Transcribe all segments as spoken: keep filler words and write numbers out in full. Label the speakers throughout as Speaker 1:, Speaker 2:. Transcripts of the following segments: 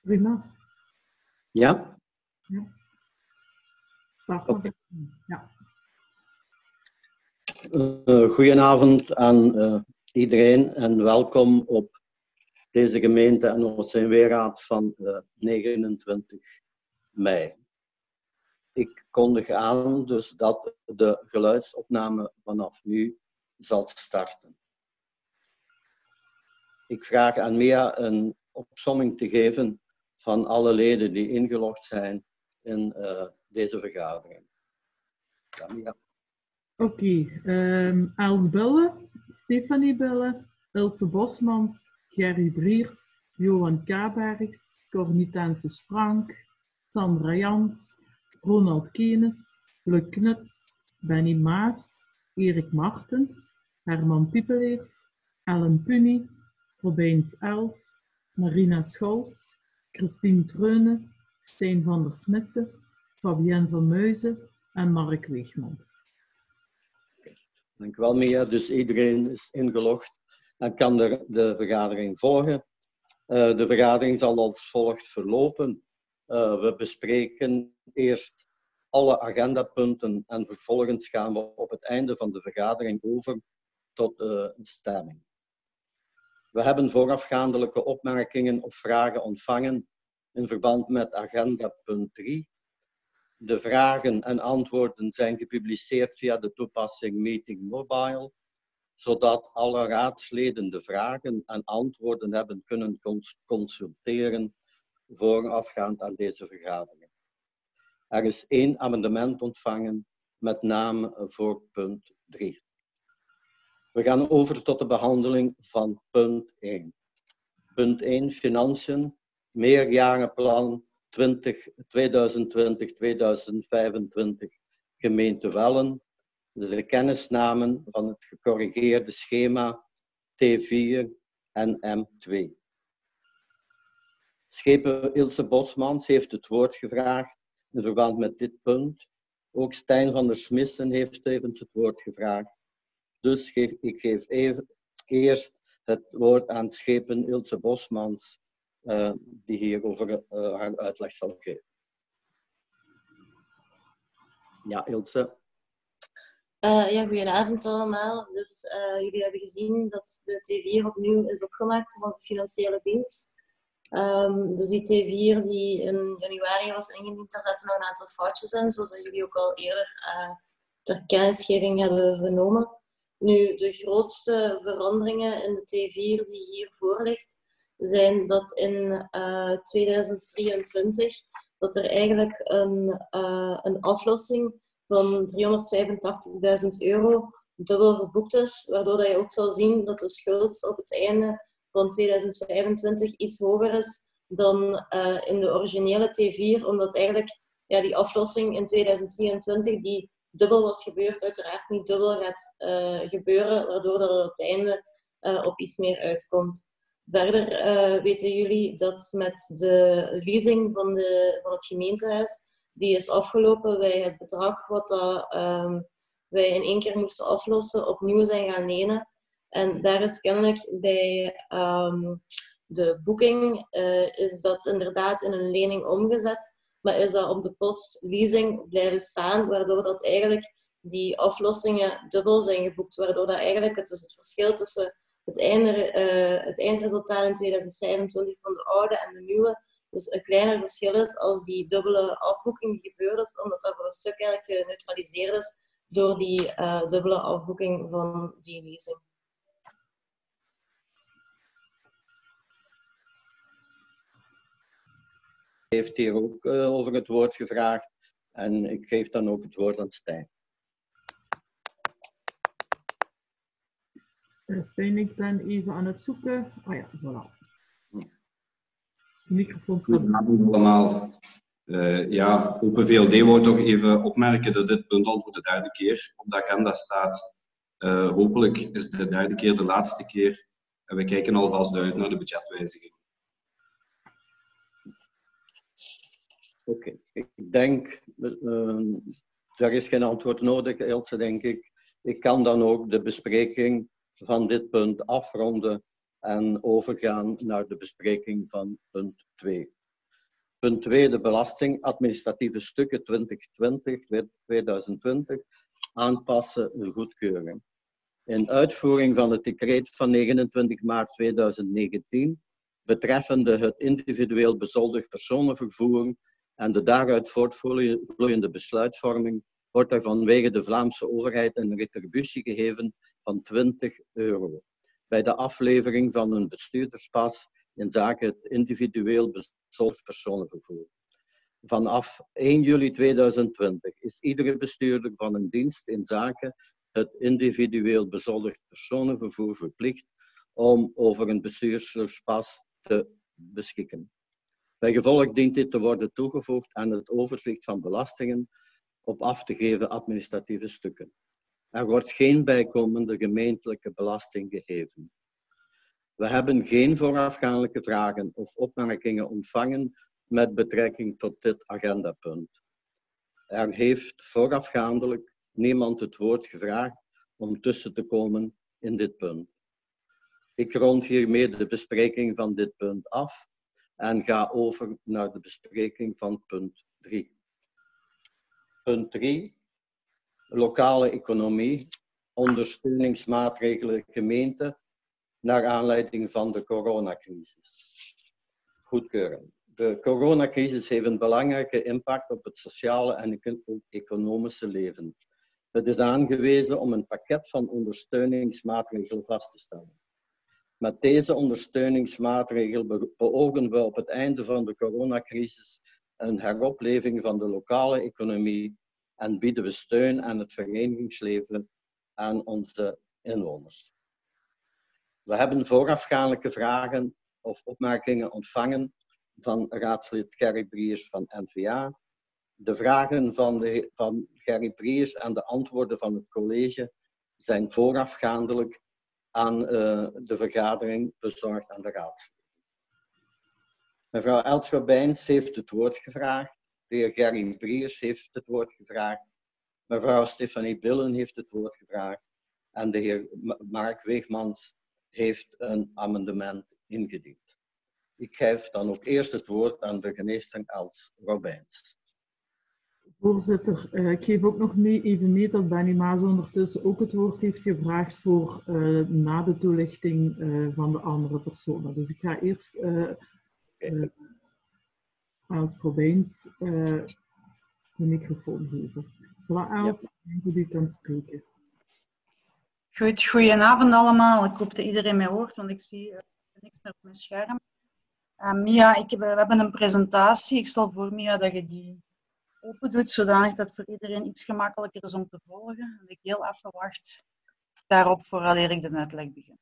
Speaker 1: Prima.
Speaker 2: Ja?
Speaker 1: Ja. Start
Speaker 2: Okay.
Speaker 1: Ja.
Speaker 2: Uh, goedenavond aan uh, iedereen en welkom op deze gemeente- en O C M W-raad van uh, negenentwintig mei. Ik kondig aan dus dat de geluidsopname vanaf nu zal starten. Ik vraag aan Mia een opsomming te geven van alle leden die ingelogd zijn in uh, deze vergadering. Ja, Mia.
Speaker 1: Oké, okay, um, Els Bille, Stefanie Bille, Ilse Bosmans, Gerry Briers, Johan Kabergs, Cornitensis Frank, Sandra Jans, Ronald Kenes, Luc Knuts, Benny Maas, Erik Martens, Herman Piepeleers, Ellen Puny, Robijns Els, Marina Scholz, Christine Treune, Stijn van der Smissen, Fabienne van Muizen en Mark Weegmans.
Speaker 2: Dank u wel, Mia. Dus iedereen is ingelogd en kan de, de vergadering volgen. Uh, de vergadering zal als volgt verlopen. Uh, we bespreken eerst alle agendapunten en vervolgens gaan we op het einde van de vergadering over tot uh, een stemming. We hebben voorafgaandelijke opmerkingen of vragen ontvangen in verband met agenda punt drie. De vragen en antwoorden zijn gepubliceerd via de toepassing Meeting Mobile, zodat alle raadsleden de vragen en antwoorden hebben kunnen consulteren voorafgaand aan deze vergadering. Er is één amendement ontvangen, met name voor punt drie. We gaan over tot de behandeling van punt één. Punt één, Financiën, meerjarenplan tweeduizend twintig tot tweeduizend vijfentwintig, gemeente Wellen. Dus de kennisnamen van het gecorrigeerde schema T vier en M twee. Schepen Ilse Bosmans heeft het woord gevraagd in verband met dit punt. Ook Stijn van der Smissen heeft even het woord gevraagd. Dus geef, ik geef even, eerst het woord aan Schepen Ilse Bosmans, uh, die hierover uh, haar uitleg zal geven. Ja, Ilse.
Speaker 3: Uh, ja, goedenavond allemaal. Dus uh, jullie hebben gezien dat de T vier opnieuw is opgemaakt van de financiële dienst. Um, dus die T vier die in januari was ingediend, daar zaten nog een aantal foutjes in, zoals jullie ook al eerder uh, ter kennisgeving hebben vernomen. Nu, de grootste veranderingen in de T vier die hiervoor ligt, zijn dat in uh, tweeduizend drieëntwintig dat er eigenlijk een, uh, een aflossing van driehonderdvijfentachtigduizend euro dubbel geboekt is, waardoor dat je ook zal zien dat de schuld op het einde van tweeduizend vijfentwintig iets hoger is dan uh, in de originele T vier, omdat eigenlijk ja, die aflossing in tweeduizend drieëntwintig die dubbel was gebeurd, uiteraard niet dubbel gaat uh, gebeuren, waardoor dat het op het einde uh, op iets meer uitkomt. Verder uh, weten jullie dat met de leasing van, de, van het gemeentehuis, die is afgelopen, wij het bedrag wat dat, um, wij in één keer moesten aflossen, opnieuw zijn gaan lenen. En daar is kennelijk bij um, de boeking, uh, is dat inderdaad in een lening omgezet, maar is dat op de post leasing blijven staan, waardoor dat eigenlijk die aflossingen dubbel zijn geboekt, waardoor dat eigenlijk het, dus het verschil tussen het, einde, uh, het eindresultaat in tweeduizend vijfentwintig van de oude en de nieuwe dus een kleiner verschil is als die dubbele afboeking die gebeurd is, omdat dat voor een stuk eigenlijk geneutraliseerd is door die uh, dubbele afboeking van die leasing.
Speaker 2: Heeft hier ook uh, over het woord gevraagd en ik geef dan ook het woord aan Stijn.
Speaker 1: Uh, Stijn, ik ben even aan het zoeken. Oh ja, voilà. Microfoon staat.
Speaker 4: Goedenavond allemaal. Uh, ja, Open V L D wou toch even opmerken dat dit punt al voor de derde keer op de agenda staat. Uh, hopelijk is de derde keer de laatste keer en we kijken alvast uit naar de budgetwijziging.
Speaker 2: Oké, okay. Ik denk, uh, er is geen antwoord nodig, Ilse, denk ik. Ik kan dan ook de bespreking van dit punt afronden en overgaan naar de bespreking van punt twee. Punt twee, de belasting, administratieve stukken twintig twintig tweeduizend twintig, aanpassen en goedkeuren. In uitvoering van het decreet van negenentwintig maart tweeduizend negentien, betreffende het individueel bezoldigd personenvervoer en de daaruit voortvloeiende besluitvorming, wordt er vanwege de Vlaamse overheid een retributie gegeven van twintig euro bij de aflevering van een bestuurderspas in zaken het individueel bezoldigd personenvervoer. Vanaf één juli tweeduizend twintig is iedere bestuurder van een dienst in zaken het individueel bezoldigd personenvervoer verplicht om over een bestuurderspas te beschikken. Bij gevolg dient dit te worden toegevoegd aan het overzicht van belastingen op af te geven administratieve stukken. Er wordt geen bijkomende gemeentelijke belasting geheven. We hebben geen voorafgaandelijke vragen of opmerkingen ontvangen met betrekking tot dit agendapunt. Er heeft voorafgaandelijk niemand het woord gevraagd om tussen te komen in dit punt. Ik rond hiermee de bespreking van dit punt af en ga over naar de bespreking van punt drie. Punt drie. Lokale economie, ondersteuningsmaatregelen gemeente naar aanleiding van de coronacrisis. Goedkeuren. De coronacrisis heeft een belangrijke impact op het sociale en economische leven. Het is aangewezen om een pakket van ondersteuningsmaatregelen vast te stellen. Met deze ondersteuningsmaatregelen beogen we op het einde van de coronacrisis een heropleving van de lokale economie en bieden we steun aan het verenigingsleven aan onze inwoners. We hebben voorafgaandelijke vragen of opmerkingen ontvangen van raadslid Gerry Briers van N V A. De vragen van, de, van Gerry Briers en de antwoorden van het college zijn voorafgaandelijk aan uh, de vergadering bezorgd aan de raadsleden. Mevrouw Elske Bijns heeft het woord gevraagd. De heer Gerry Briers heeft het woord gevraagd. Mevrouw Stefanie Billen heeft het woord gevraagd. En de heer Mark Weegmans heeft een amendement ingediend. Ik geef dan ook eerst het woord aan burgemeester Els Robijns.
Speaker 1: Voorzitter, uh, ik geef ook nog mee, even mee dat Benny Maas ondertussen ook het woord heeft gevraagd voor uh, na de toelichting uh, van de andere personen. Dus ik ga eerst uh, uh, Els Robijns uh, de microfoon geven. Voilà, Els, ik denk dat u kan spreken.
Speaker 5: Goed, goedenavond allemaal. Ik hoop dat iedereen mij hoort, want ik zie uh, niks meer op mijn scherm. Uh, Mia, ik heb, we hebben een presentatie. Ik stel voor, Mia, dat je die open doet, zodanig dat het voor iedereen iets gemakkelijker is om te volgen. En ik heel even wacht daarop vooraleer ik de uitleg begin.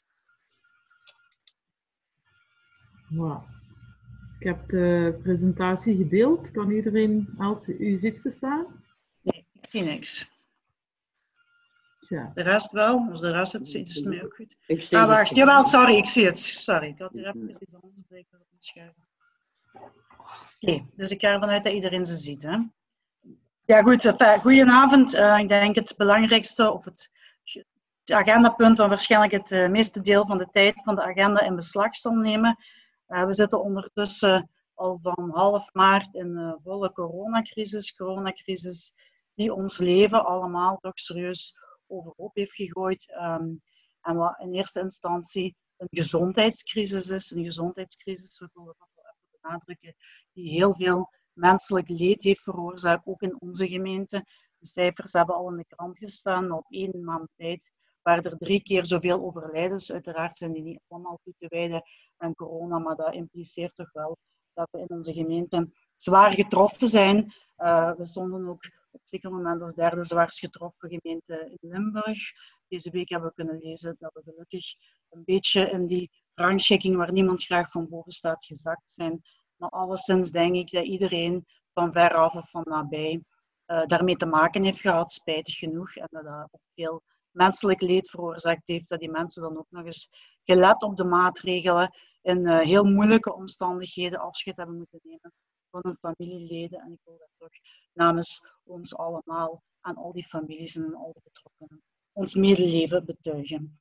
Speaker 1: Voilà. Ik heb de presentatie gedeeld. Kan iedereen, als u ziet ze staan?
Speaker 5: Nee, ik zie niks.
Speaker 1: Tja.
Speaker 5: De rest wel, als de rest het ziet, is het mij ook goed.
Speaker 2: Ik zie
Speaker 5: Ah, wacht.
Speaker 2: het.
Speaker 5: Jawel, sorry, ik zie het. Sorry, ik had hier even iets anders blijkbaar op mijn scherm. Oké, okay, dus ik ga ervan uit dat iedereen ze ziet. Hè? Ja, goed. Enfin, goedenavond. Uh, ik denk het belangrijkste, of het, het agendapunt, wat waarschijnlijk het uh, meeste deel van de tijd van de agenda in beslag zal nemen. Uh, we zitten ondertussen al van half maart in de volle coronacrisis. Coronacrisis die ons leven allemaal toch serieus overhoop heeft gegooid. Um, en wat in eerste instantie een gezondheidscrisis is. Een gezondheidscrisis, zo wil ik dat wel even benadrukken, die heel veel menselijk leed heeft veroorzaakt, ook in onze gemeente. De cijfers hebben al in de krant gestaan. Op één maand tijd waren er drie keer zoveel overlijdens. Uiteraard zijn die niet allemaal toe te wijden aan corona, maar dat impliceert toch wel dat we in onze gemeente zwaar getroffen zijn. Uh, we stonden ook op een zeker moment als derde zwaarst getroffen gemeente in Limburg. Deze week hebben we kunnen lezen dat we gelukkig een beetje in die rangschikking waar niemand graag van boven staat gezakt zijn. Maar alleszins denk ik dat iedereen van veraf of van nabij uh, daarmee te maken heeft gehad, spijtig genoeg. En dat dat ook veel menselijk leed veroorzaakt heeft, dat die mensen dan ook nog eens gelet op de maatregelen in uh, heel moeilijke omstandigheden afscheid hebben moeten nemen van hun familieleden. En ik wil dat toch namens ons allemaal aan al die families en al die betrokkenen ons medeleven betuigen.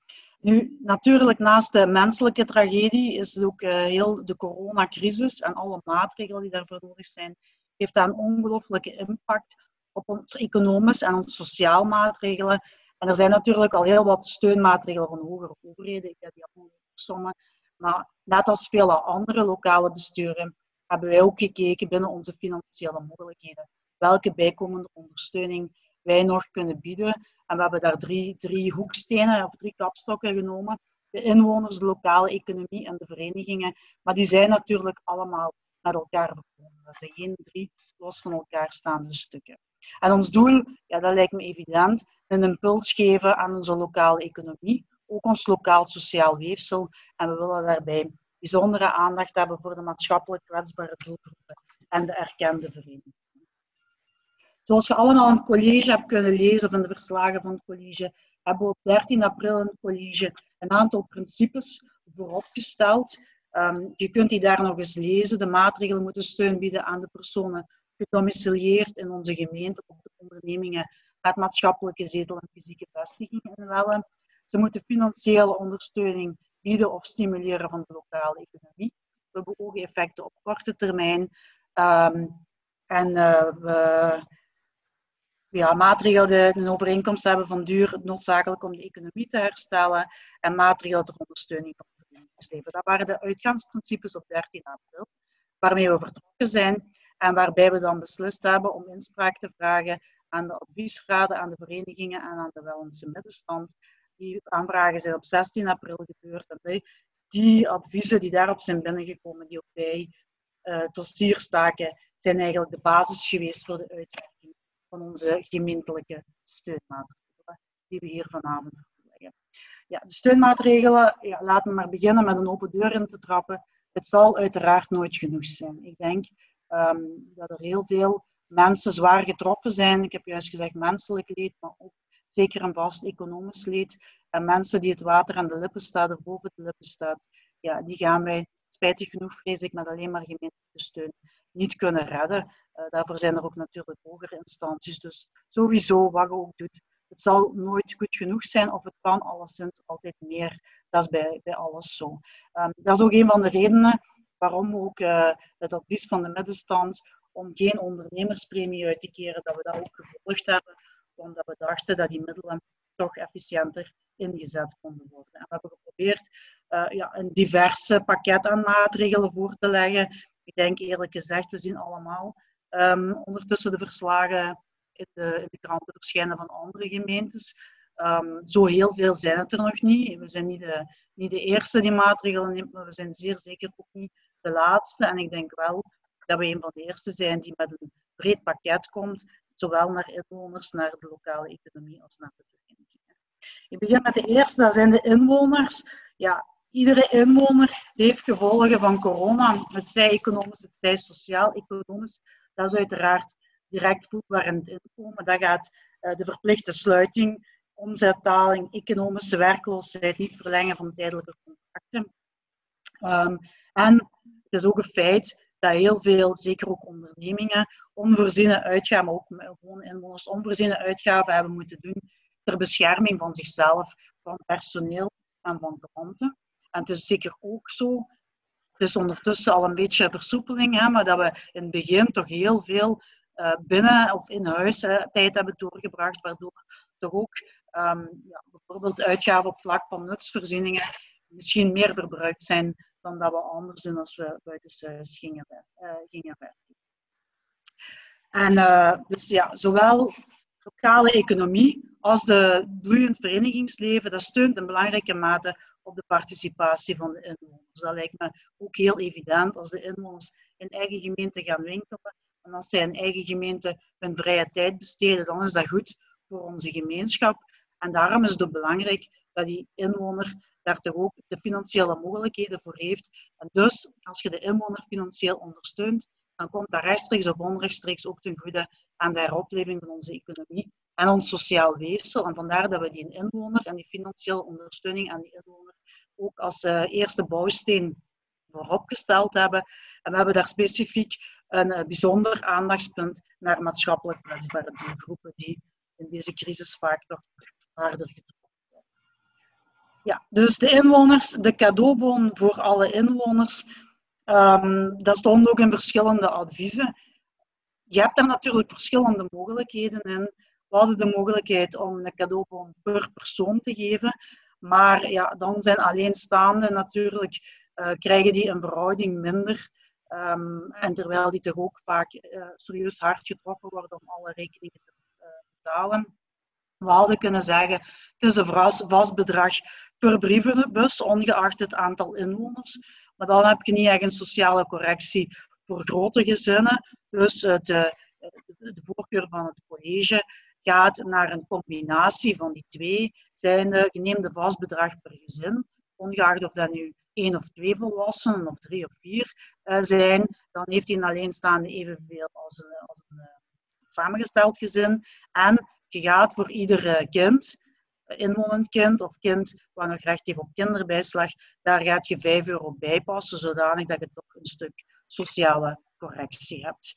Speaker 5: Nu, natuurlijk, naast de menselijke tragedie is het ook uh, heel de coronacrisis en alle maatregelen die daarvoor nodig zijn, heeft dat een ongelooflijke impact op ons economisch en ons sociaal maatregelen. En er zijn natuurlijk al heel wat steunmaatregelen van hogere overheden, ik ga die allemaal opsommen. Maar net als vele andere lokale besturen hebben wij ook gekeken binnen onze financiële mogelijkheden welke bijkomende ondersteuning wij nog kunnen bieden. En we hebben daar drie, drie hoekstenen of drie kapstokken genomen. De inwoners, de lokale economie en de verenigingen. Maar die zijn natuurlijk allemaal met elkaar verbonden. Dat zijn geen drie los van elkaar staande stukken. En ons doel, ja, dat lijkt me evident, een impuls geven aan onze lokale economie, ook ons lokaal sociaal weefsel. En we willen daarbij bijzondere aandacht hebben voor de maatschappelijk kwetsbare doelgroepen en de erkende verenigingen. Zoals je allemaal in het college hebt kunnen lezen, of in de verslagen van het college, hebben we op dertien april in het college een aantal principes vooropgesteld. Um, je kunt die daar nog eens lezen. De maatregelen moeten steun bieden aan de personen gedomicilieerd in onze gemeente of de ondernemingen met maatschappelijke zetel en fysieke vestiging in Welle. Ze moeten financiële ondersteuning bieden of stimuleren van de lokale economie. We beogen effecten op korte termijn. Um, en uh, we ja, maatregelen die een overeenkomst hebben van duur noodzakelijk om de economie te herstellen en maatregelen ter ondersteuning van het verenigingsleven. Dat waren de uitgangsprincipes op dertien april, waarmee we vertrokken zijn en waarbij we dan beslist hebben om inspraak te vragen aan de adviesraden, aan de verenigingen en aan de Wellense middenstand. Die aanvragen zijn op zestien april gebeurd en die adviezen die daarop zijn binnengekomen, die ook bij uh, het dossier staken, zijn eigenlijk de basis geweest voor de uitwerking van onze gemeentelijke steunmaatregelen die we hier vanavond voorleggen. Ja, de steunmaatregelen, ja, laten we maar beginnen met een open deur in te trappen. Het zal uiteraard nooit genoeg zijn. Ik denk um, dat er heel veel mensen zwaar getroffen zijn. Ik heb juist gezegd menselijk leed, maar ook zeker en vast economisch leed. En mensen die het water aan de lippen staat of boven de lippen staat, ja, die gaan wij spijtig genoeg, vrees ik, met alleen maar gemeentelijke steun niet kunnen redden. Uh, daarvoor zijn er ook natuurlijk hogere instanties. Dus sowieso, wat je ook doet, het zal nooit goed genoeg zijn of het kan alleszins altijd meer. Dat is bij, bij alles zo. Um, dat is ook een van de redenen waarom we ook uh, het advies van de middenstand om geen ondernemerspremie uit te keren, dat we dat ook gevolgd hebben, omdat we dachten dat die middelen toch efficiënter ingezet konden worden. En we hebben geprobeerd uh, ja, een diverse pakket aan maatregelen voor te leggen. Ik denk eerlijk gezegd, we zien allemaal um, ondertussen de verslagen in de, in de kranten verschijnen van andere gemeentes. Um, zo heel veel zijn het er nog niet. We zijn niet de, niet de eerste die maatregelen neemt, maar we zijn zeer zeker ook niet de laatste. En ik denk wel dat we een van de eerste zijn die met een breed pakket komt, zowel naar inwoners, naar de lokale economie als naar de verenigingen. Ik begin met de eerste, dat zijn de inwoners. Ja, iedere inwoner heeft gevolgen van corona, het zij economisch, het zij sociaal-economisch. Dat is uiteraard direct voelbaar in het inkomen. Dat gaat uh, de verplichte sluiting, omzetdaling, economische werkloosheid, niet verlengen van tijdelijke contracten. Um, en het is ook een feit dat heel veel, zeker ook ondernemingen, onvoorziene uitgaven, maar ook gewoon inwoners, onvoorziene uitgaven hebben moeten doen ter bescherming van zichzelf, van personeel en van klanten. En het is zeker ook zo, het is ondertussen al een beetje versoepeling, hè, maar dat we in het begin toch heel veel uh, binnen of in huis uh, tijd hebben doorgebracht, waardoor toch ook um, ja, bijvoorbeeld uitgaven op vlak van nutsvoorzieningen misschien meer verbruikt zijn dan dat we anders doen als we buitenshuis gingen, uh, gingen werken. En uh, dus ja, zowel de lokale economie als de bloeiend verenigingsleven, dat steunt in belangrijke mate op de participatie van de inwoners. Dat lijkt me ook heel evident als de inwoners in eigen gemeente gaan winkelen. En als zij in eigen gemeente hun vrije tijd besteden, dan is dat goed voor onze gemeenschap. En daarom is het ook belangrijk dat die inwoner daar toch ook de financiële mogelijkheden voor heeft. En dus, als je de inwoner financieel ondersteunt, dan komt dat rechtstreeks of onrechtstreeks ook ten goede aan de heropleving van onze economie en ons sociaal weefsel. En vandaar dat we die inwoner en die financiële ondersteuning aan die inwoner ook als uh, eerste bouwsteen vooropgesteld hebben. En we hebben daar specifiek een uh, bijzonder aandachtspunt naar maatschappelijk kwetsbare doelgroepen die in deze crisis vaak toch harder getroffen zijn. Ja, dus de inwoners, de cadeaubon voor alle inwoners, um, dat stond ook in verschillende adviezen. Je hebt daar natuurlijk verschillende mogelijkheden in. We hadden de mogelijkheid om een cadeaubon per persoon te geven, maar ja, dan zijn alleenstaanden natuurlijk, uh, krijgen die een verhouding minder. Um, en terwijl die toch ook vaak uh, serieus hard getroffen worden om alle rekeningen te uh, betalen. We hadden kunnen zeggen, het is een vast bedrag per brievenbus, ongeacht het aantal inwoners. Maar dan heb je niet echt een sociale correctie voor grote gezinnen. Dus de, de voorkeur van het college gaat naar een combinatie van die twee. Zijnde, je neemt een vast bedrag per gezin, ongeacht of dat nu één of twee volwassenen of drie of vier uh, zijn, dan heeft hij een alleenstaande evenveel als een, als een uh, samengesteld gezin. En je gaat voor ieder kind, inwonend kind of kind wat nog recht heeft op kinderbijslag, daar gaat je vijf euro bij passen, zodanig dat je toch een stuk sociale correctie hebt.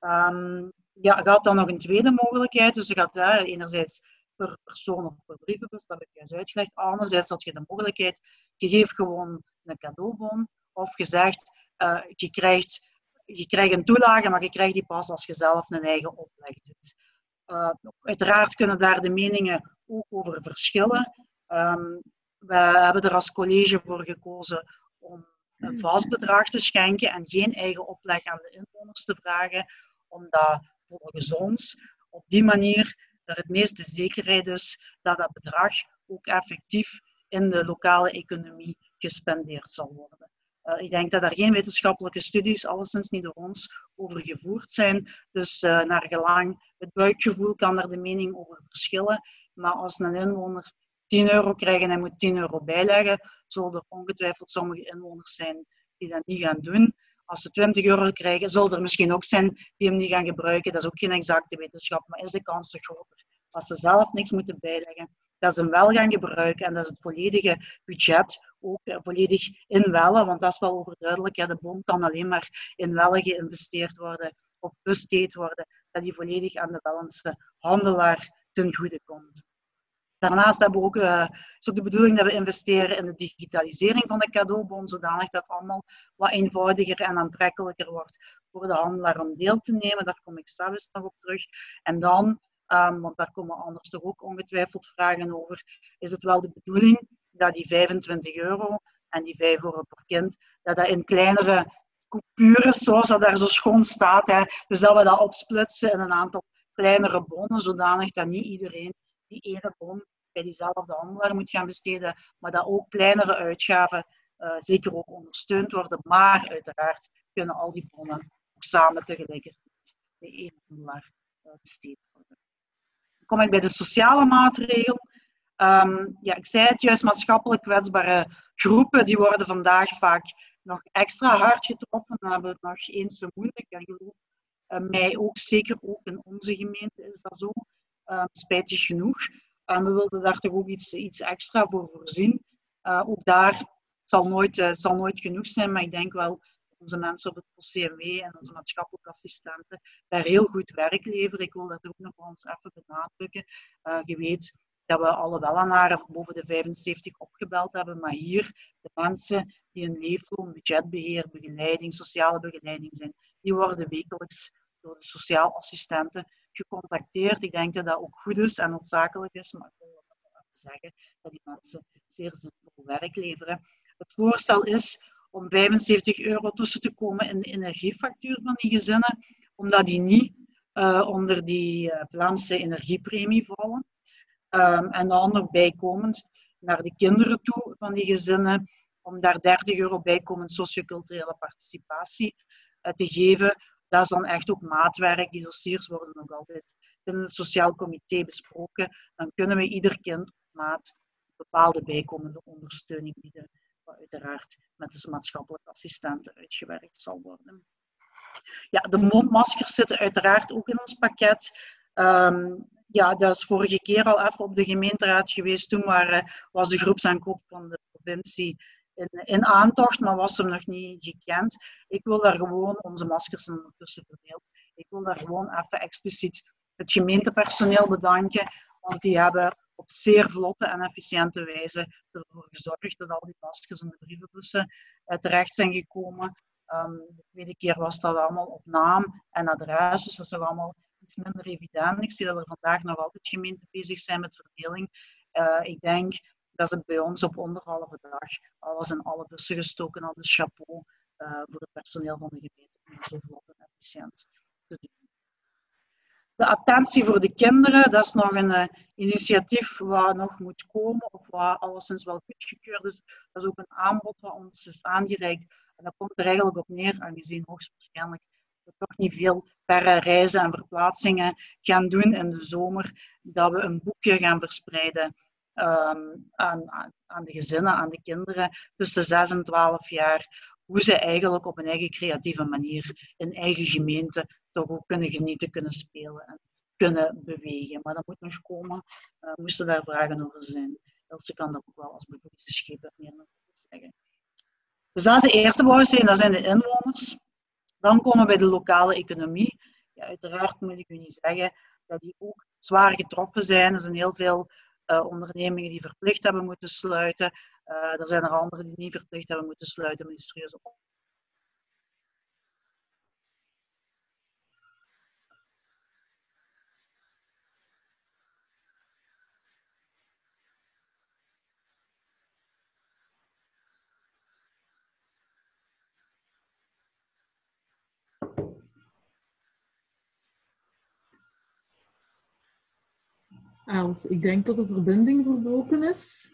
Speaker 5: Um, ja, je had dan nog een tweede mogelijkheid, dus je gaat uh, enerzijds per persoon of per brievenbus, dat heb ik juist uitgelegd. Anderzijds had je de mogelijkheid, je geeft gewoon een cadeaubon, of je zegt, uh, je, krijgt, je krijgt een toelage, maar je krijgt die pas als je zelf een eigen opleg doet. Uh, uiteraard kunnen daar de meningen ook over verschillen. Um, we hebben er als college voor gekozen om een vast bedrag te schenken en geen eigen opleg aan de inwoners te vragen, omdat volgens ons op die manier er het meeste zekerheid is dat dat bedrag ook effectief in de lokale economie gespendeerd zal worden. Uh, ik denk dat er geen wetenschappelijke studies, alleszins niet door ons, over gevoerd zijn. Dus uh, naar gelang het buikgevoel kan er de mening over verschillen. Maar als een inwoner tien euro krijgt en hij moet tien euro bijleggen, zullen er ongetwijfeld sommige inwoners zijn die dat niet gaan doen. Als ze twintig euro krijgen, zullen er misschien ook zijn die hem niet gaan gebruiken. Dat is ook geen exacte wetenschap, maar is de kans te groter. Als ze zelf niks moeten bijleggen, dat ze hem wel gaan gebruiken en dat is het volledige budget ook volledig in wellen, want dat is wel overduidelijk. Ja, de bon kan alleen maar in wellen geïnvesteerd worden of besteed worden, dat die volledig aan de Wellense handelaar ten goede komt. Daarnaast hebben we ook, uh, is ook de bedoeling dat we investeren in de digitalisering van de cadeaubon, zodanig dat het allemaal wat eenvoudiger en aantrekkelijker wordt voor de handelaar om deel te nemen. Daar kom ik zelfs nog op terug. En dan, um, want daar komen anders toch ook ongetwijfeld vragen over, is het wel de bedoeling dat die vijfentwintig euro en die vijf euro per kind, dat dat in kleinere coupures, zoals dat daar zo schoon staat, hè, dus dat we dat opsplitsen in een aantal kleinere bonnen, zodanig dat niet iedereen die ene bon bij diezelfde handelaar moet gaan besteden, maar dat ook kleinere uitgaven uh, zeker ook ondersteund worden. Maar uiteraard kunnen al die bonnen ook samen tegelijkertijd bij één handelaar uh, besteed worden. Dan kom ik bij de sociale maatregel. Um, ja, ik zei het juist, maatschappelijk kwetsbare groepen die worden vandaag vaak nog extra hard getroffen. Dan hebben we het nog eens zo moeilijk. En geloof uh, mij ook, zeker ook in onze gemeente is dat zo. Uh, spijtig genoeg. Uh, we wilden daar toch ook iets, iets extra voor voorzien. Uh, ook daar, het zal, nooit, uh, zal nooit genoeg zijn, maar ik denk wel dat onze mensen op het C M W en onze maatschappelijke assistenten daar heel goed werk leveren. Ik wil dat ook nog wel eens even benadrukken. Uh, je weet dat we alle Wellenaren boven de vijfenzeventig opgebeld hebben, maar hier, de mensen die een leefloon, budgetbeheer, begeleiding, sociale begeleiding zijn, die worden wekelijks door de sociaal assistenten gecontacteerd. Ik denk dat dat ook goed is en noodzakelijk is, maar ik wil wel even zeggen dat die mensen zeer zinvol werk leveren. Het voorstel is om vijfenzeventig euro tussen te komen in de energiefactuur van die gezinnen, omdat die niet uh, onder die uh, Vlaamse energiepremie vallen. Um, en dan nog bijkomend naar de kinderen toe van die gezinnen, om daar dertig euro bijkomend socioculturele participatie uh, te geven. Dat is dan echt ook maatwerk. Die dossiers worden nog altijd binnen het sociaal comité besproken. Dan kunnen we ieder kind op maat bepaalde bijkomende ondersteuning bieden, wat uiteraard met de maatschappelijke assistenten uitgewerkt zal worden. Ja, de mondmaskers zitten uiteraard ook in ons pakket. Um, ja, dat is vorige keer al even op de gemeenteraad geweest. Toen waren, was de groepsaankoop van de provincie in, in aantocht, maar was hem nog niet gekend. Ik wil daar gewoon, onze maskers zijn ondertussen verdeeld, ik wil daar gewoon even expliciet het gemeentepersoneel bedanken, want die hebben op zeer vlotte en efficiënte wijze ervoor gezorgd dat al die maskers in de brievenbussen uh, terecht zijn gekomen. Um, de tweede keer was dat allemaal op naam en adres, dus dat is nog allemaal iets minder evident. Ik zie dat er vandaag nog altijd gemeenten bezig zijn met verdeling. Uh, ik denk dat ze bij ons op anderhalve dag alles in alle bussen gestoken hadden. Dus chapeau uh, voor het personeel van de gemeente om zo vlot en efficiënt te doen. De attentie voor de kinderen, dat is nog een uh, initiatief wat nog moet komen of wat alleszins wel goedgekeurd is. Dat is ook een aanbod wat ons is aangereikt. En dat komt er eigenlijk op neer, aangezien hoogstwaarschijnlijk we toch niet veel verre reizen en verplaatsingen gaan doen in de zomer, dat we een boekje gaan verspreiden um, aan, aan, aan de gezinnen, aan de kinderen tussen zes en twaalf jaar, hoe ze eigenlijk op een eigen creatieve manier in eigen gemeente toch ook kunnen genieten, kunnen spelen en kunnen bewegen. Maar dat moet nog komen. Uh, moesten daar vragen over zijn. Else kan dat ook wel als bevoegdheidsschepen meer nog zeggen. Dus dat is de eerste bouwsteen, dat zijn de inwoners. Dan komen we bij de lokale economie. Ja, uiteraard moet ik u niet zeggen dat die ook zwaar getroffen zijn. Er zijn heel veel uh, ondernemingen die verplicht hebben moeten sluiten. Uh, er zijn er anderen die niet verplicht hebben moeten sluiten, maar die serieus op.
Speaker 1: Els, ik denk dat de verbinding verbroken is.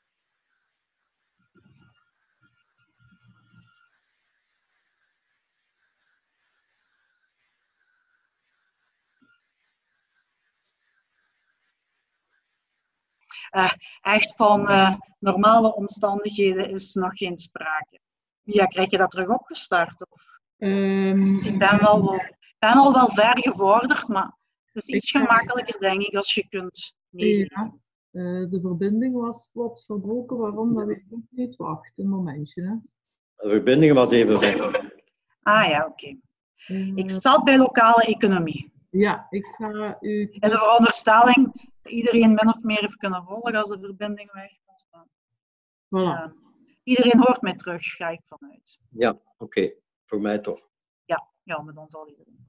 Speaker 5: Uh, echt van uh, normale omstandigheden is nog geen sprake. Ja, krijg je dat terug opgestart? Of?
Speaker 1: Um,
Speaker 5: ik ben, wel wel, ben al wel ver gevorderd, maar het is iets gemakkelijker, denk ik, als je kunt meelezen.
Speaker 1: Ja, uh, de verbinding was plots verbroken. Waarom? Dat weet ik ook niet. Wacht, een momentje. Hè.
Speaker 2: De verbinding was even weg.
Speaker 5: Ah ja, oké. Okay. Uh, ik zat bij lokale economie.
Speaker 1: Ja, ik ga u...
Speaker 5: In de veronderstelling dat iedereen min of meer heeft kunnen volgen als de verbinding weg was.
Speaker 1: Voilà.
Speaker 5: Uh, iedereen hoort mij terug, ga ik vanuit.
Speaker 2: Ja, oké. Okay. Voor mij toch.
Speaker 5: Ja, ja, met ons al iedereen.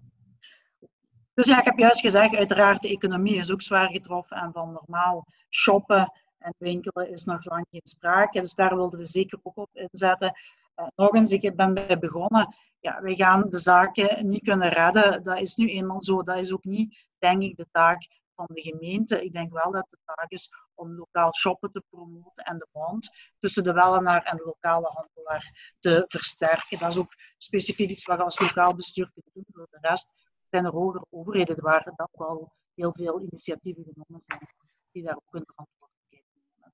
Speaker 5: Dus ja, ik heb juist gezegd, uiteraard de economie is ook zwaar getroffen en van normaal shoppen en winkelen is nog lang geen sprake. Dus daar wilden we zeker ook op inzetten. Uh, nog eens, ik ben bij begonnen. Ja, wij gaan de zaken niet kunnen redden. Dat is nu eenmaal zo. Dat is ook niet, denk ik, de taak van de gemeente. Ik denk wel dat de taak is om lokaal shoppen te promoten en de band tussen de wellenaar en de lokale handelaar te versterken. Dat is ook specifiek iets wat we als lokaal bestuur kunnen doen. Voor de rest zijn er hogere overheden waar dat wel heel veel initiatieven genomen zijn die daar ook hun verantwoordelijkheid nemen.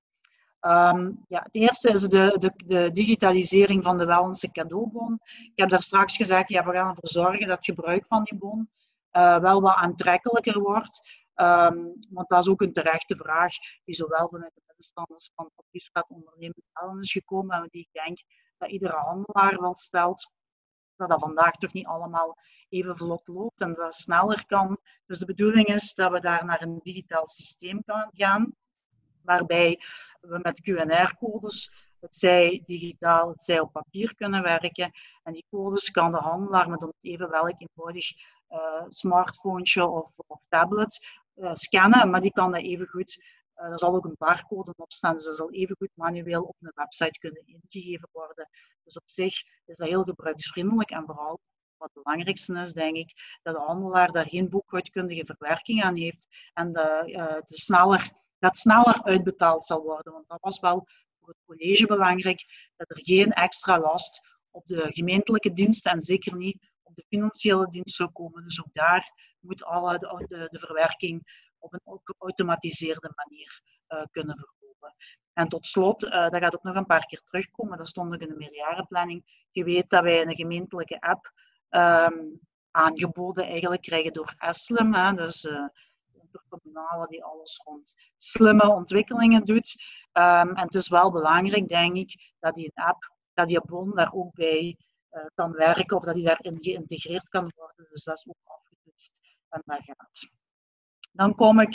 Speaker 5: Um, ja, het eerste is de, de, de digitalisering van de Wellense cadeaubon. Ik heb daar straks gezegd, ja, we gaan ervoor zorgen dat het gebruik van die bon uh, wel wat aantrekkelijker wordt. Um, want dat is ook een terechte vraag die zowel vanuit de middenstanders van het adviesraad ondernemen Wellen is gekomen en die ik denk dat iedere handelaar wel stelt, dat dat vandaag toch niet allemaal even vlot loopt en dat het sneller kan. Dus de bedoeling is dat we daar naar een digitaal systeem kan gaan, waarbij we met Q R codes, het zij digitaal, het zij op papier kunnen werken. En die codes kan de handelaar met even welk eenvoudig uh, smartphone of, of tablet uh, scannen, maar die kan dat even goed. Uh, er zal ook een barcode op staan, dus dat zal even goed manueel op een website kunnen ingegeven worden. Dus op zich is dat heel gebruiksvriendelijk en vooral wat het belangrijkste is, denk ik, dat de handelaar daar geen boekhoudkundige verwerking aan heeft en de, uh, de sneller, dat sneller uitbetaald zal worden. Want dat was wel voor het college belangrijk, dat er geen extra last op de gemeentelijke diensten en zeker niet op de financiële dienst zou komen. Dus ook daar moet alle de, de, de verwerking op een geautomatiseerde manier uh, kunnen verlopen. En tot slot, uh, dat gaat ook nog een paar keer terugkomen, dat stond ook in de meerjarenplanning. Je weet dat wij een gemeentelijke app um, aangeboden eigenlijk krijgen door Eslem, hè, dus uh, de intercommunale die alles rond slimme ontwikkelingen doet. Um, en het is wel belangrijk, denk ik, dat die app, dat die bon daar ook bij uh, kan werken of dat die daarin geïntegreerd kan worden. Dus dat is ook afgetoetst en dat gaat. Dan kom ik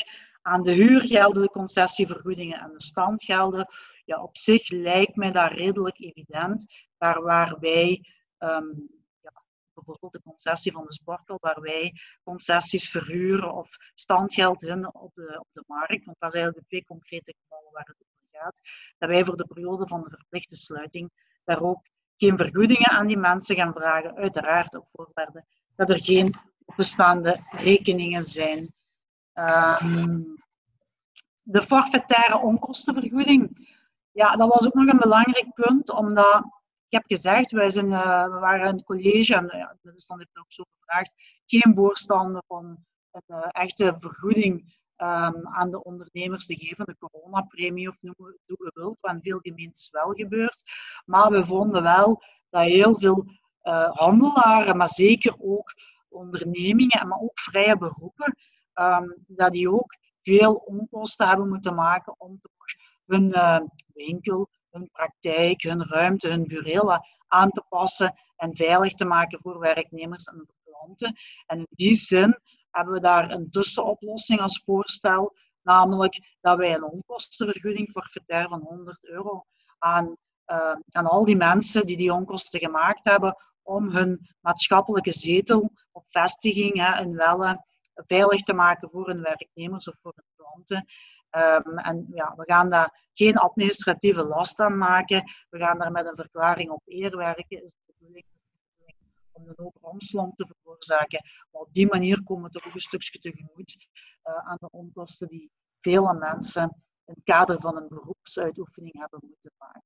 Speaker 5: Aan de huur gelden de concessievergoedingen en de standgelden. Ja, op zich lijkt mij dat redelijk evident, maar waar wij, um, ja, bijvoorbeeld de concessie van de sporthal, waar wij concessies verhuren of standgeld vinden op de, op de markt, want dat zijn eigenlijk de twee concrete gevallen waar het over gaat, dat wij voor de periode van de verplichte sluiting daar ook geen vergoedingen aan die mensen gaan vragen, uiteraard op voorwaarde dat er geen bestaande rekeningen zijn. Um, de forfaitaire onkostenvergoeding, ja, dat was ook nog een belangrijk punt, omdat, ik heb gezegd, wij zijn, uh, we waren in het college, en ja, de middenstand heeft ook zo gevraagd, geen voorstander van een uh, echte vergoeding um, aan de ondernemers te geven, de coronapremie of noem het hoe je wilt, wat in veel gemeentes wel gebeurt. Maar we vonden wel dat heel veel uh, handelaren, maar zeker ook ondernemingen, maar ook vrije beroepen, um, dat die ook veel onkosten hebben moeten maken om toch hun uh, winkel, hun praktijk, hun ruimte, hun bureel aan te passen en veilig te maken voor werknemers en voor klanten. En in die zin hebben we daar een tussenoplossing als voorstel, namelijk dat wij een onkostenvergoeding forfaitair van honderd euro aan, uh, aan al die mensen die die onkosten gemaakt hebben om hun maatschappelijke zetel of vestiging hè, in Welle veilig te maken voor hun werknemers of voor hun klanten. Um, en ja, we gaan daar geen administratieve last aan maken. We gaan daar met een verklaring op eer werken. Is de bedoeling om een hoge omslag te veroorzaken. Maar op die manier komen we toch ook een stukje tegemoet uh, aan de onkosten die vele mensen in het kader van een beroepsuitoefening hebben moeten maken.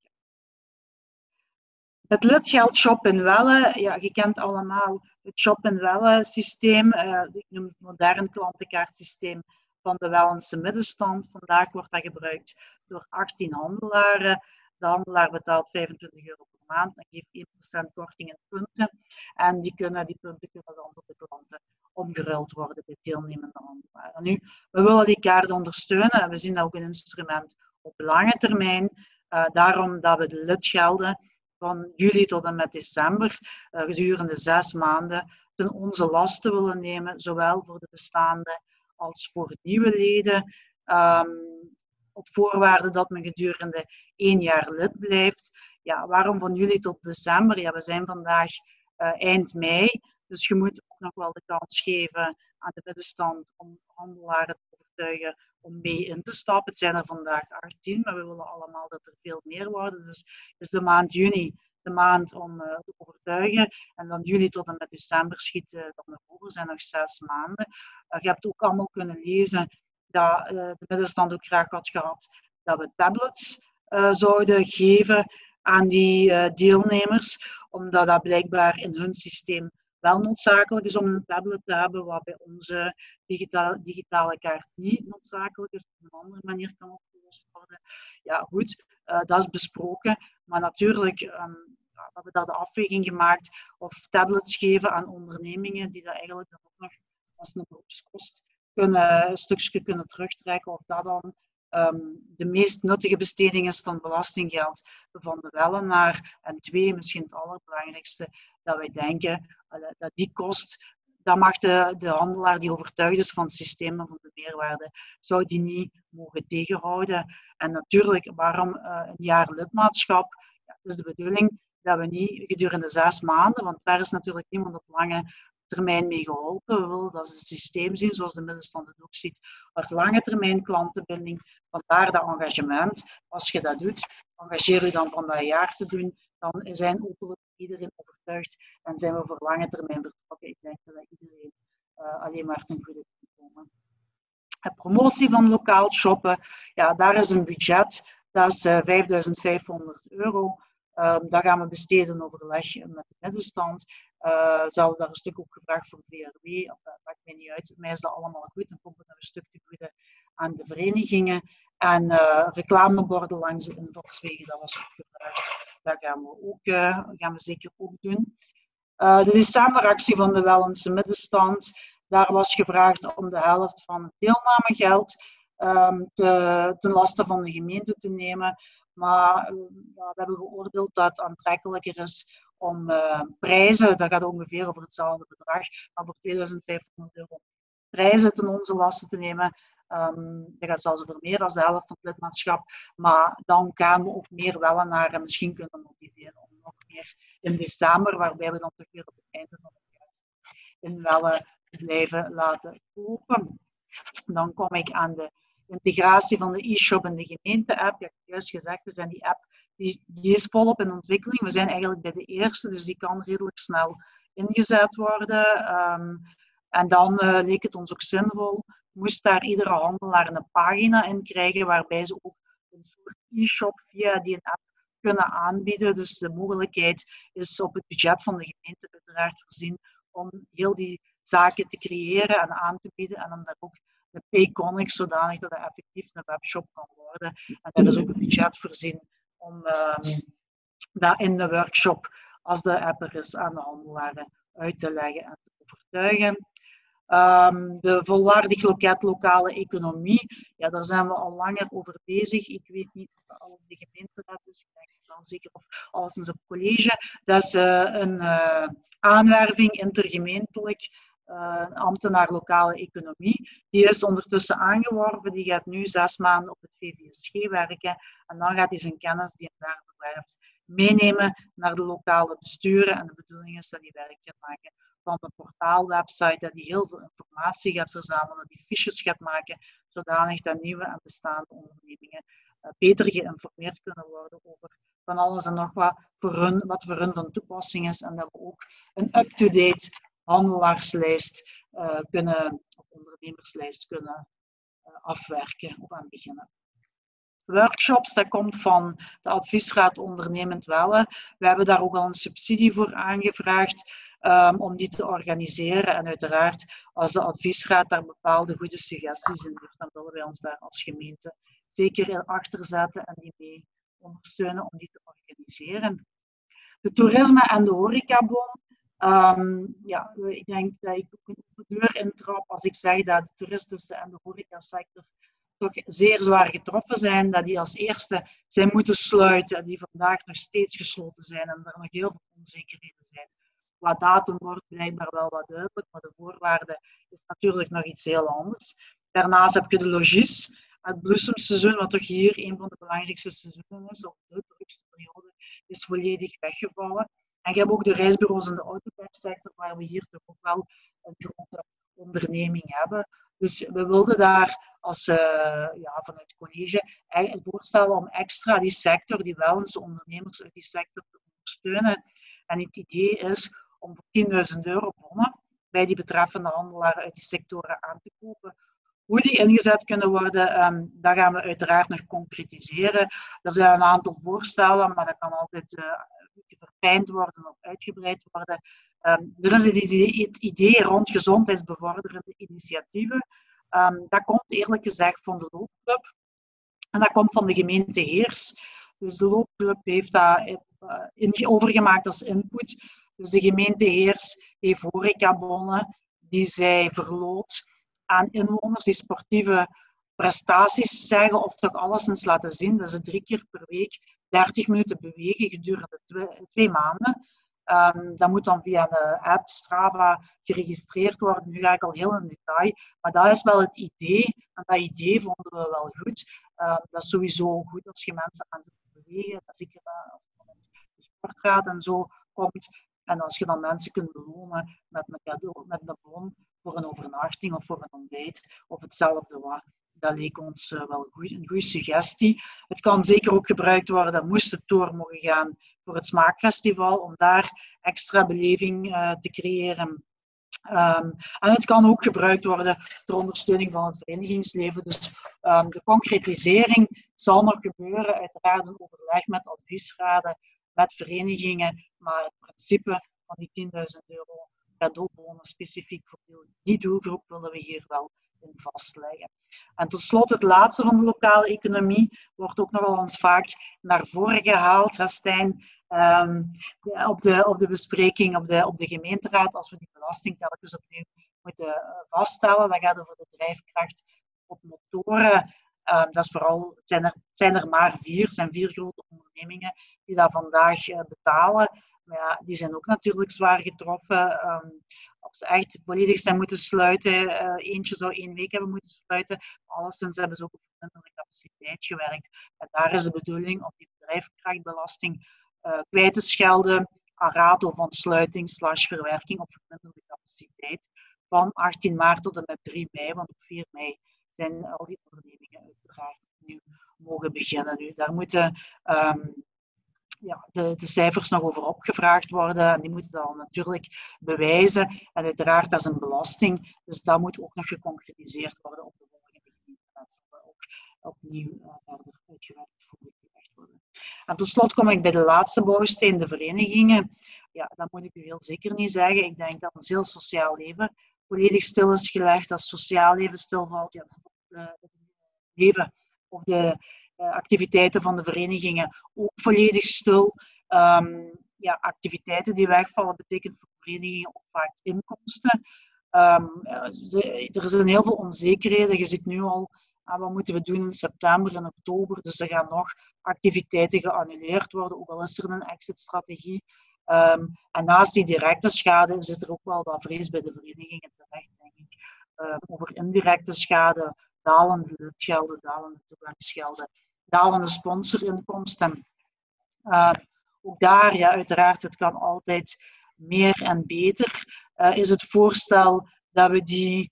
Speaker 5: Het lidgeld Shop in Welle, ja, je kent allemaal het Shop in Welle systeem, uh, ik noem het modern klantenkaartsysteem van de Wellense middenstand. Vandaag wordt dat gebruikt door achttien handelaren. De handelaar betaalt vijfentwintig euro per maand en geeft één procent korting in punten. En die, kunnen, die punten kunnen dan door de klanten omgeruild worden bij deelnemende handelaren. Nu, we willen die kaart ondersteunen en we zien dat ook een instrument op lange termijn. Uh, daarom dat we de lidgelden van juli tot en met december, uh, gedurende zes maanden, ten onze lasten willen nemen, zowel voor de bestaande als voor nieuwe leden, um, op voorwaarde dat men gedurende één jaar lid blijft. Ja, waarom van juli tot december? Ja, we zijn vandaag uh, eind mei, dus je moet ook nog wel de kans geven aan de middenstand om handelaren te overtuigen om mee in te stappen. Het zijn er vandaag achttien, maar we willen allemaal dat er veel meer worden. Dus is de maand juni de maand om uh, te overtuigen. En van juli tot en met december schiet uh, dan nog over, zijn nog zes maanden. Uh, je hebt ook allemaal kunnen lezen dat uh, de middenstand ook graag had gehad dat we tablets uh, zouden geven aan die uh, deelnemers, omdat dat blijkbaar in hun systeem wel noodzakelijk is om een tablet te hebben, wat bij onze digitale, digitale kaart niet noodzakelijk is, op een andere manier kan opgelost worden. Ja, goed, uh, dat is besproken, maar natuurlijk um, ja, hebben we daar de afweging gemaakt of tablets geven aan ondernemingen die dat eigenlijk dan ook nog als een beroepskost kunnen, een stukje kunnen terugtrekken, of dat dan um, de meest nuttige besteding is van belastinggeld van de Wellenaar. En twee, misschien het allerbelangrijkste, dat wij denken uh, dat die kost, dat mag de, de handelaar die overtuigd is van het systeem en van de meerwaarde, zou die niet mogen tegenhouden. En natuurlijk, waarom uh, een jaar lidmaatschap? Ja, het is de bedoeling dat we niet gedurende zes maanden, want daar is natuurlijk niemand op lange termijn mee geholpen. We willen dat ze het systeem zien, zoals de middenstand het ook ziet, als lange termijn klantenbinding. Vandaar dat engagement. Als je dat doet, engageer je dan van dat jaar te doen, dan zijn hopelijk iedereen overtuigd en zijn we voor lange termijn vertrokken. Ik denk dat iedereen uh, alleen maar ten goede kan komen. De promotie van lokaal shoppen, ja, daar is een budget, dat is uh, vijfduizend vijfhonderd euro. Um, dat gaan we besteden in overleg met de middenstand. Uh, ze hadden daar een stuk ook gevraagd voor V R W, of, dat maakt mij niet uit. Mij is dat allemaal goed, dan komt het nog een stuk te goede aan de verenigingen. En uh, reclameborden langs de invalswegen, dat was ook gevraagd. Dat gaan we, ook, uh, gaan we zeker ook doen. Uh, de decemberactie van de Wellense middenstand, daar was gevraagd om de helft van het deelnamegeld um, te, ten laste van de gemeente te nemen. Maar uh, ja, we hebben geoordeeld dat het aantrekkelijker is om uh, prijzen, dat gaat ongeveer over hetzelfde bedrag, maar voor tweeduizend vijfhonderd euro prijzen ten onze lasten te nemen. Um, dat gaat zelfs over meer dan de helft van het lidmaatschap. Maar dan gaan we ook meer Wellenaren misschien kunnen motiveren om nog meer in december, waarbij we dan toch weer op het einde van het jaar in Wellen blijven laten kopen. Dan kom ik aan de integratie van de e-shop en de gemeente-app. Ik heb juist gezegd, we zijn die app die, die is volop in ontwikkeling. We zijn eigenlijk bij de eerste, dus die kan redelijk snel ingezet worden. Um, en dan uh, leek het ons ook zinvol, moest daar iedere handelaar een pagina in krijgen waarbij ze ook een soort e-shop via die app kunnen aanbieden. Dus de mogelijkheid is op het budget van de gemeente uiteraard voorzien om heel die zaken te creëren en aan te bieden en om daar ook de Payconic zodanig dat het effectief een webshop kan worden. En daar is ook een budget voorzien om uh, dat in de workshop, als de app er is, aan de handelaren uit te leggen en te overtuigen. Um, de volwaardig loket lokale economie, ja, daar zijn we al langer over bezig. Ik weet niet of dat al op de gemeenteraad is, ik denk wel zeker of alleszins op college. Dat is uh, een uh, aanwerving intergemeentelijk. Uh, ambtenaar lokale economie. Die is ondertussen aangeworven, die gaat nu zes maanden op het V V S G werken en dan gaat hij zijn kennis die hij daar verwerft meenemen naar de lokale besturen en de bedoeling is dat hij werk gaat maken van een portaalwebsite, dat hij heel veel informatie gaat verzamelen, die fiches gaat maken, zodanig dat nieuwe en bestaande ondernemingen uh, beter geïnformeerd kunnen worden over van alles en nog wat voor hun, wat voor hun van toepassing is en dat we ook een up-to-date handelaarslijst uh, kunnen, of ondernemerslijst kunnen uh, afwerken of aan beginnen. Workshops, dat komt van de Adviesraad Ondernemend Wellen. We hebben daar ook al een subsidie voor aangevraagd um, om die te organiseren. En uiteraard, als de Adviesraad daar bepaalde goede suggesties in heeft, dan willen wij ons daar als gemeente zeker achter zetten en die mee ondersteunen om die te organiseren. De toerisme en de horecabon. Um, ja, ik denk dat ik ook een open deur intrap als ik zeg dat de toeristische en de horecasector toch zeer zwaar getroffen zijn, dat die als eerste zijn moeten sluiten, die vandaag nog steeds gesloten zijn en er nog heel veel onzekerheden zijn. Qua datum wordt blijkbaar wel wat duidelijk, maar de voorwaarde is natuurlijk nog iets heel anders. Daarnaast heb je de logies, het bloesemseizoen, wat toch hier een van de belangrijkste seizoenen is, of de drukste periode, is volledig weggevallen. En je hebt ook de reisbureaus en de autoparksector, waar we hier toch ook wel een grote onderneming hebben. Dus we wilden daar als, uh, ja, vanuit het college eigenlijk voorstellen om extra die sector, die Wellens ondernemers uit die sector te ondersteunen. En het idee is om voor tienduizend euro bonnen bij die betreffende handelaren uit die sectoren aan te kopen. Hoe die ingezet kunnen worden, um, dat gaan we uiteraard nog concretiseren. Er zijn een aantal voorstellen, maar dat kan altijd uh, verfijnd worden of uitgebreid worden. Um, er is het idee, het idee rond gezondheidsbevorderende initiatieven. Um, dat komt eerlijk gezegd van de loopclub en dat komt van de gemeente Heers. Dus de loopclub heeft dat uh, in, overgemaakt als input. Dus de gemeente Heers heeft horecabonnen die zij verloot aan inwoners die sportieve prestaties zeggen of toch alleszins laten zien. Dat ze drie keer per week dertig minuten bewegen gedurende twee, twee maanden. Um, dat moet dan via de app Strava geregistreerd worden. Nu ga ik al heel in detail, maar dat is wel het idee. En dat idee vonden we wel goed. Um, dat is sowieso goed als je mensen aan zet te bewegen. Dat zeker als je van de sportraad en zo komt. En als je dan mensen kunt belonen met een cadeau, met een bon voor een overnachting of voor een ontbijt of hetzelfde wat. Dat leek ons uh, wel goed, een goede suggestie. Het kan zeker ook gebruikt worden, moest het door mogen gaan voor het Smaakfestival, om daar extra beleving uh, te creëren. Um, en het kan ook gebruikt worden ter ondersteuning van het verenigingsleven. Dus um, de concretisering zal nog gebeuren, uiteraard een overleg met adviesraden, met verenigingen, maar het principe van die tienduizend euro cadeaubonnen specifiek voor die doelgroep willen we hier wel in vastleggen. En tot slot het laatste van de lokale economie wordt ook nogal eens vaak naar voren gehaald, hè, Stijn, um, op, de, op de bespreking op de, op de gemeenteraad, als we die belasting telkens opnieuw moeten vaststellen. Dat gaat over de drijfkracht op motoren. Um, dat is vooral, het zijn, er, het zijn er maar vier, het zijn vier grote ondernemingen die dat vandaag uh, betalen. Maar ja, die zijn ook natuurlijk zwaar getroffen. Um, of ze echt volledig zijn moeten sluiten. Uh, eentje zou één week hebben moeten sluiten. Alleszins hebben ze ook op verminderde capaciteit gewerkt. En daar is de bedoeling om die bedrijfskrachtbelasting uh, kwijt te schelden aan rato van sluiting slash verwerking op verminderde capaciteit van achttien maart tot en met drie mei, want op vier mei zijn al die ondernemingen uiteraard nu mogen beginnen. Nu, daar moeten um, ja, de, de cijfers nog over opgevraagd worden en die moeten dan natuurlijk bewijzen. En uiteraard, dat is een belasting, dus dat moet ook nog geconcretiseerd worden op de volgende gemeente. Dat zal ook opnieuw uh, verder uitgewerkt voorgelegd worden. En tot slot kom ik bij de laatste bouwsteen, de verenigingen. Ja, dat moet ik u heel zeker niet zeggen. Ik denk dat ons heel sociaal leven volledig stil is gelegd. Als sociaal leven stilvalt, ja, het leven of de uh, activiteiten van de verenigingen ook volledig stil. Um, ja, activiteiten die wegvallen betekent voor verenigingen ook vaak inkomsten. Um, er zijn heel veel onzekerheden. Je ziet nu al, ah, wat moeten we doen in september en oktober? Dus er gaan nog activiteiten geannuleerd worden, ook al is er een exit-strategie. Um, en naast die directe schade zit er ook wel wat vrees bij de verenigingen terecht, denk ik. Uh, over indirecte schade, dalende lidgelden, dalende toegangsgelden, dalende sponsorinkomsten. Uh, ook daar, ja, uiteraard, het kan altijd meer en beter. Uh, is het voorstel dat we die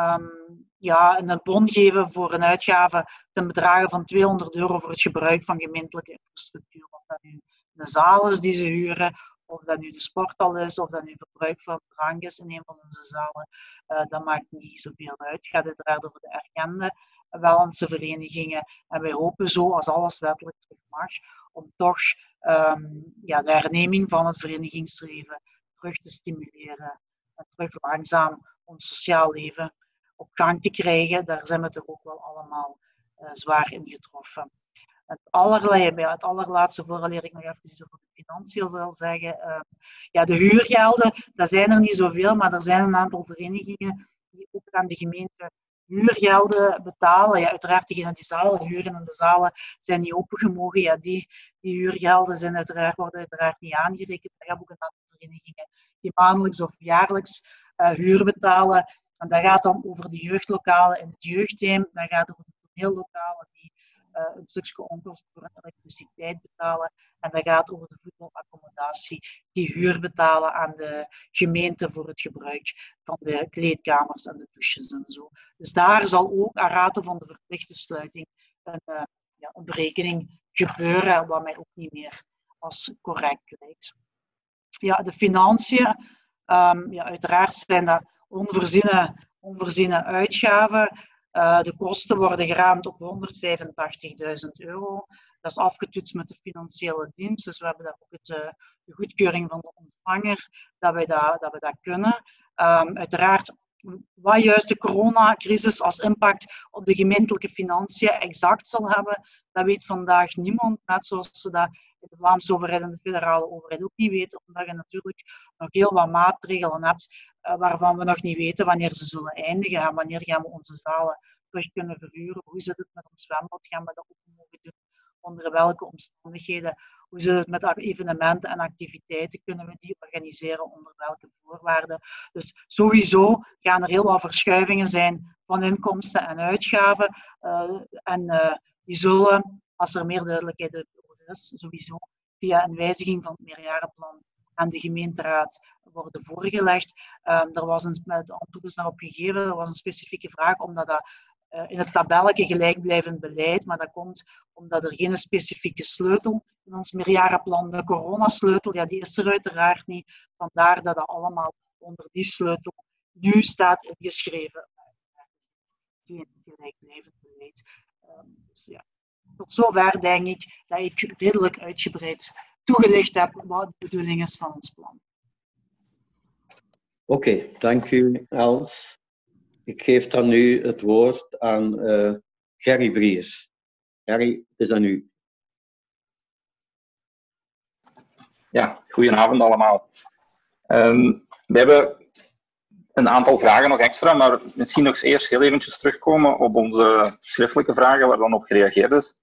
Speaker 5: um, ja, een bon geven voor een uitgave ten bedrage van tweehonderd euro voor het gebruik van gemeentelijke infrastructuur. Of dat nu een zaal is die ze huren, of dat nu de sporthal is, of dat nu verbruik van drank is in een van onze zalen. Uh, dat maakt niet zoveel uit. Het gaat uiteraard over de erkende Wellandse verenigingen. En wij hopen zo, als alles wettelijk terug mag, om toch um, ja, de herneming van het verenigingsleven terug te stimuleren. En terug langzaam ons sociaal leven op gang te krijgen. Daar zijn we toch ook wel allemaal uh, zwaar in getroffen. Het, allerlei, ja, het allerlaatste vooraleer ik nog even iets over de financiën zal zeggen. Uh, ja, de huurgelden, dat zijn er niet zoveel, maar er zijn een aantal verenigingen die ook aan de gemeente huurgelden betalen. Ja, uiteraard diegenen die zalen huren en de zalen zijn niet opengemogen. Ja, die, die huurgelden zijn uiteraard, worden uiteraard niet aangerekend. We hebben ook een aantal verenigingen die maandelijks of jaarlijks uh, huur betalen. En dat gaat dan over de jeugdlokalen in het jeugdheem. Dat gaat over de toneellokalen die uh, een stukje onkosten voor elektriciteit betalen. En dat gaat over de voetbalaccommodatie die huur betalen aan de gemeente voor het gebruik van de kleedkamers en de douches en zo. Dus daar zal ook aan rato van de verplichte sluiting een, uh, ja, een berekening gebeuren, wat mij ook niet meer als correct lijkt. Ja, de financiën, um, ja, uiteraard zijn dat onvoorziene, onvoorziene uitgaven. Uh, de kosten worden geraamd op honderdvijfentachtigduizend euro. Dat is afgetoetst met de financiële dienst, dus we hebben daar ook het, uh, de goedkeuring van de ontvanger dat we dat, dat, we dat kunnen. Um, uiteraard, wat juist de coronacrisis als impact op de gemeentelijke financiën exact zal hebben, dat weet vandaag niemand, net zoals ze dat in de Vlaamse overheid en de federale overheid ook niet weten, omdat je natuurlijk nog heel wat maatregelen hebt uh, waarvan we nog niet weten wanneer ze zullen eindigen en wanneer gaan we onze zalen terug kunnen verhuren. Hoe zit het met ons zwembad? Gaan we dat ook mogen doen? Onder welke omstandigheden? Hoe zit het met evenementen en activiteiten? Kunnen we die organiseren? Onder welke voorwaarden? Dus sowieso gaan er heel wat verschuivingen zijn van inkomsten en uitgaven. Uh, en uh, die zullen, als er meer duidelijkheid over is, sowieso via een wijziging van het meerjarenplan aan de gemeenteraad worden voorgelegd. Um, er was een, het antwoord is daarop gegeven, er was een specifieke vraag, omdat dat uh, in het tabelletje gelijkblijvend beleid, maar dat komt omdat er geen specifieke sleutel in ons meerjarenplan, de coronasleutel, ja, die is er uiteraard niet. Vandaar dat dat allemaal onder die sleutel nu staat ingeschreven. Geen gelijkblijvend beleid. Um, dus ja. Tot zover denk ik dat ik redelijk uitgebreid toegelicht heb wat de bedoeling is van ons plan.
Speaker 2: Oké, okay, dank u Els. Ik geef dan nu het woord aan uh, Gerry Vries. Gerry, het is aan u.
Speaker 6: Ja, goedenavond allemaal. Um, we hebben een aantal vragen nog extra, maar misschien nog eerst heel eventjes terugkomen op onze schriftelijke vragen waar dan op gereageerd is.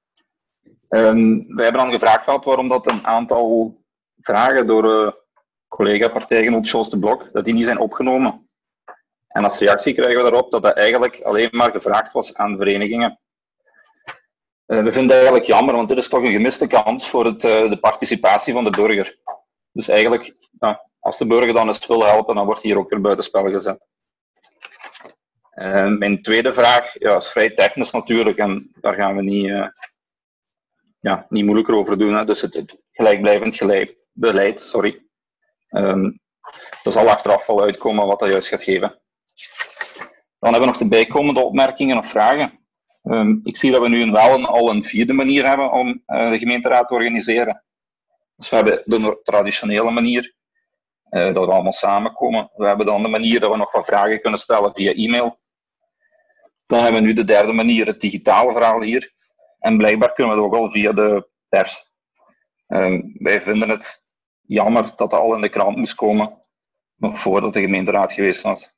Speaker 6: Um, we hebben dan gevraagd gehad waarom dat een aantal vragen door uh, collega-partijgenoot Jos de Blok, dat die niet zijn opgenomen. En als reactie krijgen we daarop dat dat eigenlijk alleen maar gevraagd was aan verenigingen. Uh, we vinden het eigenlijk jammer, want dit is toch een gemiste kans voor het, uh, de participatie van de burger. Dus eigenlijk, uh, als de burger dan eens wil helpen, dan wordt hij hier ook weer buitenspel gezet. Uh, mijn tweede vraag ja, is vrij technisch natuurlijk, en daar gaan we niet, uh, ja, niet moeilijker over doen. Hè. Dus het, het gelijkblijvend gelijk, beleid, sorry. Um, er zal achteraf wel uitkomen wat dat juist gaat geven. Dan hebben we nog de bijkomende opmerkingen of vragen. Um, ik zie dat we nu een, wel een, al een vierde manier hebben om uh, de gemeenteraad te organiseren. Dus we hebben de traditionele manier, uh, dat we allemaal samenkomen. We hebben dan de manier dat we nog wat vragen kunnen stellen via e-mail. Dan hebben we nu de derde manier, het digitale verhaal hier. En blijkbaar kunnen we dat ook al via de pers. Um, wij vinden het jammer dat dat al in de krant moest komen, nog voordat de gemeenteraad geweest was.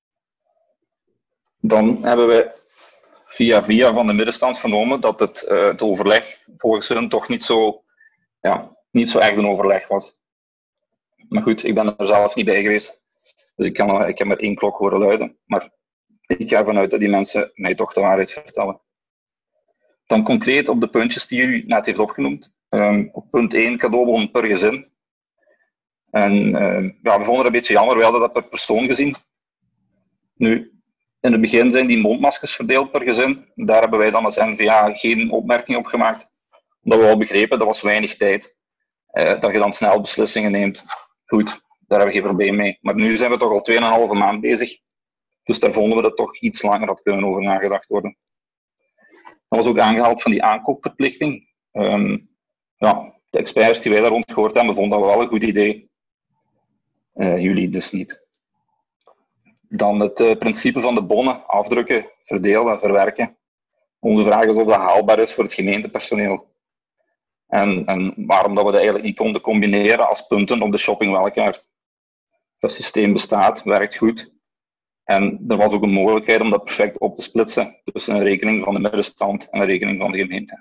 Speaker 6: Dan hebben we via via van de middenstand vernomen dat het, uh, het overleg volgens hun toch niet zo, ja, niet zo echt een overleg was. Maar goed, ik ben er zelf niet bij geweest, dus ik, kan, ik heb maar één klok horen luiden. Maar ik ga ervan uit dat die mensen mij toch de waarheid vertellen. Dan concreet op de puntjes die u net heeft opgenoemd. Um, op punt één, cadeaubon per gezin. En uh, ja, we vonden het een beetje jammer, we hadden dat per persoon gezien. Nu, in het begin zijn die mondmaskers verdeeld per gezin. Daar hebben wij dan als N V A geen opmerking op gemaakt. Omdat we al begrepen, dat was weinig tijd. Uh, dat je dan snel beslissingen neemt. Goed, daar hebben we geen probleem mee. Maar nu zijn we toch al tweeënhalve maand bezig. Dus daar vonden we dat toch iets langer had kunnen over nagedacht worden. Dat was ook aangehaald van die aankoopverplichting. Um, ja, de experts die wij daar rond gehoord hebben, vonden dat wel een goed idee. Uh, jullie dus niet. Dan het uh, principe van de bonnen, afdrukken, verdelen en verwerken. Onze vraag is of dat haalbaar is voor het gemeentepersoneel. En, en waarom dat we dat eigenlijk niet konden combineren als punten op de shopping-welkaart. Dat systeem bestaat, werkt goed. En er was ook een mogelijkheid om dat perfect op te splitsen tussen een rekening van de middenstand en een rekening van de gemeente.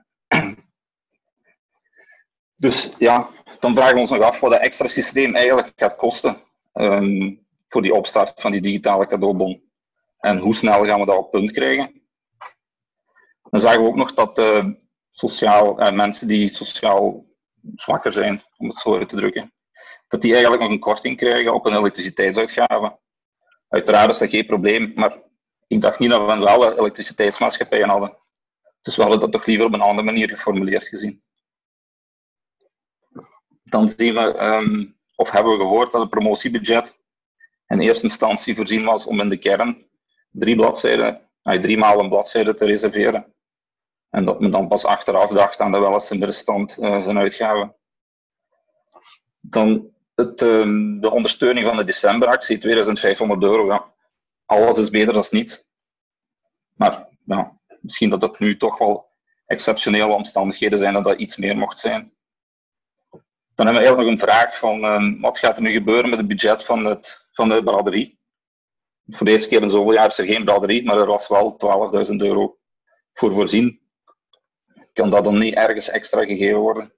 Speaker 6: Dus ja, dan vragen we ons nog af wat dat extra systeem eigenlijk gaat kosten um, voor die opstart van die digitale cadeaubon. En hoe snel gaan we dat op punt krijgen. Dan zagen we ook nog dat uh, sociaal, uh, mensen die sociaal zwakker zijn, om het zo uit te drukken, dat die eigenlijk nog een korting krijgen op een elektriciteitsuitgave. Uiteraard is dat geen probleem, maar ik dacht niet dat we wel elektriciteitsmaatschappijen hadden. Dus we hadden dat toch liever op een andere manier geformuleerd gezien. Dan zien we, um, of hebben we gehoord dat het promotiebudget in eerste instantie voorzien was om in de kern drie bladzijden, nee, drie maal een bladzijde te reserveren. En dat men dan pas achteraf dacht aan de Welletse middenstand uh, zijn uitgaven. Dan het, um, de ondersteuning van de decemberactie, tweeduizend vijfhonderd euro. Ja. Alles is beter dan niets. Maar ja, misschien dat het nu toch wel exceptionele omstandigheden zijn dat dat iets meer mocht zijn. Dan hebben we eigenlijk nog een vraag van um, wat gaat er nu gebeuren met het budget van, het, van de braderie? Voor de eerste keer in zoveel jaar is er geen braderie, maar er was wel twaalfduizend euro voor voorzien. Kan dat dan niet ergens extra gegeven worden?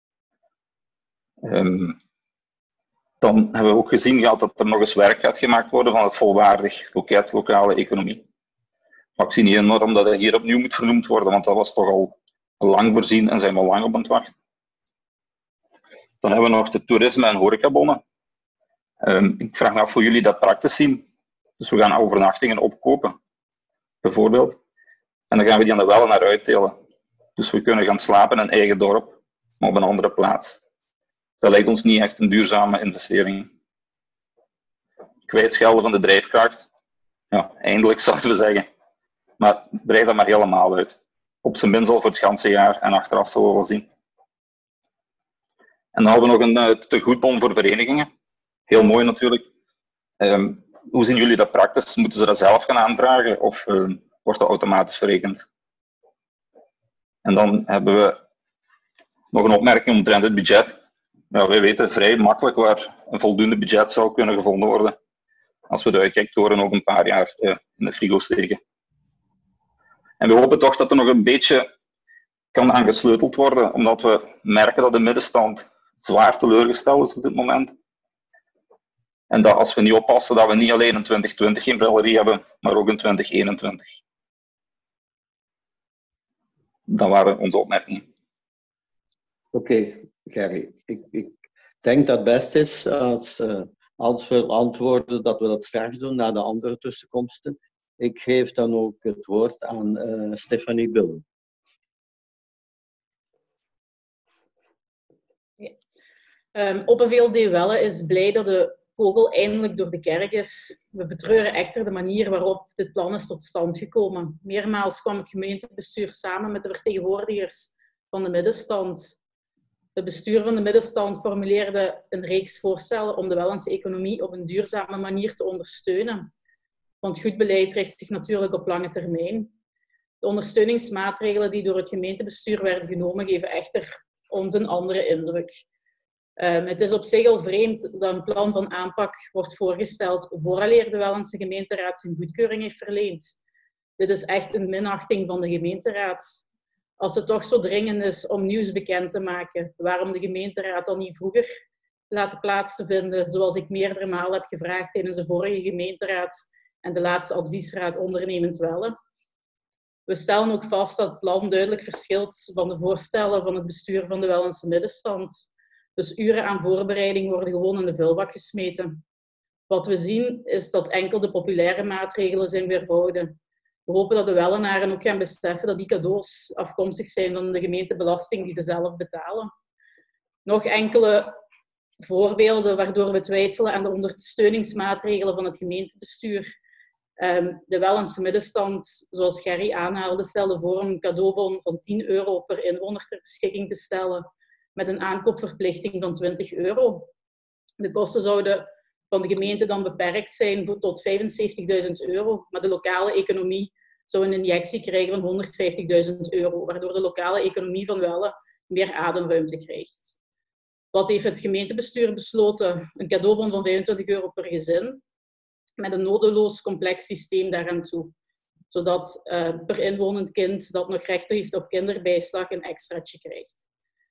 Speaker 6: Um, dan hebben we ook gezien gehad dat er nog eens werk gaat gemaakt worden van het volwaardig loket lokale economie. Maar ik zie niet enorm dat het hier opnieuw moet vernoemd worden, want dat was toch al lang voorzien en zijn we lang op aan het wachten. Dan hebben we nog de toerisme- en horecabonnen. Um, ik vraag me af hoe jullie dat praktisch zien. Dus we gaan overnachtingen opkopen, bijvoorbeeld. En dan gaan we die aan de wellen naar uitdelen. Dus we kunnen gaan slapen in een eigen dorp, maar op een andere plaats. Dat lijkt ons niet echt een duurzame investering. Kwijtschelden van de drijfkracht. Ja, eindelijk zouden we zeggen. Maar breid dat maar helemaal uit. Op zijn minst al voor het ganse jaar en achteraf zullen we wel zien. En dan hebben we nog een uh, tegoedbon voor verenigingen. Heel mooi natuurlijk. Um, hoe zien jullie dat praktisch? Moeten ze dat zelf gaan aanvragen of uh, wordt dat automatisch verrekend? En dan hebben we nog een opmerking omtrent het budget. Ja, wij weten vrij makkelijk waar een voldoende budget zou kunnen gevonden worden. Als we de uitkijktoren ook een paar jaar uh, in de frigo steken. En we hopen toch dat er nog een beetje kan aangesleuteld worden, omdat we merken dat de middenstand zwaar teleurgesteld is op dit moment. En dat als we niet oppassen, dat we niet alleen in twintig twintig geen brouwerie hebben, maar ook in twintig eenentwintig. Dat waren onze opmerkingen.
Speaker 2: Oké, okay, Gerry. Ik, ik denk dat het best is als, uh, als we antwoorden dat we dat straks doen na de andere tussenkomsten. Ik geef dan ook het woord aan uh, Stefanie Billen.
Speaker 7: Ja. Um, Open V L D Welle is blij dat de kogel eindelijk door de kerk is. We betreuren echter de manier waarop dit plan is tot stand gekomen. Meermaals kwam het gemeentebestuur samen met de vertegenwoordigers van de middenstand. Het bestuur van de middenstand formuleerde een reeks voorstellen om de Wellense economie op een duurzame manier te ondersteunen. Want goed beleid richt zich natuurlijk op lange termijn. De ondersteuningsmaatregelen die door het gemeentebestuur werden genomen, geven echter ons een andere indruk. Um, het is op zich al vreemd dat een plan van aanpak wordt voorgesteld vooraleer de Wellense gemeenteraad zijn goedkeuring heeft verleend. Dit is echt een minachting van de gemeenteraad. Als het toch zo dringend is om nieuws bekend te maken, waarom de gemeenteraad dan niet vroeger laten plaats te vinden, zoals ik meerdere malen heb gevraagd tijdens de vorige gemeenteraad en de laatste adviesraad ondernemend Welle. We stellen ook vast dat het plan duidelijk verschilt van de voorstellen van het bestuur van de Wellense middenstand. Dus uren aan voorbereiding worden gewoon in de vuilbak gesmeten. Wat we zien is dat enkel de populaire maatregelen zijn weerhouden. We hopen dat de Wellenaren ook gaan beseffen dat die cadeaus afkomstig zijn van de gemeentebelasting die ze zelf betalen. Nog enkele voorbeelden waardoor we twijfelen aan de ondersteuningsmaatregelen van het gemeentebestuur. De Wellense middenstand, zoals Gerry aanhaalde, stelde voor om een cadeaubon van tien euro per inwoner ter beschikking te stellen, met een aankoopverplichting van twintig euro. De kosten zouden van de gemeente dan beperkt zijn tot vijfenzeventigduizend euro, maar de lokale economie zou een injectie krijgen van honderdvijftigduizend euro, waardoor de lokale economie van Welle meer ademruimte krijgt. Wat heeft het gemeentebestuur besloten? Een cadeaubon van vijfentwintig euro per gezin, met een nodeloos complex systeem daaraan toe, zodat uh, per inwonend kind dat nog recht heeft op kinderbijslag een extraatje krijgt.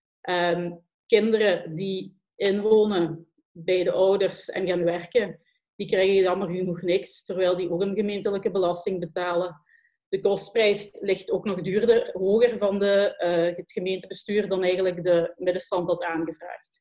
Speaker 7: Um, kinderen die inwonen bij de ouders en gaan werken, die krijgen jammer genoeg niks, terwijl die ook een gemeentelijke belasting betalen. De kostprijs ligt ook nog duurder, hoger van de, uh, het gemeentebestuur dan eigenlijk de middenstand had aangevraagd.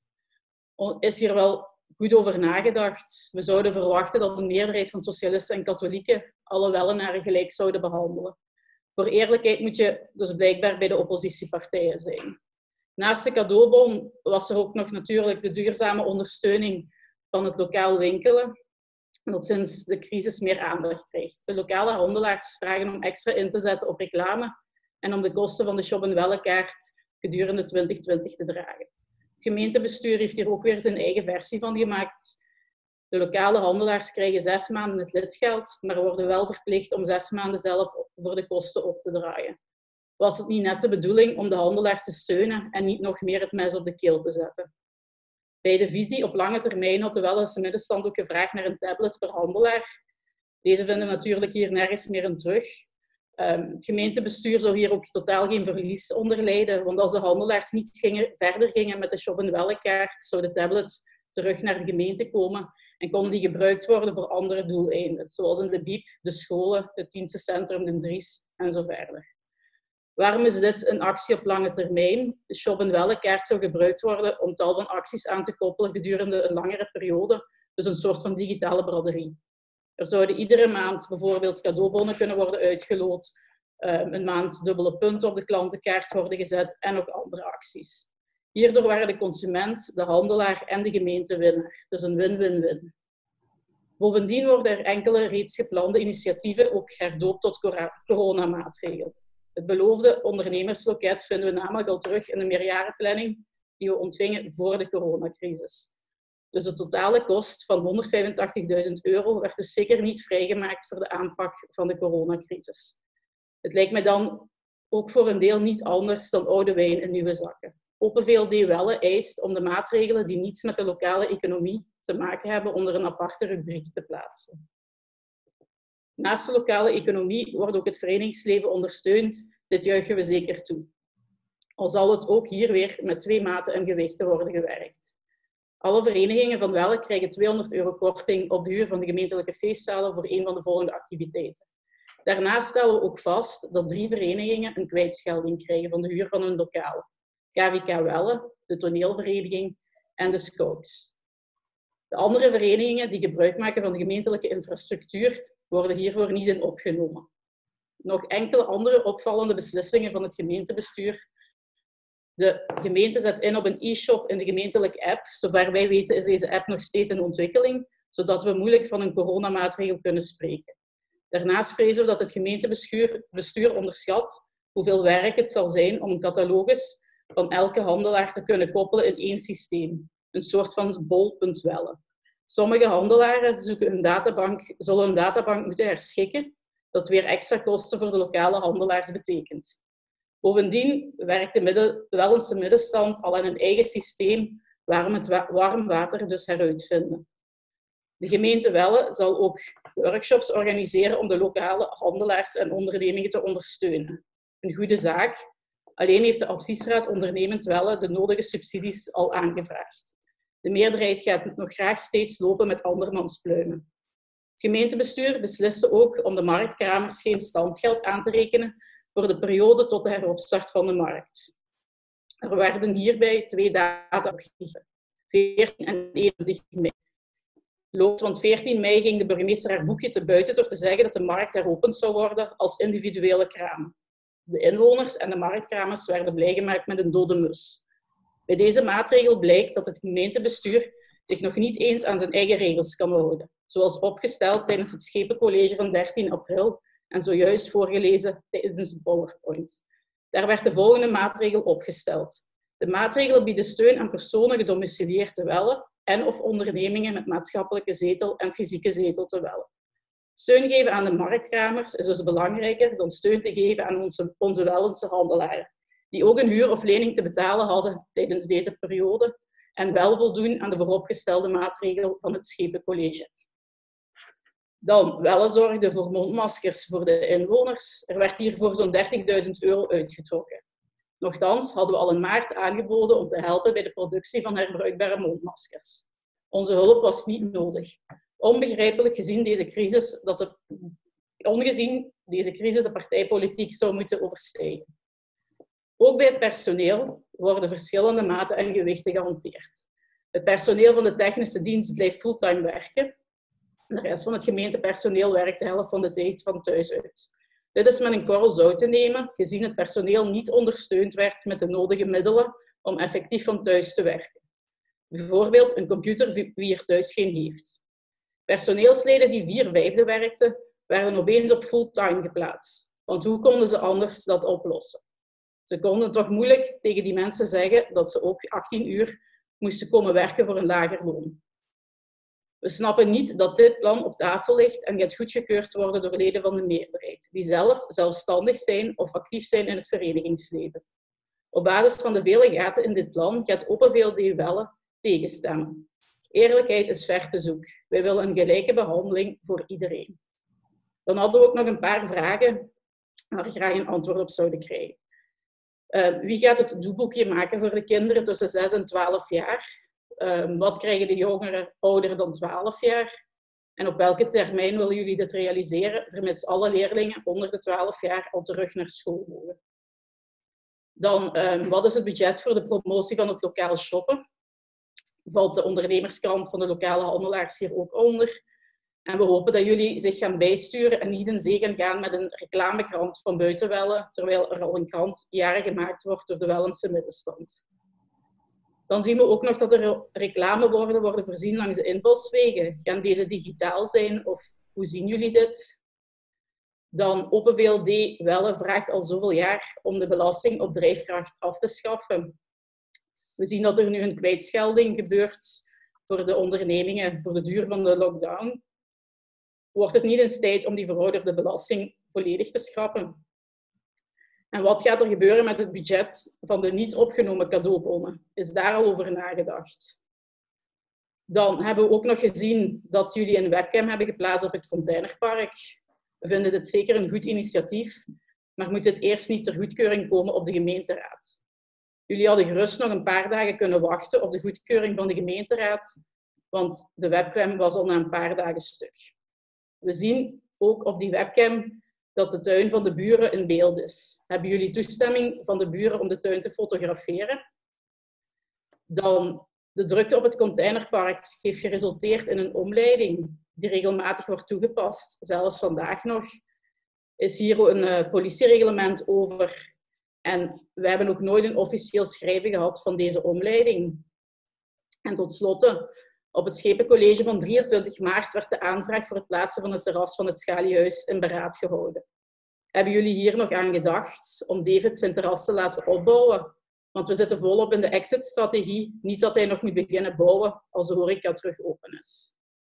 Speaker 7: Is hier wel goed over nagedacht. We zouden verwachten dat een meerderheid van socialisten en katholieken alle Wellenaren gelijk zouden behandelen. Voor eerlijkheid moet je dus blijkbaar bij de oppositiepartijen zijn. Naast de cadeaubon was er ook nog natuurlijk de duurzame ondersteuning van het lokaal winkelen, dat sinds de crisis meer aandacht krijgt. De lokale handelaars vragen om extra in te zetten op reclame en om de kosten van de Shop en Welle-kaart gedurende twintig twintig te dragen. Het gemeentebestuur heeft hier ook weer zijn eigen versie van gemaakt. De lokale handelaars krijgen zes maanden het lidgeld, maar worden wel verplicht om zes maanden zelf voor de kosten op te draaien. Was het niet net de bedoeling om de handelaars te steunen en niet nog meer het mes op de keel te zetten? Bij de visie op lange termijn had de Wellense middenstand ook gevraagd naar een tablet per handelaar. Deze vinden natuurlijk hier nergens meer in terug. Um, het gemeentebestuur zou hier ook totaal geen verlies onder lijden, want als de handelaars niet gingen, verder gingen met de Shop en Welle-kaart, zouden de tablets terug naar de gemeente komen en konden die gebruikt worden voor andere doeleinden, zoals in de B I E P, de scholen, het dienstencentrum, de Dries en zo verder. Waarom is dit een actie op lange termijn? De Shop en Welle-kaart zou gebruikt worden om tal van acties aan te koppelen gedurende een langere periode, dus een soort van digitale braderie. Er zouden iedere maand bijvoorbeeld cadeaubonnen kunnen worden uitgeloot, een maand dubbele punten op de klantenkaart worden gezet en ook andere acties. Hierdoor waren de consument, de handelaar en de gemeente winnaar. Dus een win-win-win. Bovendien worden er enkele reeds geplande initiatieven ook herdoopt tot coronamaatregelen. Het beloofde ondernemersloket vinden we namelijk al terug in de meerjarenplanning die we ontvingen voor de coronacrisis. Dus de totale kost van honderdvijfentachtigduizend euro werd dus zeker niet vrijgemaakt voor de aanpak van de coronacrisis. Het lijkt mij dan ook voor een deel niet anders dan oude wijn in nieuwe zakken. Open V L D Welle eist om de maatregelen die niets met de lokale economie te maken hebben onder een aparte rubriek te plaatsen. Naast de lokale economie wordt ook het verenigingsleven ondersteund. Dit juichen we zeker toe. Al zal het ook hier weer met twee maten en gewichten worden gewerkt. Alle verenigingen van Welle krijgen tweehonderd euro korting op de huur van de gemeentelijke feestzalen voor een van de volgende activiteiten. Daarnaast stellen we ook vast dat drie verenigingen een kwijtschelding krijgen van de huur van hun lokaal. K V K Welle, de toneelvereniging en de Scouts. De andere verenigingen die gebruik maken van de gemeentelijke infrastructuur worden hiervoor niet in opgenomen. Nog enkele andere opvallende beslissingen van het gemeentebestuur. De gemeente zet in op een e-shop in de gemeentelijke app. Zover wij weten is deze app nog steeds in ontwikkeling, zodat we moeilijk van een coronamaatregel kunnen spreken. Daarnaast vrezen we dat het gemeentebestuur bestuur onderschat hoeveel werk het zal zijn om een catalogus van elke handelaar te kunnen koppelen in één systeem. Een soort van bol.welle. Sommige handelaren zoeken een databank, zullen een databank moeten herschikken, dat weer extra kosten voor de lokale handelaars betekent. Bovendien werkt de midden, Wellense middenstand al aan een eigen systeem waarom het wa warm water dus heruitvinden. De gemeente Welle zal ook workshops organiseren om de lokale handelaars en ondernemingen te ondersteunen. Een goede zaak. Alleen heeft de adviesraad ondernemend Welle de nodige subsidies al aangevraagd. De meerderheid gaat nog graag steeds lopen met andermans pluimen. Het gemeentebestuur besliste ook om de marktkramers geen standgeld aan te rekenen voor de periode tot de heropstart van de markt. Er werden hierbij twee data opgegeven, veertien en eenentwintig mei. Loopt, want veertien mei ging de burgemeester haar boekje te buiten door te zeggen dat de markt heropend zou worden als individuele kraam. De inwoners en de marktkramers werden blij gemaakt met een dode mus. Bij deze maatregel blijkt dat het gemeentebestuur zich nog niet eens aan zijn eigen regels kan houden, zoals opgesteld tijdens het Schepencollege van dertien april en zojuist voorgelezen tijdens de PowerPoint. Daar werd de volgende maatregel opgesteld. De maatregelen bieden steun aan personen gedomicilieerd te Welle en of ondernemingen met maatschappelijke zetel en fysieke zetel te Welle. Steun geven aan de marktkramers is dus belangrijker dan steun te geven aan onze, onze Wellense handelaren, die ook een huur of lening te betalen hadden tijdens deze periode en wel voldoen aan de vooropgestelde maatregel van het Schepencollege. Dan, Welle zorgde voor mondmaskers voor de inwoners. Er werd hiervoor zo'n dertigduizend euro uitgetrokken. Nochtans hadden we al in maart aangeboden om te helpen bij de productie van herbruikbare mondmaskers. Onze hulp was niet nodig. Onbegrijpelijk gezien deze crisis, dat de, ongezien deze crisis de partijpolitiek zou moeten overstijgen. Ook bij het personeel worden verschillende maten en gewichten gehanteerd. Het personeel van de technische dienst blijft fulltime werken. De rest van het gemeentepersoneel werkt de helft van de tijd van thuis uit. Dit is met een korrel zout te nemen, gezien het personeel niet ondersteund werd met de nodige middelen om effectief van thuis te werken. Bijvoorbeeld een computer wie er thuis geen heeft. Personeelsleden die vier vijfde werkten, werden opeens op fulltime geplaatst. Want hoe konden ze anders dat oplossen? Ze konden toch moeilijk tegen die mensen zeggen dat ze ook achttien uur moesten komen werken voor een lager loon. We snappen niet dat dit plan op tafel ligt en gaat goedgekeurd worden door leden van de meerderheid, die zelf zelfstandig zijn of actief zijn in het verenigingsleven. Op basis van de vele gaten in dit plan gaat Open V L D Welle tegenstemmen. Eerlijkheid is ver te zoeken. Wij willen een gelijke behandeling voor iedereen. Dan hadden we ook nog een paar vragen waar we graag een antwoord op zouden krijgen. Uh, wie gaat het doeboekje maken voor de kinderen tussen zes en twaalf jaar? Uh, wat krijgen de jongeren ouder dan twaalf jaar? En op welke termijn willen jullie dit realiseren, vermits alle leerlingen onder de twaalf jaar al terug naar school mogen? Dan, uh, wat is het budget voor de promotie van het lokaal shoppen? Valt de ondernemerskrant van de lokale handelaars hier ook onder? En we hopen dat jullie zich gaan bijsturen en niet in zee gaan gaan met een reclamekrant van buiten Welle, terwijl er al een krant jaren gemaakt wordt door de Wellense middenstand. Dan zien we ook nog dat er reclameborden worden voorzien langs de invalswegen. Gaan deze digitaal zijn of hoe zien jullie dit? Dan Open V L D Welle vraagt al zoveel jaar om de belasting op drijfkracht af te schaffen. We zien dat er nu een kwijtschelding gebeurt voor de ondernemingen voor de duur van de lockdown. Wordt het niet eens tijd om die verouderde belasting volledig te schrappen? En wat gaat er gebeuren met het budget van de niet opgenomen cadeaubonnen? Is daar al over nagedacht? Dan hebben we ook nog gezien dat jullie een webcam hebben geplaatst op het containerpark. We vinden dit zeker een goed initiatief, maar moet dit eerst niet ter goedkeuring komen op de gemeenteraad. Jullie hadden gerust nog een paar dagen kunnen wachten op de goedkeuring van de gemeenteraad, want de webcam was al na een paar dagen stuk. We zien ook op die webcam dat de tuin van de buren in beeld is. Hebben jullie toestemming van de buren om de tuin te fotograferen? Dan, de drukte op het containerpark heeft geresulteerd in een omleiding die regelmatig wordt toegepast, zelfs vandaag nog. Is hier een uh, politiereglement over. En we hebben ook nooit een officieel schrijven gehad van deze omleiding. En tot slot, op het Schepencollege van drieëntwintig maart werd de aanvraag voor het plaatsen van het terras van het Schaliehuis in beraad gehouden. Hebben jullie hier nog aan gedacht om David zijn terras te laten opbouwen? Want we zitten volop in de exit-strategie. Niet dat hij nog moet beginnen bouwen als de horeca terug open is.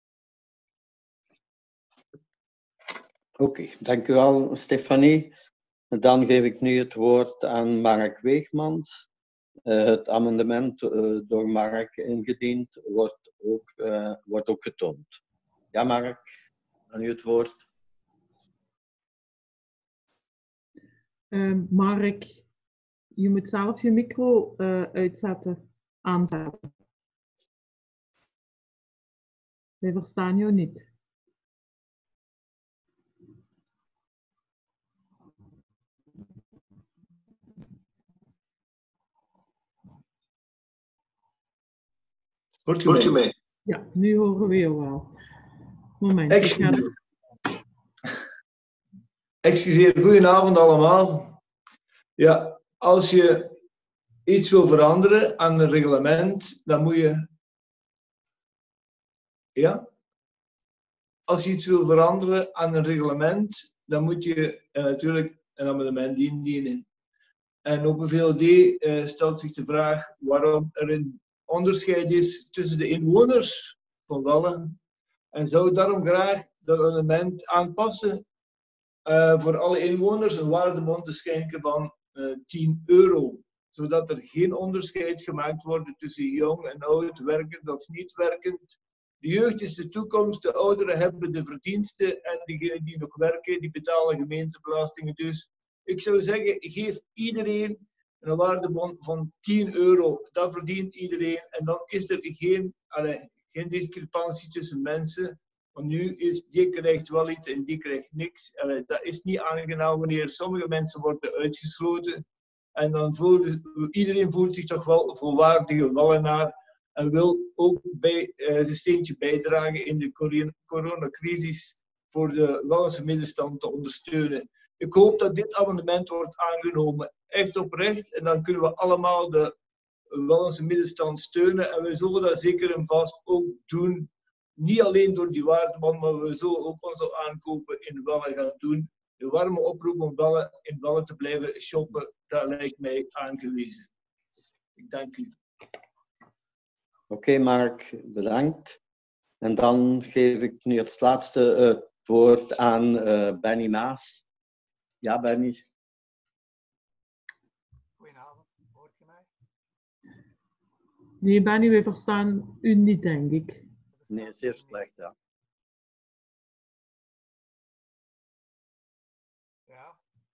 Speaker 2: Oké, okay, dank u wel, Stefanie. Dan geef ik nu het woord aan Mark Weegmans. Uh, het amendement uh, door Mark ingediend wordt ook, uh, wordt ook getoond. Ja, Mark, aan u het woord.
Speaker 1: Uh, Mark, je moet zelf je micro uh, uitzetten, aanzetten. Wij verstaan jou niet.
Speaker 8: Hoort u mij? Hoort u mij?
Speaker 1: Ja, nu horen we jou wel. Moment.
Speaker 8: Excuseer. Excuseer, goedenavond allemaal. Ja, als je iets wil veranderen aan een reglement, dan moet je... Ja? Als je iets wil veranderen aan een reglement, dan moet je uh, natuurlijk een amendement indienen. En op een V L D uh, stelt zich de vraag waarom er een onderscheid is tussen de inwoners van Welle en zou daarom graag dat amendement aanpassen uh, voor alle inwoners een waardebon te schenken van uh, tien euro. Zodat er geen onderscheid gemaakt wordt tussen jong en oud, werkend of niet werkend. De jeugd is de toekomst, de ouderen hebben de verdiensten en diegenen die nog werken, die betalen gemeentebelastingen. Dus ik zou zeggen, geef iedereen een waardebon van tien euro. Dat verdient iedereen. En dan is er geen, allez, geen discrepantie tussen mensen. Want nu is die krijgt wel iets en die krijgt niks. Allez, dat is niet aangenaam wanneer sommige mensen worden uitgesloten. En dan voelt iedereen voelt zich toch wel volwaardige Wallenaar. En wil ook bij, uh, zijn steentje bijdragen in de coronacrisis voor de Waalse middenstand te ondersteunen. Ik hoop dat dit amendement wordt aangenomen, echt oprecht. En dan kunnen we allemaal de Waalse middenstand steunen. En we zullen dat zeker en vast ook doen. Niet alleen door die waardebon, maar we zullen ook onze aankopen in Welle gaan doen. De warme oproep om Welle, in Welle te blijven shoppen, dat lijkt mij aangewezen. Ik dank u.
Speaker 2: Oké, okay, Mark, bedankt. En dan geef ik nu het laatste uh, het woord aan uh, Benny Maas. Ja, Benny.
Speaker 9: Goedenavond, hoort je mij?
Speaker 1: Nee, Benny, we verstaan u niet, denk ik.
Speaker 2: Nee, zeer slecht, ja.
Speaker 9: Ja.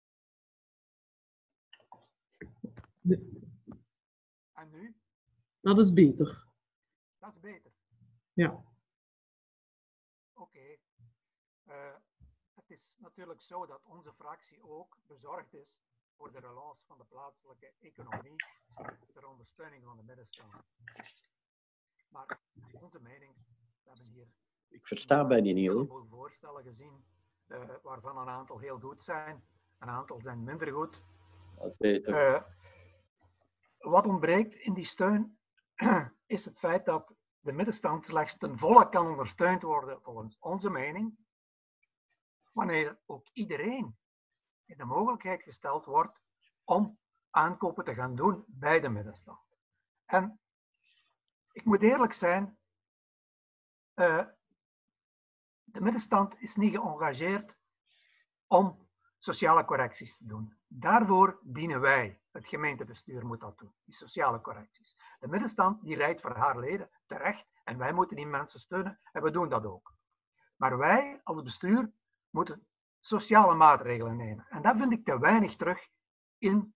Speaker 1: De...
Speaker 9: En nu?
Speaker 1: Dat is beter.
Speaker 9: Dat is beter.
Speaker 1: Ja.
Speaker 9: Oké. Okay. Uh, het is natuurlijk zo dat onze fractie ook bezorgd is voor de relance van de plaatselijke economie ter ondersteuning van de middenstand. Maar onze mening, we hebben hier
Speaker 2: Ik versta bij die niet, hoor.
Speaker 9: een heleboel voorstellen gezien, uh, waarvan een aantal heel goed zijn, een aantal zijn minder goed.
Speaker 2: Dat is beter.
Speaker 9: Uh, wat ontbreekt in die steun is het feit dat de middenstand slechts ten volle kan ondersteund worden, volgens onze mening, wanneer ook iedereen in de mogelijkheid gesteld wordt om aankopen te gaan doen bij de middenstand. En ik moet eerlijk zijn, uh, de middenstand is niet geëngageerd om sociale correcties te doen. Daarvoor dienen wij. Het gemeentebestuur moet dat doen, die sociale correcties. De middenstand die rijdt voor haar leden terecht en wij moeten die mensen steunen en we doen dat ook. Maar wij als bestuur moeten sociale maatregelen nemen. En dat vind ik te weinig terug in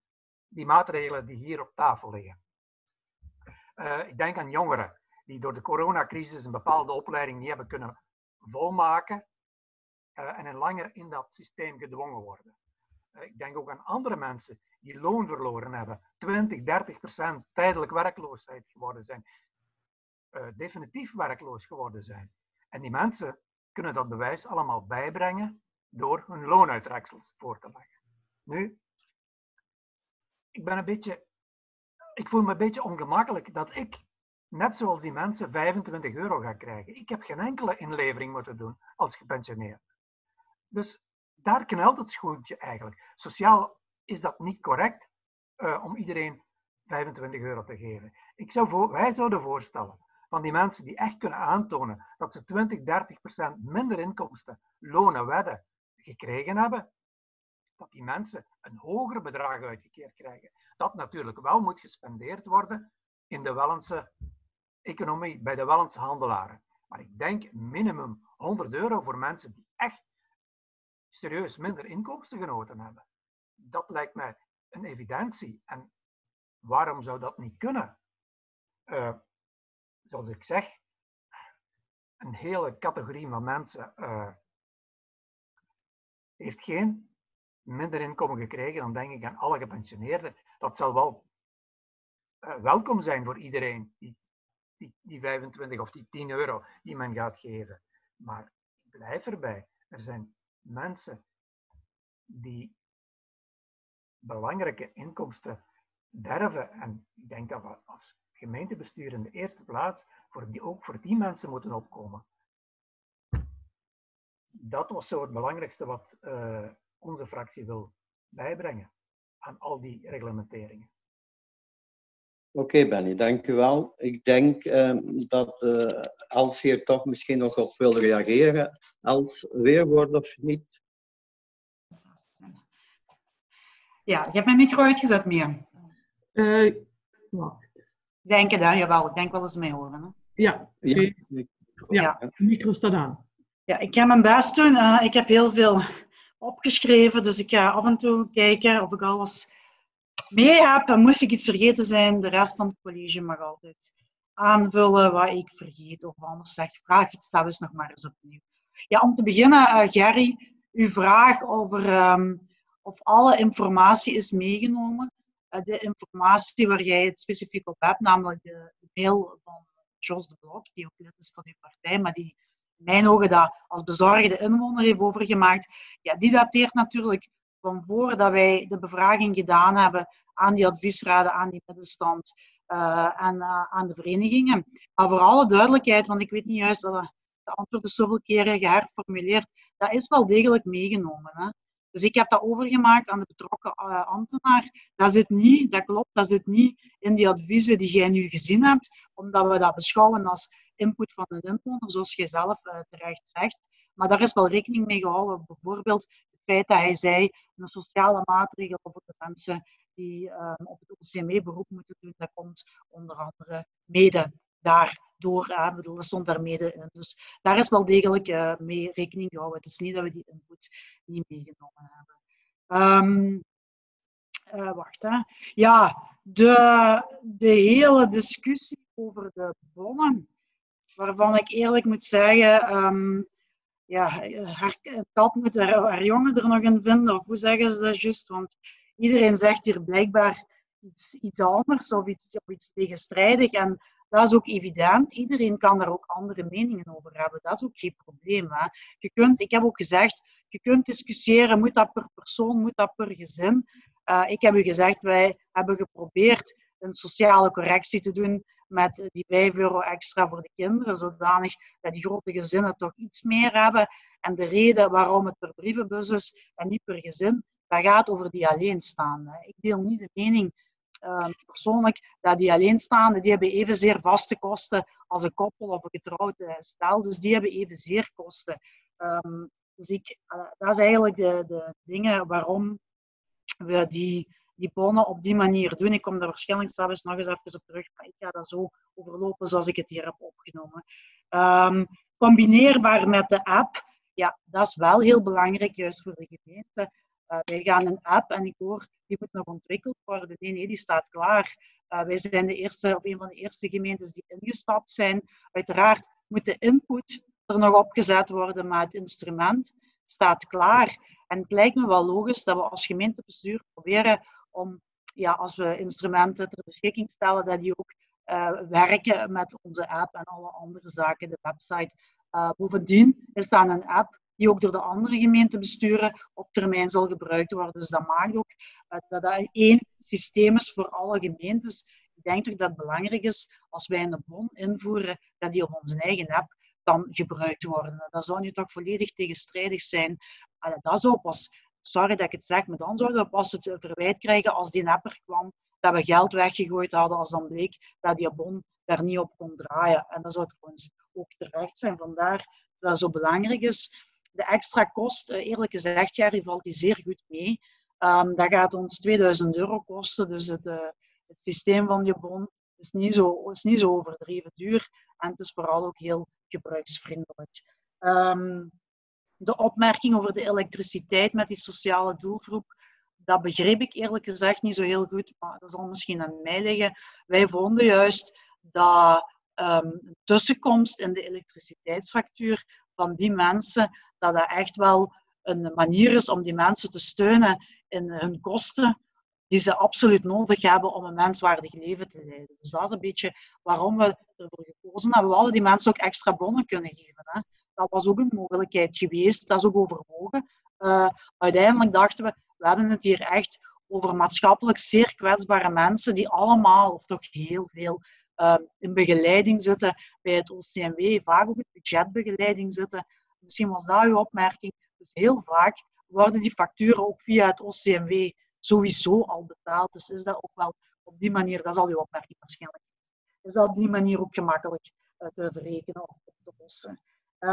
Speaker 9: die maatregelen die hier op tafel liggen. Uh, ik denk aan jongeren die door de coronacrisis een bepaalde opleiding niet hebben kunnen volmaken uh, en langer in dat systeem gedwongen worden. Uh, ik denk ook aan andere mensen die loon verloren hebben, twintig, dertig procent tijdelijk werkloosheid geworden zijn, uh, definitief werkloos geworden zijn. En die mensen kunnen dat bewijs allemaal bijbrengen door hun loonuitreksels voor te leggen. Nu, ik ben een beetje, ik voel me een beetje ongemakkelijk dat ik, net zoals die mensen, vijfentwintig euro ga krijgen. Ik heb geen enkele inlevering moeten doen als gepensioneerd. Dus daar knelt het schoentje eigenlijk. Sociaal is dat niet correct uh, om iedereen vijfentwintig euro te geven. Ik zou voor, wij zouden voorstellen van die mensen die echt kunnen aantonen dat ze twintig, dertig procent minder inkomsten, lonen, wedden gekregen hebben, dat die mensen een hoger bedrag uitgekeerd krijgen. Dat natuurlijk wel moet gespendeerd worden in de Wellense economie, bij de Wellense handelaren. Maar ik denk minimum honderd euro voor mensen die echt serieus minder inkomsten genoten hebben. Dat lijkt mij een evidentie. En waarom zou dat niet kunnen? Uh, zoals ik zeg, een hele categorie van mensen uh, heeft geen minder inkomen gekregen, dan denk ik aan alle gepensioneerden. Dat zal wel uh, welkom zijn voor iedereen, die, die, die vijfentwintig of die tien euro die men gaat geven. Maar ik blijf erbij. Er zijn mensen die belangrijke inkomsten derven. En ik denk dat we als gemeentebestuur in de eerste plaats voor die, ook voor die mensen moeten opkomen. Dat was zo het belangrijkste wat uh, onze fractie wil bijbrengen aan al die reglementeringen.
Speaker 2: Oké, okay, Benny, dank u wel. Ik denk uh, dat uh, Els hier toch misschien nog op wil reageren. Els, weerwoord of niet?
Speaker 5: Ja, je hebt mijn micro uitgezet, Mia.
Speaker 1: Uh, wacht.
Speaker 5: Denk je dat? Jawel, ik denk wel eens mee horen. Hè?
Speaker 1: Ja, okay. ja, ja, de micro staat aan.
Speaker 5: Ja, ik ga mijn best doen. Uh, ik heb heel veel opgeschreven, dus ik ga af en toe kijken of ik alles mee heb. En moest ik iets vergeten zijn, de rest van het college mag altijd aanvullen wat ik vergeet of anders zeg. Vraag het zelfs nog maar eens opnieuw. Ja, om te beginnen, uh, Gerry, uw vraag over um, of alle informatie is meegenomen. Uh, de informatie waar jij het specifiek op hebt, namelijk de, de mail van Jos de Blok, die ook lid is van uw partij, maar die in mijn ogen dat als bezorgde inwoner heeft overgemaakt, ja, die dateert natuurlijk van voordat wij de bevraging gedaan hebben aan die adviesraden, aan die middenstand uh, en uh, aan de verenigingen. Maar voor alle duidelijkheid, want ik weet niet juist dat de antwoord is zoveel keren geherformuleerd, dat is wel degelijk meegenomen. Hè. Dus ik heb dat overgemaakt aan de betrokken uh, ambtenaar. Dat zit niet, dat klopt, dat zit niet in die adviezen die jij nu gezien hebt, omdat we dat beschouwen als input van de inwoner, zoals jij zelf uh, terecht zegt. Maar daar is wel rekening mee gehouden. Bijvoorbeeld het feit dat hij zei, een sociale maatregel voor de mensen die uh, op het O C M E beroep moeten doen, dat komt onder andere mede daardoor. Uh, bedoel, dat stond daar mede in. Dus daar is wel degelijk uh, mee rekening gehouden. Het is niet dat we die input niet meegenomen hebben. Um, uh, wacht, hè. Ja, de, de hele discussie over de bonnen, waarvan ik eerlijk moet zeggen, um, ja, haar kat moet haar, haar jongen er nog in vinden, of hoe zeggen ze dat juist? Want iedereen zegt hier blijkbaar iets, iets anders of iets, of iets tegenstrijdig. En dat is ook evident. Iedereen kan daar ook andere meningen over hebben. Dat is ook geen probleem. Hè. Je kunt, ik heb ook gezegd, je kunt discussiëren, moet dat per persoon, moet dat per gezin. Uh, ik heb u gezegd, wij hebben geprobeerd een sociale correctie te doen met die vijf euro extra voor de kinderen, zodanig dat die grote gezinnen toch iets meer hebben. En de reden waarom het per brievenbus is en niet per gezin, dat gaat over die alleenstaanden. Ik deel niet de mening uh, persoonlijk dat die alleenstaanden, die hebben evenzeer vaste kosten als een koppel of een getrouwd stel. Dus die hebben evenzeer kosten. Um, dus ik, uh, dat is eigenlijk de, de dingen waarom we die... die bonnen op die manier doen. Ik kom daar waarschijnlijk zelfs nog eens even op terug, maar ik ga dat zo overlopen zoals ik het hier heb opgenomen. Um, combineerbaar met de app, ja, dat is wel heel belangrijk, juist voor de gemeente. Uh, wij gaan een app en ik hoor, die moet nog ontwikkeld worden. Nee, nee, die staat klaar. Uh, wij zijn de eerste, of een van de eerste gemeentes die ingestapt zijn. Uiteraard moet de input er nog opgezet worden, maar het instrument staat klaar. En het lijkt me wel logisch dat we als gemeentebestuur proberen om, ja, als we instrumenten ter beschikking stellen, dat die ook uh, werken met onze app en alle andere zaken, de website. Uh, bovendien is dat een app die ook door de andere gemeentebesturen op termijn zal gebruikt worden. Dus dat maakt ook uh, dat dat één systeem is voor alle gemeentes. Ik denk toch dat het belangrijk is, als wij een bon invoeren, dat die op onze eigen app kan gebruikt worden. Dat zou nu toch volledig tegenstrijdig zijn. Uh, dat zou pas, sorry dat ik het zeg, maar dan zouden we pas het verwijt krijgen als die app er kwam, dat we geld weggegooid hadden, als dan bleek dat die bon daar niet op kon draaien. En dat zou het voor ons ook terecht zijn. Vandaar dat het zo belangrijk is. De extra kost, eerlijk gezegd, Jerry, valt die zeer goed mee. Um, dat gaat ons tweeduizend euro kosten, dus het, uh, het systeem van je bon is niet, zo, is niet zo overdreven duur en het is vooral ook heel gebruiksvriendelijk. Um, de opmerking over de elektriciteit met die sociale doelgroep, dat begreep ik eerlijk gezegd niet zo heel goed, maar dat zal misschien aan mij liggen. Wij vonden juist dat um, een tussenkomst in de elektriciteitsfactuur van die mensen, dat dat echt wel een manier is om die mensen te steunen in hun kosten die ze absoluut nodig hebben om een menswaardig leven te leiden. Dus dat is een beetje waarom we ervoor gekozen hebben. We hadden die mensen ook extra bonnen kunnen geven. Hè. Dat was ook een mogelijkheid geweest, dat is ook overwogen. Uh, uiteindelijk dachten we, we hebben het hier echt over maatschappelijk zeer kwetsbare mensen die allemaal, of toch heel veel, uh, in begeleiding zitten bij het O C M W, vaak ook in budgetbegeleiding zitten. Misschien was dat uw opmerking. Dus heel vaak worden die facturen ook via het O C M W sowieso al betaald. Dus is dat ook wel op die manier, dat is al uw opmerking waarschijnlijk, is dat op die manier ook gemakkelijk uh, te verrekenen of op te lossen.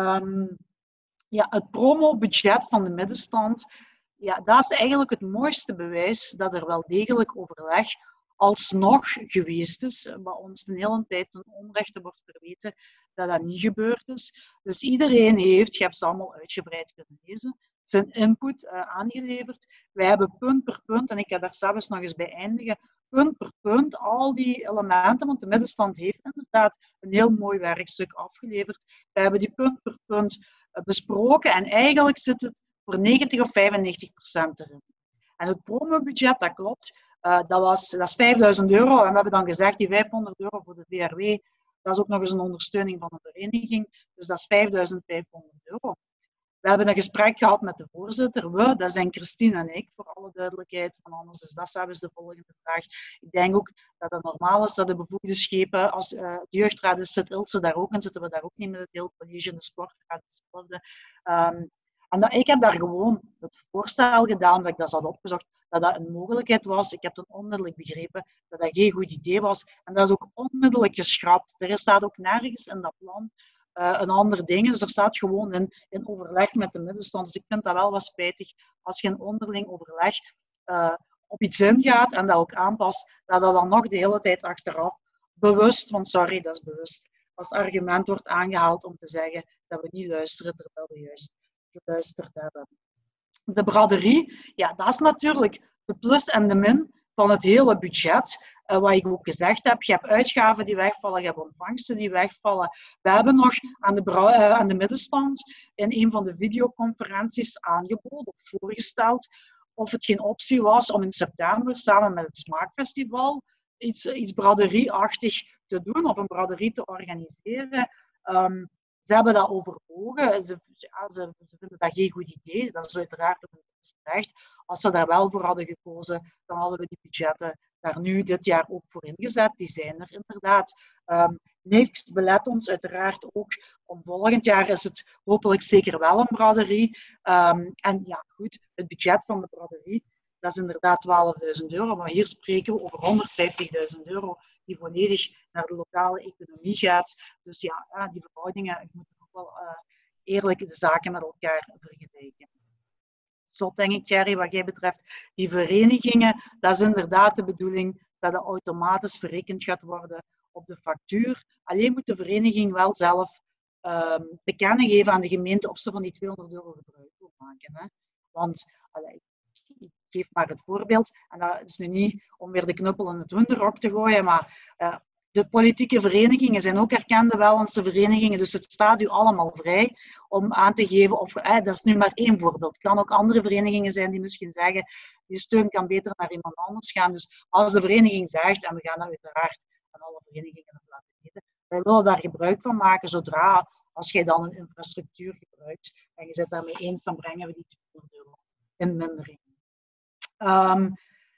Speaker 5: Um, ja, het promobudget van de middenstand, ja, dat is eigenlijk het mooiste bewijs dat er wel degelijk overleg alsnog geweest is, wat ons de hele tijd ten onrechte wordt verweten dat dat niet gebeurd is. Dus iedereen heeft, je hebt ze allemaal uitgebreid kunnen lezen, zijn input uh, aangeleverd. Wij hebben punt per punt, en ik ga daar zelfs nog eens bij eindigen, punt per punt al die elementen, want de middenstand heeft inderdaad een heel mooi werkstuk afgeleverd. We hebben die punt per punt uh, besproken en eigenlijk zit het voor negentig of vijfennegentig procent erin. En het promobudget, dat klopt, uh, dat, was, dat is vijfduizend euro en we hebben dan gezegd die vijfhonderd euro voor de V R W, dat is ook nog eens een ondersteuning van de vereniging, dus dat is vijfduizend vijfhonderd euro. We hebben een gesprek gehad met de voorzitter. We, dat zijn Christine en ik, voor alle duidelijkheid. Van anders is dat zelfs de volgende vraag. Ik denk ook dat het normaal is dat de bevoegde schepen, als uh, de jeugdraad is, zit Ilse daar ook in, zitten we daar ook niet met het hele college, de sportraad hetzelfde. Um, en dat, ik heb daar gewoon het voorstel gedaan, dat ik dat had opgezocht, dat dat een mogelijkheid was. Ik heb toen onmiddellijk begrepen dat dat geen goed idee was. En dat is ook onmiddellijk geschrapt. Er staat ook nergens in dat plan Uh, een ander ding. Dus er staat gewoon in, in overleg met de middenstand. Dus ik vind dat wel wat spijtig als je in onderling overleg uh, op iets ingaat en dat ook aanpast, dat dat dan nog de hele tijd achteraf bewust, want sorry, dat is bewust, als argument wordt aangehaald om te zeggen dat we niet luisteren terwijl we juist geluisterd hebben. De braderie, ja, dat is natuurlijk de plus en de min van het hele budget. Uh, wat ik ook gezegd heb, je hebt uitgaven die wegvallen, je hebt ontvangsten die wegvallen. We hebben nog aan de, uh, aan de middenstand in een van de videoconferenties aangeboden of voorgesteld of het geen optie was om in september samen met het Smaakfestival iets, iets braderieachtig te doen of een braderie te organiseren. Um, ze hebben dat overwogen. Ze, ja, ze, ze vinden dat geen goed idee. Dat is uiteraard ook terecht. Als ze daar wel voor hadden gekozen, dan hadden we die budgetten daar nu dit jaar ook voor ingezet. Die zijn er inderdaad. Um, niks belet ons uiteraard ook om volgend jaar is het hopelijk zeker wel een braderie. Um, en ja, goed, het budget van de braderie, dat is inderdaad twaalfduizend euro. Maar hier spreken we over honderdvijftigduizend euro die volledig naar de lokale economie gaat. Dus ja, ja die verhoudingen, ik moet ook wel uh, eerlijk de zaken met elkaar vergelijken. Zo denk ik, Jerry, wat jij betreft, die verenigingen, dat is inderdaad de bedoeling dat dat automatisch verrekend gaat worden op de factuur. Alleen moet de vereniging wel zelf um, te kennen geven aan de gemeente of ze van die tweehonderd euro gebruik wil maken. Hè. Want allee, geef maar het voorbeeld. En dat is nu niet om weer de knuppel in het hoenderhok te gooien, maar uh, de politieke verenigingen zijn ook erkende Wellandse verenigingen, dus het staat u allemaal vrij om aan te geven, of, eh, dat is nu maar één voorbeeld. Het kan ook andere verenigingen zijn die misschien zeggen, die steun kan beter naar iemand anders gaan. Dus als de vereniging zegt, en we gaan dat uiteraard aan alle verenigingen laten weten, wij willen daar gebruik van maken, zodra, als jij dan een infrastructuur gebruikt en je zit daarmee eens, dan brengen we die tweehonderd euro in mindering. Um,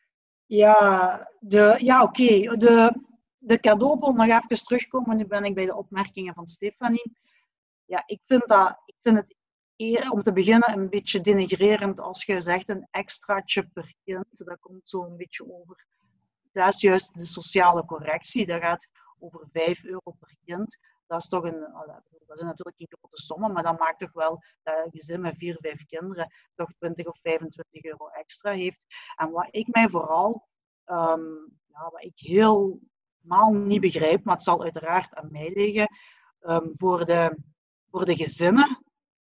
Speaker 5: ja, de, ja oké. Okay. De, de cadeaubon, nog even terugkomen, nu ben ik bij de opmerkingen van Stefanie. Ja, ik vind, dat, ik vind het om te beginnen een beetje denigrerend als je zegt een extraatje per kind. Dat komt zo een beetje over. Dat is juist de sociale correctie. Dat gaat over vijf euro per kind. Dat is toch een, dat zijn natuurlijk geen grote sommen, maar dat maakt toch wel dat een gezin met vier, vijf kinderen toch twintig of vijfentwintig euro extra heeft. En wat ik mij vooral, um, ja, wat ik helemaal niet begrijp, maar het zal uiteraard aan mij liggen, um, voor, de, voor de gezinnen,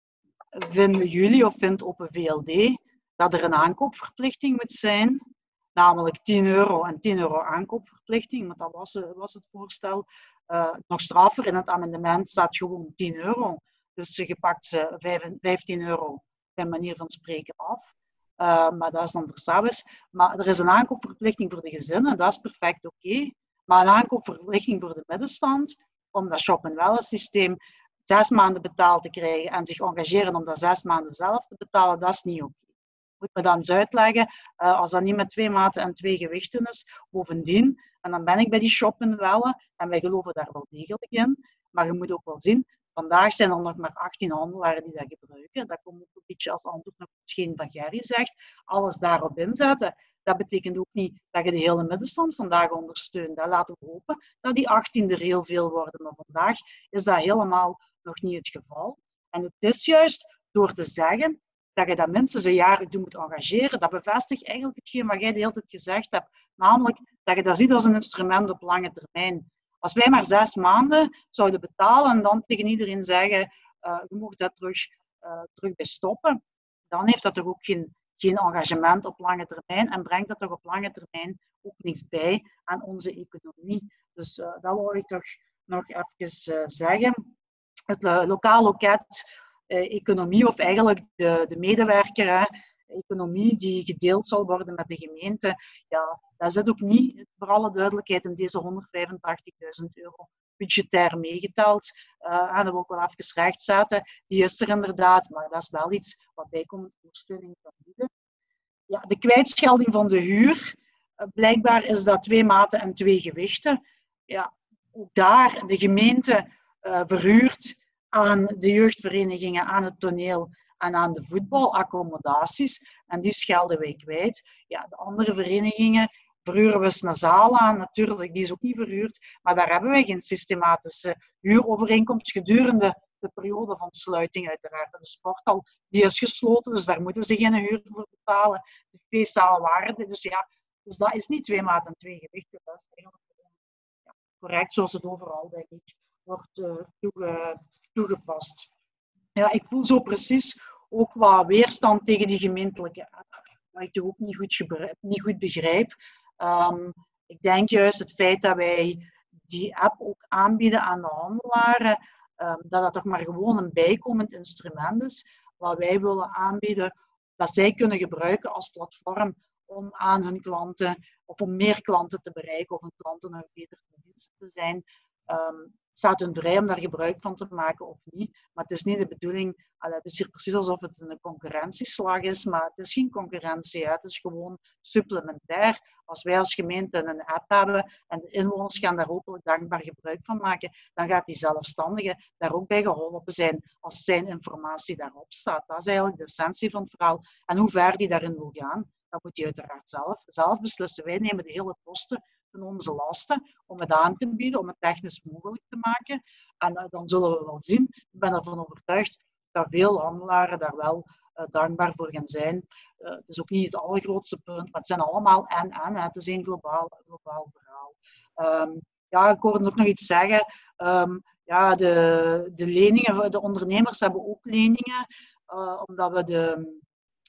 Speaker 5: vinden jullie of vindt Open V L D dat er een aankoopverplichting moet zijn? Namelijk tien euro en tien euro aankoopverplichting, want dat was, was het voorstel. Uh, nog straffer, in het amendement staat gewoon tien euro. Dus je pakt ze vijftien euro bij manier van spreken af. Uh, maar dat is dan versabes. Maar er is een aankoopverplichting voor de gezinnen, dat is perfect oké. Okay. Maar een aankoopverplichting voor de middenstand, om dat shop-and-wellness systeem zes maanden betaald te krijgen en zich engageren om dat zes maanden zelf te betalen, dat is niet oké. Okay. Moet me dan eens uitleggen, uh, als dat niet met twee maten en twee gewichten is, bovendien, en dan ben ik bij die shoppen-wellen, en wij geloven daar wel degelijk in, maar je moet ook wel zien, vandaag zijn er nog maar achttien handelaren die dat gebruiken. Dat komt ook een beetje als antwoord op hetgeen van Gerry zegt. Alles daarop inzetten. Dat betekent ook niet dat je de hele middenstand vandaag ondersteunt. Dat laten we hopen dat die achttien er heel veel worden. Maar vandaag is dat helemaal nog niet het geval. En het is juist door te zeggen dat je dat minstens een jaar moet engageren, dat bevestigt eigenlijk hetgeen wat jij de hele tijd gezegd hebt. Namelijk dat je dat ziet als een instrument op lange termijn. Als wij maar zes maanden zouden betalen en dan tegen iedereen zeggen, uh, je mag dat terug, uh, terug bij stoppen, dan heeft dat toch ook geen, geen engagement op lange termijn en brengt dat toch op lange termijn ook niks bij aan onze economie. Dus uh, dat wil ik toch nog even uh, zeggen. Het uh, lokaal loket uh, economie, of eigenlijk de, de medewerker, hè, economie die gedeeld zal worden met de gemeente, ja, dat zit ook niet, voor alle duidelijkheid, in deze honderdvijfentachtigduizend euro budgetair meegeteld. Uh, en dat wil ik wel even recht zetten. Die is er inderdaad, maar dat is wel iets wat bijkomend ondersteuning kan bieden. Ja, de kwijtschelding van de huur. Uh, blijkbaar is dat twee maten en twee gewichten. Ja, ook daar, de gemeente uh, verhuurt aan de jeugdverenigingen, aan het toneel en aan de voetbalaccommodaties. En die schelden wij kwijt. Ja, de andere verenigingen verhuren we Snazaal aan. Natuurlijk, die is ook niet verhuurd. Maar daar hebben wij geen systematische huurovereenkomst gedurende de periode van sluiting uiteraard. De sporthal die is gesloten, dus daar moeten ze geen huur voor betalen. De feestzaal waren er. Dus ja, dus dat is niet twee maten en twee gewichten. Dat is eigenlijk ja, correct zoals het overal, denk ik, wordt uh, toege, toegepast. Ja, ik voel zo precies ook wat weerstand tegen die gemeentelijke app, wat ik toch ook niet goed, niet goed begrijp. Um, ik denk juist het feit dat wij die app ook aanbieden aan de handelaren, um, dat dat toch maar gewoon een bijkomend instrument is, wat wij willen aanbieden, dat zij kunnen gebruiken als platform om aan hun klanten, of om meer klanten te bereiken, of hun klanten nog beter te zijn. Um, Het staat hun vrij om daar gebruik van te maken of niet. Maar het is niet de bedoeling, het is hier precies alsof het een concurrentieslag is, maar het is geen concurrentie. Het is gewoon supplementair. Als wij als gemeente een app hebben en de inwoners gaan daar hopelijk dankbaar gebruik van maken, dan gaat die zelfstandige daar ook bij geholpen zijn als zijn informatie daarop staat. Dat is eigenlijk de essentie van het verhaal. En hoe ver die daarin wil gaan, dat moet hij uiteraard zelf, zelf beslissen. Wij nemen de hele kosten van onze lasten om het aan te bieden, om het technisch mogelijk te maken. En uh, dan zullen we wel zien. Ik ben ervan overtuigd dat veel handelaren daar wel uh, dankbaar voor gaan zijn. Uh, het is ook niet het allergrootste punt, maar het zijn allemaal en-en. Het is een globaal, globaal verhaal. Um, ja, ik hoorde ook nog iets zeggen. Um, ja, de, de leningen, de ondernemers hebben ook leningen, uh, omdat we de...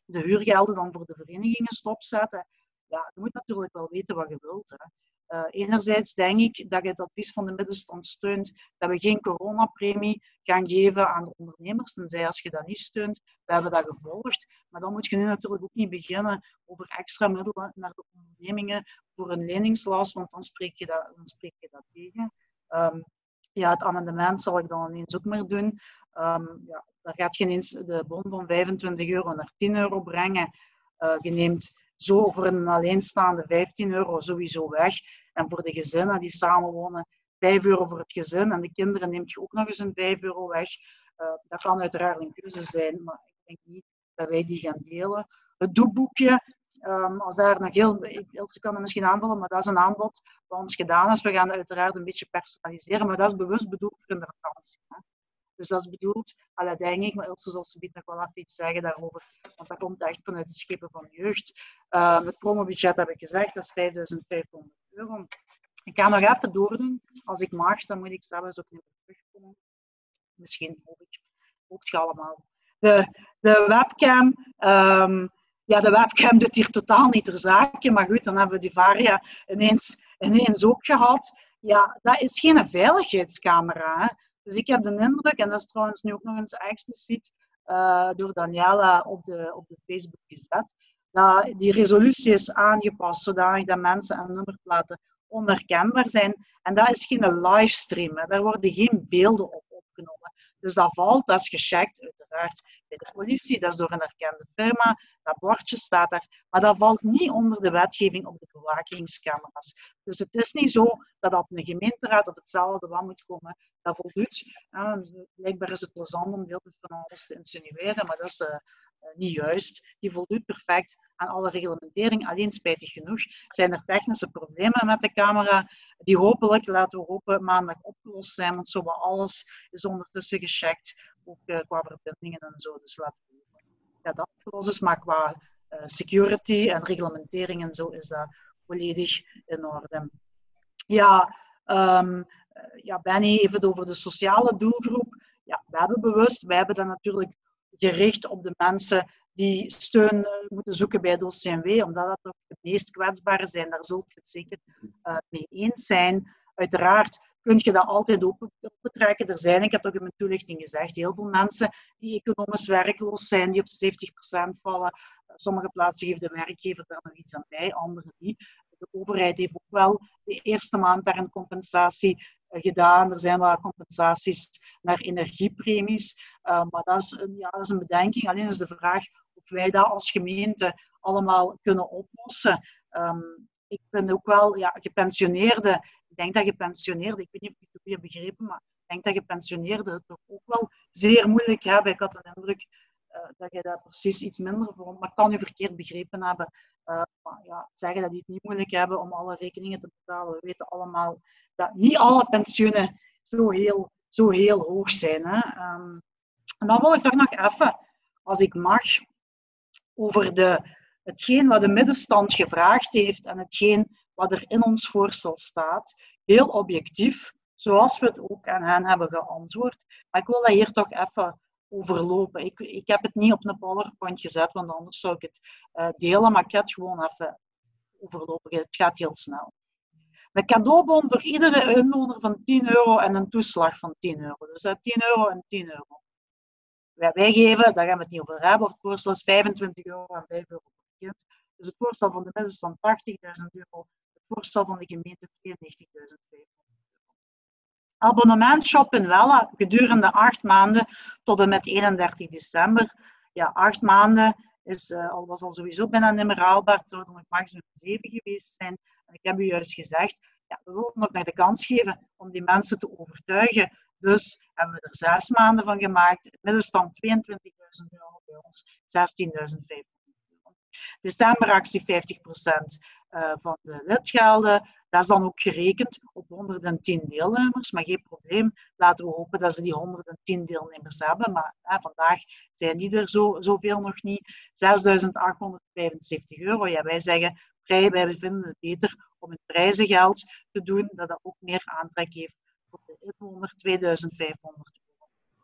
Speaker 5: de huurgelden dan voor de verenigingen stopzetten. Ja, je moet natuurlijk wel weten wat je wilt. Hè. Uh, enerzijds denk ik dat je het advies van de middenstand steunt dat we geen coronapremie gaan geven aan de ondernemers, tenzij als je dat niet steunt. We hebben dat gevolgd, maar dan moet je nu natuurlijk ook niet beginnen over extra middelen naar de ondernemingen voor een leningslast, want dan spreek je dat, dan spreek je dat tegen. Um, ja, het amendement zal ik dan ineens ook maar doen. Um, ja, daar gaat je ineens de bon van vijfentwintig euro naar tien euro brengen. Uh, je neemt zo voor een alleenstaande vijftien euro sowieso weg. En voor de gezinnen die samenwonen, vijf euro voor het gezin. En de kinderen neemt je ook nog eens een vijf euro weg. Uh, dat kan uiteraard een keuze zijn, maar ik denk niet dat wij die gaan delen. Het doekboekje, um, als daar nog heel... Ilse kan het misschien aanvullen, maar dat is een aanbod wat ons gedaan is. We gaan het uiteraard een beetje personaliseren, maar dat is bewust bedoeld voor in de vakantie. Hè. Dus dat is bedoeld, allee, denk ik, maar Ilse zal zometeen nog wel even iets zeggen daarover, want dat komt echt vanuit de schepen van jeugd. Uh, het promobudget heb ik gezegd, dat is vijfduizend vijfhonderd euro. Ik ga nog even doordoen. Als ik mag, dan moet ik zelfs ook niet meer terugkomen. Misschien hoop ik. Ook het allemaal. De, de webcam, um, ja, de webcam doet hier totaal niet ter zake, maar goed, dan hebben we die Varia ineens, ineens ook gehad. Ja, dat is geen veiligheidscamera, hè. Dus ik heb de indruk, en dat is trouwens nu ook nog eens expliciet uh, door Daniela op de, op de Facebook gezet, dat die resolutie is aangepast zodanig dat mensen en nummerplaten onherkenbaar zijn. En dat is geen livestream, hè. Daar worden geen beelden op opgenomen. Dus dat valt, dat is gecheckt, uiteraard bij de politie, dat is door een erkende firma, dat bordje staat daar, maar dat valt niet onder de wetgeving op de bewakingscamera's. Dus het is niet zo dat op een gemeenteraad of hetzelfde wat moet komen, dat voldoet. Ja, blijkbaar is het plezant om de hele tijd van alles te insinueren, maar dat is uh, niet juist. Die voldoet perfect aan alle reglementering. Alleen spijtig genoeg zijn er technische problemen met de camera, die hopelijk, laten we hopen, maandag opgelost zijn, want zo wat alles is ondertussen gecheckt, ook uh, qua verbindingen en zo. Dus laten we hopen dat dat opgelost is, maar qua uh, security en reglementering en zo is dat volledig in orde. Ja, um, ja, Benny, even over de sociale doelgroep. Ja, we hebben bewust, wij hebben dat natuurlijk gericht op de mensen die steun moeten zoeken bij het O C M W, omdat dat toch de meest kwetsbare zijn. Daar zult je het zeker uh, mee eens zijn. Uiteraard kun je dat altijd open, opentrekken. Er zijn, ik heb ook in mijn toelichting gezegd, heel veel mensen die economisch werkloos zijn, die op zeventig procent vallen. Sommige plaatsen geeft de werkgever daar nog iets aan bij, andere niet. De overheid heeft ook wel de eerste maand daar een compensatie gedaan. Er zijn wel compensaties naar energiepremies. Uh, maar dat is, een, ja, dat is een bedenking. Alleen is de vraag of wij dat als gemeente allemaal kunnen oplossen. Um, ik vind ook wel, ja, gepensioneerden, ik denk dat gepensioneerden, ik weet niet of ik het goed heb begrepen, maar ik denk dat gepensioneerden het toch ook wel zeer moeilijk hebben. Ik had de indruk uh, dat je dat precies iets minder vond, maar ik kan u verkeerd begrepen hebben. Uh, maar ja, zeggen dat die het niet moeilijk hebben om alle rekeningen te betalen. We weten allemaal dat niet alle pensioenen zo heel, zo heel hoog zijn. Hè. Um, en dan wil ik toch nog even, als ik mag, over de, hetgeen wat de middenstand gevraagd heeft en hetgeen wat er in ons voorstel staat, heel objectief, zoals we het ook aan hen hebben geantwoord. Maar ik wil dat hier toch even overlopen. Ik, ik heb het niet op een PowerPoint gezet, want anders zou ik het uh, delen, maar ik ga het gewoon even overlopen. Het gaat heel snel. Een cadeaubon voor iedere inwoner van tien euro en een toeslag van tien euro. Dus uh, tien euro en tien euro. Wij, wij geven, daar gaan we het niet over hebben, of het voorstel is vijfentwintig euro en vijf euro per kind. Dus het voorstel van de middenstand tachtigduizend euro, het voorstel van de gemeente tweeënnegentigduizend vijfhonderd euro. Abonnement shoppen wel gedurende acht maanden tot en met eenendertig december. Ja, acht maanden is, uh, al was al sowieso bijna niet meer haalbaar. Het zou nog maximum zeven geweest zijn. En ik heb u juist gezegd, ja, we willen nog naar de kans geven om die mensen te overtuigen. Dus hebben we er zes maanden van gemaakt. Middenstand tweeëntwintigduizend euro bij ons, zestienduizend vijfhonderd euro. Decemberactie vijftig procent uh, van de lidgelden. Dat is dan ook gerekend op honderdtien deelnemers, maar geen probleem. Laten we hopen dat ze die honderdtien deelnemers hebben, maar hè, vandaag zijn die er zo, zoveel nog niet. zesduizend achthonderdvijfenzeventig euro. Ja, wij zeggen, vrij, wij vinden het beter om het prijzengeld te doen, dat dat ook meer aantrek heeft voor de inwoner, tweeduizend vijfhonderd euro.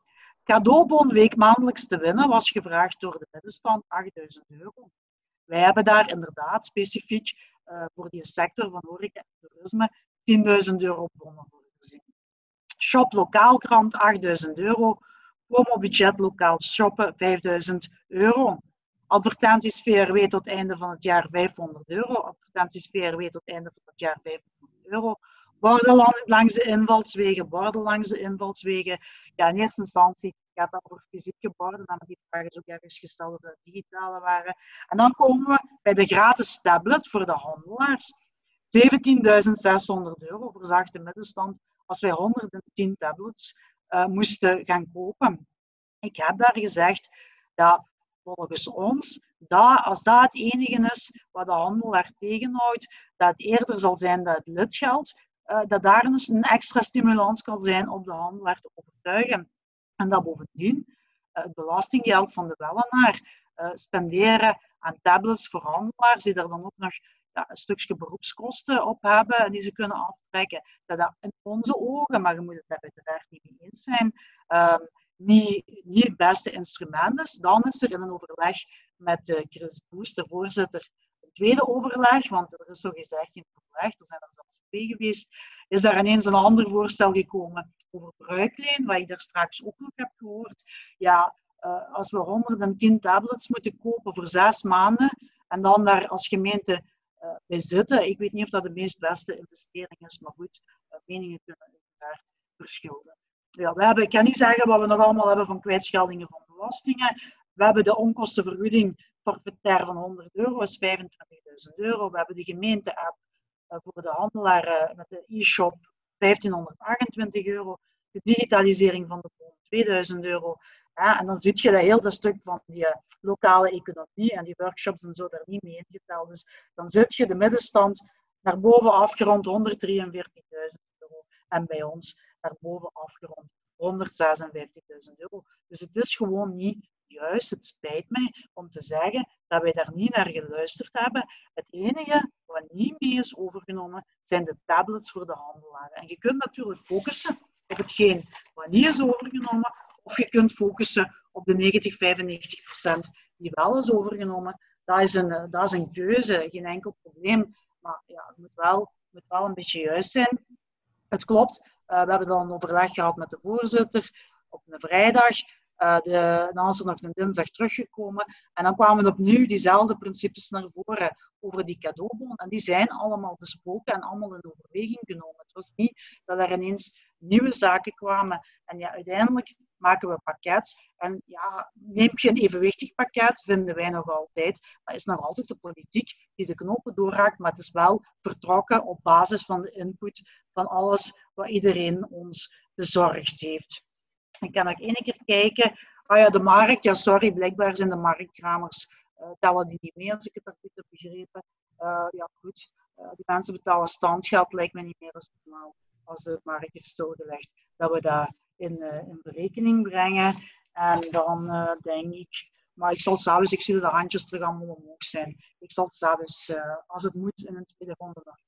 Speaker 5: Cadeaubon weekmaandelijks te winnen was gevraagd door de middenstand achtduizend euro. Wij hebben daar inderdaad specifiek uh, voor die sector van horeca en toerisme tienduizend euro bonnen voor gezien. Shop lokaalkrant achtduizend euro. Promo-budget lokaal shoppen vijfduizend euro. Advertenties V R W tot einde van het jaar vijfhonderd euro. Advertenties V R W tot einde van het jaar vijfhonderd euro. Borden langs de invalswegen, borden langs de invalswegen. Ja, in eerste instantie gaat dat over fysieke borden, maar die vraag is ook ergens gesteld of dat digitale waren. En dan komen we bij de gratis tablet voor de handelaars. zeventienduizend zeshonderd euro voorzag de middenstand als wij honderdtien tablets uh, moesten gaan kopen. Ik heb daar gezegd dat volgens ons, dat, als dat het enige is wat de handelaar tegenhoudt, dat het eerder zal zijn dat het lidgeld, uh, dat daar dus een extra stimulans kan zijn om de handelaar te overtuigen. En dat bovendien uh, het belastinggeld van de wellenaar uh, spenderen aan tablets voor handelaars, die daar dan ook nog ja, een stukje beroepskosten op hebben en die ze kunnen aftrekken, dat dat in onze ogen, maar je moet het daar uiteraard niet mee eens zijn, um, niet, niet het beste instrument is. Dan is er in een overleg met uh, Chris Boes, de voorzitter, een tweede overleg, want er is zogezegd geen overleg, er zijn er zelfs twee geweest, is daar ineens een ander voorstel gekomen over bruikleen, wat ik daar straks ook nog heb gehoord. Ja, uh, als we honderdtien tablets moeten kopen voor zes maanden en dan daar als gemeente uh, bij zitten, ik weet niet of dat de meest beste investering is, maar goed, uh, meningen kunnen uiteraard verschillen. Ja, we hebben, ik kan niet zeggen wat we nog allemaal hebben van kwijtscheldingen van belastingen. We hebben de onkostenvergoeding forfaitair van honderd euro, is vijfentwintigduizend euro. We hebben de gemeente-app uh, voor de handelaar uh, met de e-shop vijftienhonderdachtentwintig euro. De digitalisering van de bon tweeduizend euro. Ja, en dan zie je dat heel dat stuk van die uh, lokale economie en die workshops en zo daar niet mee ingeteld is. Dan zit je de middenstand naar boven afgerond honderddrieënveertigduizend euro. En bij ons naar boven afgerond honderdzesenvijftigduizend euro. Dus het is gewoon niet juist. Het spijt mij om te zeggen dat wij daar niet naar geluisterd hebben. Het enige wat niet mee is overgenomen zijn de tablets voor de handelaren. En je kunt natuurlijk focussen op hetgeen wat niet is overgenomen, of je kunt focussen op de negentig, vijfennegentig procent die wel is overgenomen. Dat is een, dat is een keuze, geen enkel probleem. Maar ja, het moet wel, het moet wel een beetje juist zijn. Het klopt, uh, we hebben dan een overleg gehad met de voorzitter op een vrijdag. Uh, de, dan is er nog een dinsdag teruggekomen. En dan kwamen opnieuw diezelfde principes naar voren over die cadeaubon. En die zijn allemaal besproken en allemaal in overweging genomen. Het was niet dat er ineens nieuwe zaken kwamen. En ja, uiteindelijk maken we een pakket. En ja, neem je een evenwichtig pakket, vinden wij nog altijd. Maar het is nog altijd de politiek die de knopen doorraakt. Maar het is wel vertrokken op basis van de input van alles wat iedereen ons bezorgd heeft. Ik kan nog één keer kijken. Oh ja, de markt. Ja, sorry, blijkbaar zijn de marktkramers uh, tellen die niet mee, als ik het goed heb begrepen. Uh, ja, goed. Uh, die mensen betalen standgeld, lijkt me niet meer als normaal. Als de markt is stilgelegd, dat we dat in, uh, in berekening brengen. En dan uh, denk ik, maar ik zal s'avonds, ik zie dat de handjes terug allemaal omhoog zijn. Ik zal s'avonds, uh, als het moet, in een tweede ronde nog.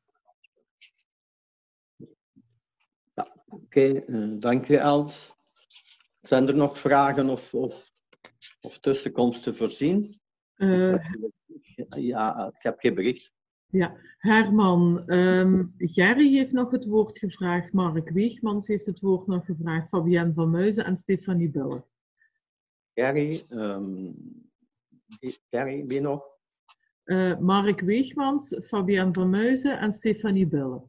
Speaker 2: Ja, oké, okay, uh, dank je Els. Zijn er nog vragen of, of, of tussenkomsten voorzien? Uh, ja, ik heb geen bericht.
Speaker 1: Ja, Herman, um, Gerry heeft nog het woord gevraagd, Mark Weegmans heeft het woord nog gevraagd, Fabienne van Muizen en Stefanie Bille.
Speaker 2: Gerry, um, Gerry, wie nog?
Speaker 1: Uh, Mark Weegmans, Fabienne van Muizen en Stefanie Bille.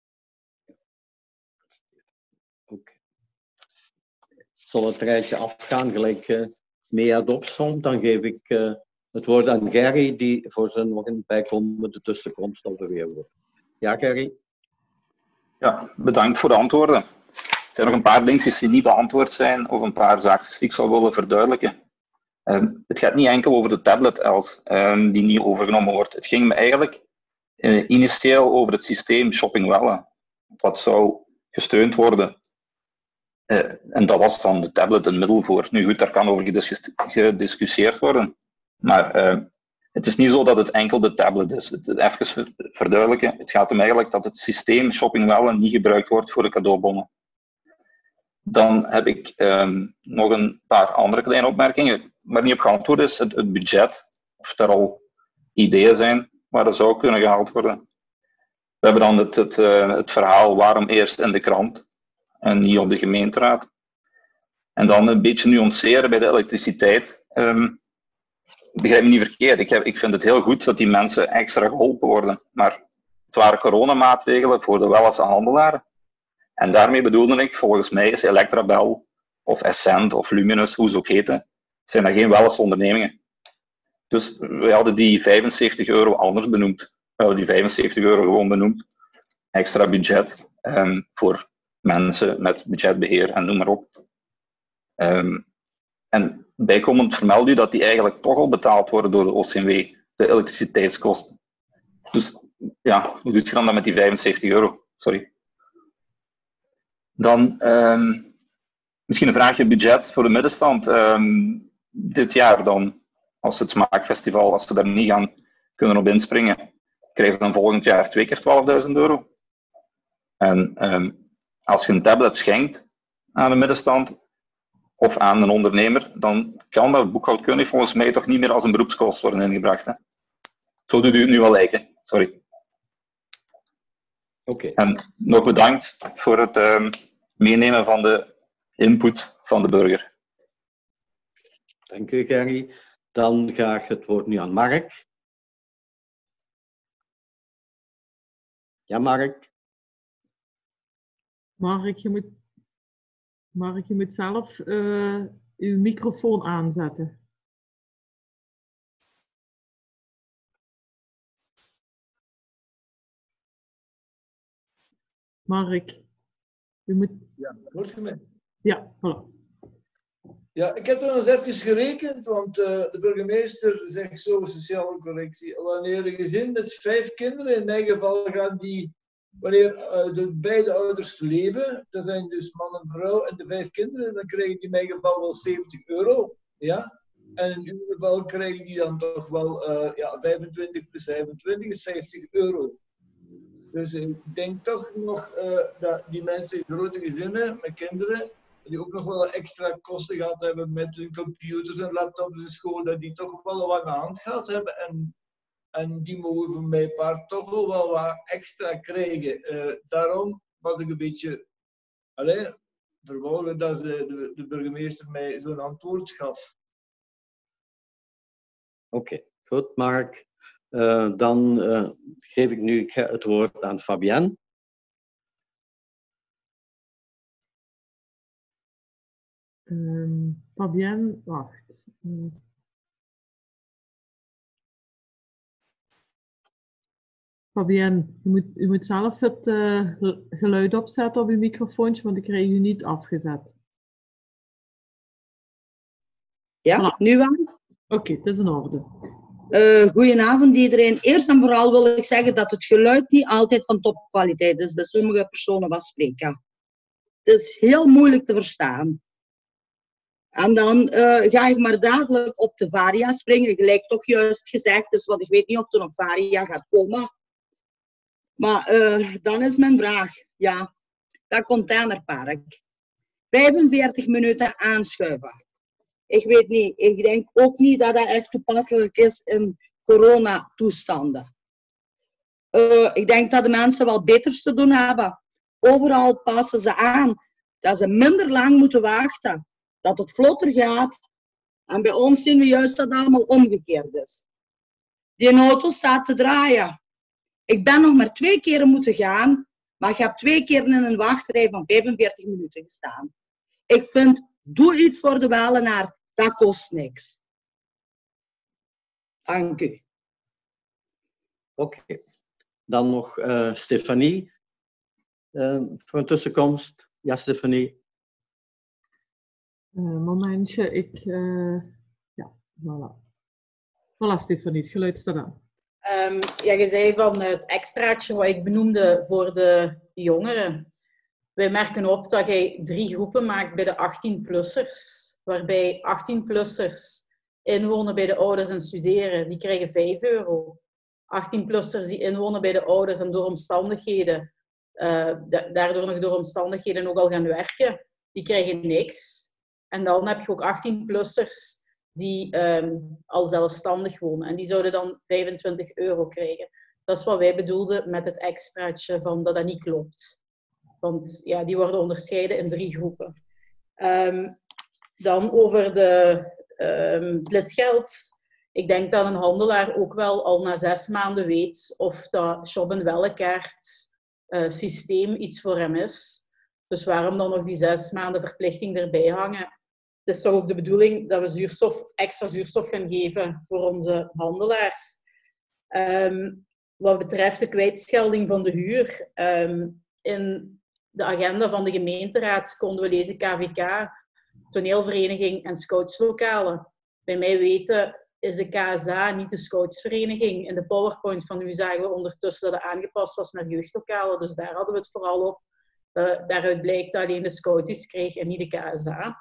Speaker 2: Oké. Zal het rijtje afgaan, gelijk uh, Mea Dobson, dan geef ik uh, het woord aan Gerry, die voor zijn nog een bijkomende tussenkomst alweer wordt. Ja, Gerry?
Speaker 6: Ja, bedankt voor de antwoorden. Er zijn nog een paar dingetjes die niet beantwoord zijn, of een paar zaakjes die ik zou willen verduidelijken. Um, het gaat niet enkel over de tablet, Els, um, die niet overgenomen wordt. Het ging me eigenlijk uh, initieel over het systeem Shopping Welle, wat zou gesteund worden. Uh, en dat was dan de tablet een middel voor. Nu goed, daar kan over gediscus gediscussieerd worden. Maar uh, het is niet zo dat het enkel de tablet is. Even verduidelijken, het gaat om eigenlijk dat het systeem Shopping Welle niet gebruikt wordt voor de cadeaubonnen. Dan heb ik um, nog een paar andere kleine opmerkingen, waar niet op geantwoord is, het, het budget. Of er al ideeën zijn waar dat zou kunnen gehaald worden. We hebben dan het, het, uh, het verhaal waarom eerst in de krant en niet op de gemeenteraad. En dan een beetje nuanceren bij de elektriciteit. Um, begrijp me niet verkeerd, ik, heb, ik vind het heel goed dat die mensen extra geholpen worden. Maar het waren coronamaatregelen voor de Wellese handelaren. En daarmee bedoelde ik, volgens mij is Electrabel of Essent of Luminus, hoe ze ook heten, zijn dat geen Wellese ondernemingen. Dus we hadden die vijfenzeventig euro anders benoemd. We hadden die vijfenzeventig euro gewoon benoemd. Extra budget um, voor mensen met budgetbeheer en noem maar op. Um, en bijkomend vermeld u dat die eigenlijk toch al betaald worden door de O C M W, de elektriciteitskosten. Dus ja, hoe doet je dan dat met die vijfenzeventig euro? Sorry. Dan um, misschien een vraagje budget voor de middenstand. Um, dit jaar dan, als het Smaakfestival, als ze daar niet gaan kunnen op inspringen, krijgen ze dan volgend jaar twee keer twaalfduizend euro. En um, als je een tablet schenkt aan de middenstand of aan een ondernemer, dan kan dat boekhoudkundig volgens mij toch niet meer als een beroepskost worden ingebracht. Hè? Zo doet u het nu wel lijken. Sorry.
Speaker 2: Okay.
Speaker 6: En nog bedankt voor het um, meenemen van de input van de burger.
Speaker 2: Dank u, Gary. Dan ga ik het woord nu aan Mark. Ja, Mark.
Speaker 1: Mark, je moet, Mark, je moet zelf uh, uw microfoon aanzetten. Mark, u moet...
Speaker 8: Ja, hoort je mij?
Speaker 1: Ja, voilà.
Speaker 8: Ja, ik heb er nog eens even gerekend, want uh, de burgemeester zegt zo, sociale correctie, wanneer een gezin met vijf kinderen, in mijn geval gaan die, wanneer uh, de beide ouders leven, dat zijn dus man en vrouw en de vijf kinderen, dan krijgen die in mijn geval wel zeventig euro. Ja? En in uw geval krijgen die dan toch wel uh, ja, vijfentwintig plus vijfentwintig is vijftig euro. Dus ik denk toch nog uh, dat die mensen in grote gezinnen met kinderen, die ook nog wel extra kosten gehad hebben met hun computers en laptops in school, dat die toch wel wat aan de hand gehad hebben. En, en die mogen van mijn part toch wel wat extra krijgen. Uh, daarom was ik een beetje allez, verwonderd dat ze de, de burgemeester mij zo'n antwoord gaf.
Speaker 2: Oké, okay, goed, Mark. Uh, dan uh, geef ik nu het woord aan Fabienne.
Speaker 1: Um, Fabienne, wacht. Um. Fabienne, u moet, u moet zelf het uh, geluid opzetten op uw microfoontje, want ik krijg u niet afgezet.
Speaker 10: Ja, voilà. Nu wel?
Speaker 1: Oké, okay, het is in orde.
Speaker 10: Uh, goedenavond iedereen. Eerst en vooral wil ik zeggen dat het geluid niet altijd van topkwaliteit is. Bij sommige personen wat spreken. Het is heel moeilijk te verstaan. En dan uh, ga ik maar dadelijk op de Varia springen. Gelijk toch juist gezegd is, want ik weet niet of er nog Varia gaat komen. Maar uh, dan is mijn vraag, ja, dat containerpark. vijfenveertig minuten aanschuiven. Ik weet niet, ik denk ook niet dat dat echt toepasselijk is in coronatoestanden. Uh, ik denk dat de mensen wel beters te doen hebben. Overal passen ze aan dat ze minder lang moeten wachten. Dat het vlotter gaat. En bij ons zien we juist dat het allemaal omgekeerd is. Die auto staat te draaien. Ik ben nog maar twee keren moeten gaan, maar ik heb twee keer in een wachtrij van vijfenveertig minuten gestaan. Ik vind, doe iets voor de Wellenaar, dat kost niks. Dank u.
Speaker 2: Oké. Okay. Dan nog uh, Stefanie uh, voor een tussenkomst. Ja, Stefanie.
Speaker 1: Uh, momentje, ik... Uh, ja, voilà. Voilà, Stefanie, het geluid staat aan.
Speaker 7: Um, ja, je zei van het extraatje wat ik benoemde voor de jongeren. Wij merken op dat jij drie groepen maakt bij de achttien-plussers. Waarbij achttien-plussers inwonen bij de ouders en studeren, die krijgen vijf euro. achttien-plussers die inwonen bij de ouders en door omstandigheden, uh, da daardoor nog door omstandigheden ook al gaan werken, die krijgen niks. En dan heb je ook achttien-plussers die um, al zelfstandig wonen. En die zouden dan vijfentwintig euro krijgen. Dat is wat wij bedoelden met het extraatje van dat dat niet klopt. Want ja, die worden onderscheiden in drie groepen. Um, dan over de um, lidgeld. Ik denk dat een handelaar ook wel al na zes maanden weet of dat Shop en Wellekaart uh, systeem iets voor hem is. Dus waarom dan nog die zes maanden verplichting erbij hangen? Het is toch ook de bedoeling dat we zuurstof, extra zuurstof gaan geven voor onze handelaars. Um, wat betreft de kwijtschelding van de huur. Um, in de agenda van de gemeenteraad konden we lezen K V K, toneelvereniging en scoutslokalen. Bij mij weten is de K S A niet de scoutsvereniging. In de PowerPoint van u zagen we ondertussen dat het aangepast was naar jeugdlokalen. Dus daar hadden we het vooral op. Uh, daaruit blijkt dat alleen de scouts iets kreeg en niet de K S A.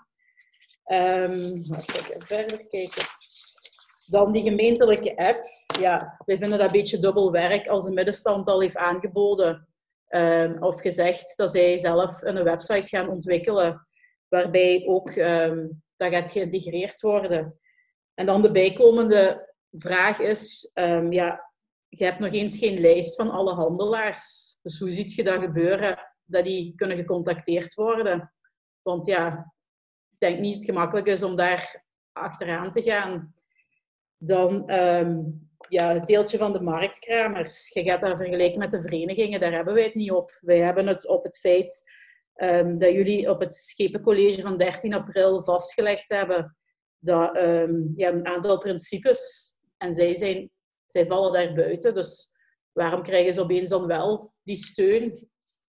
Speaker 7: Um, laten we verder kijken. Dan die gemeentelijke app. Ja, wij vinden dat een beetje dubbel werk als de middenstand al heeft aangeboden um, of gezegd dat zij zelf een website gaan ontwikkelen waarbij ook um, dat gaat geïntegreerd worden. En dan de bijkomende vraag is, um, ja, je hebt nog eens geen lijst van alle handelaars. Dus hoe ziet je dat gebeuren, dat die kunnen gecontacteerd worden? Want ja, ik denk niet het gemakkelijk is om daar achteraan te gaan. Dan um, ja, het deeltje van de marktkramers. Je gaat dat vergelijken met de verenigingen, daar hebben wij het niet op. Wij hebben het op het feit um, dat jullie op het Schepencollege van dertien april vastgelegd hebben dat um, ja, een aantal principes, en zij, zijn, zij vallen daar buiten. Dus waarom krijgen ze opeens dan wel die steun?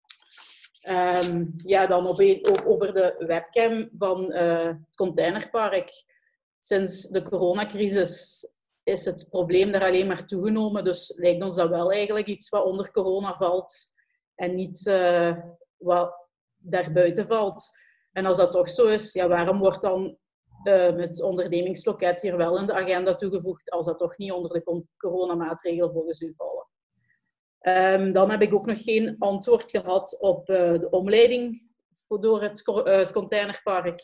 Speaker 7: Um, ja, dan opeen, ook over de webcam van uh, het containerpark. Sinds de coronacrisis is het probleem daar alleen maar toegenomen. Dus lijkt ons dat wel eigenlijk iets wat onder corona valt en niet uh, wat daarbuiten valt. En als dat toch zo is, ja, waarom wordt dan uh, het ondernemingsloket hier wel in de agenda toegevoegd als dat toch niet onder de coronamaatregel volgens u vallen? Um, dan heb ik ook nog geen antwoord gehad op uh, de omleiding door het, uh, het containerpark.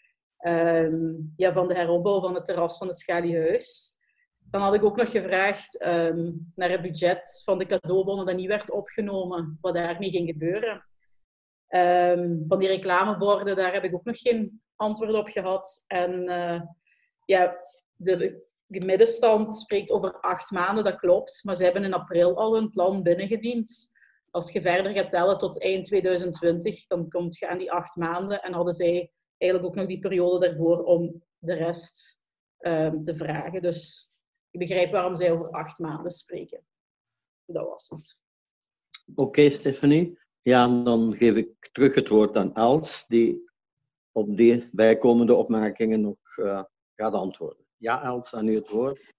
Speaker 7: Um, ja, van de heropbouw van het terras van het Schaliehuis. Dan had ik ook nog gevraagd um, naar het budget van de cadeaubonnen dat niet werd opgenomen, wat daarmee ging gebeuren. Um, van die reclameborden, daar heb ik ook nog geen antwoord op gehad. En uh, ja, de, de middenstand spreekt over acht maanden, dat klopt. Maar ze hebben in april al hun plan binnengediend. Als je verder gaat tellen tot eind tweeduizend twintig, dan kom je aan die acht maanden. En hadden zij eigenlijk ook nog die periode daarvoor om de rest um, te vragen. Dus ik begrijp waarom zij over acht maanden spreken. Dat was het.
Speaker 2: Oké, okay, Stephanie. Ja, dan geef ik terug het woord aan Els, die op die bijkomende opmerkingen nog uh, gaat antwoorden. Ja, Els, aan u het woord.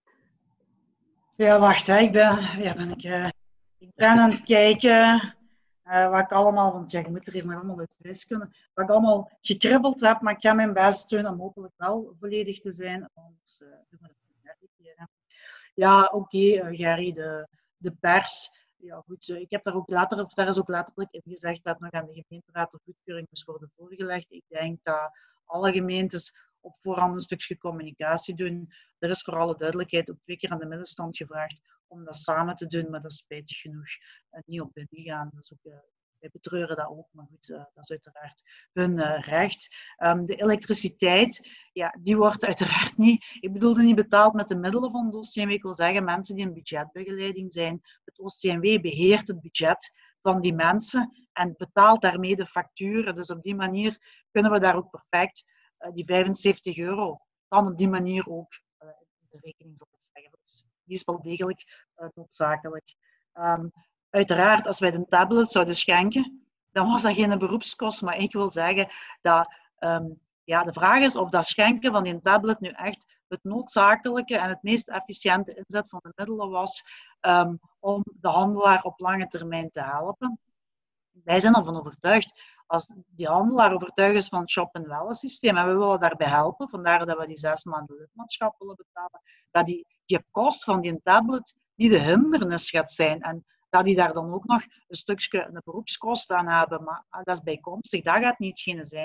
Speaker 5: Ja, wacht, hè. Ik, ben, ja, ben ik, uh, ik ben aan het kijken uh, wat ik allemaal, want ja, je moet er even allemaal uit wiskunde, wat ik allemaal gekribbeld heb, maar ik ga mijn best doen om hopelijk wel volledig te zijn. Anders uh, doen we dat een derde keer. Hè. Ja, oké, okay, uh, Gary, de, de pers. Ja, goed, uh, ik heb daar ook later, of daar is ook letterlijk in gezegd dat nog aan de gemeenteraad de goedkeuring moest worden voorgelegd. Ik denk dat alle gemeentes op voorhand een stukje communicatie doen. Er is voor alle duidelijkheid ook twee keer aan de middenstand gevraagd om dat samen te doen, maar dat is spijtig genoeg uh, niet op ingegaan. Dat is ook, uh, wij betreuren dat ook, maar goed, uh, dat is uiteraard hun uh, recht. Um, de elektriciteit, ja, die wordt uiteraard niet, ik bedoelde niet betaald met de middelen van het O C M W. Ik wil zeggen, mensen die in budgetbegeleiding zijn, het O C M W beheert het budget van die mensen en betaalt daarmee de facturen. Dus op die manier kunnen we daar ook perfect uh, die vijfenzeventig euro kan op die manier ook uh, in de rekening zeggen. Dus die is wel degelijk uh, noodzakelijk. Um, uiteraard, als wij de tablet zouden schenken, dan was dat geen beroepskost, maar ik wil zeggen dat um, ja, de vraag is of dat schenken van die tablet nu echt het noodzakelijke en het meest efficiënte inzet van de middelen was um, om de handelaar op lange termijn te helpen. Wij zijn ervan overtuigd, als die handelaar overtuigd is van het Shop en Wellen systeem en we willen daarbij helpen, vandaar dat we die zes maanden lidmaatschap willen betalen, dat die, die kost van die tablet niet de hindernis gaat zijn en dat die daar dan ook nog een stukje een beroepskost aan hebben, maar dat is bijkomstig, dat gaat niet hetgene zijn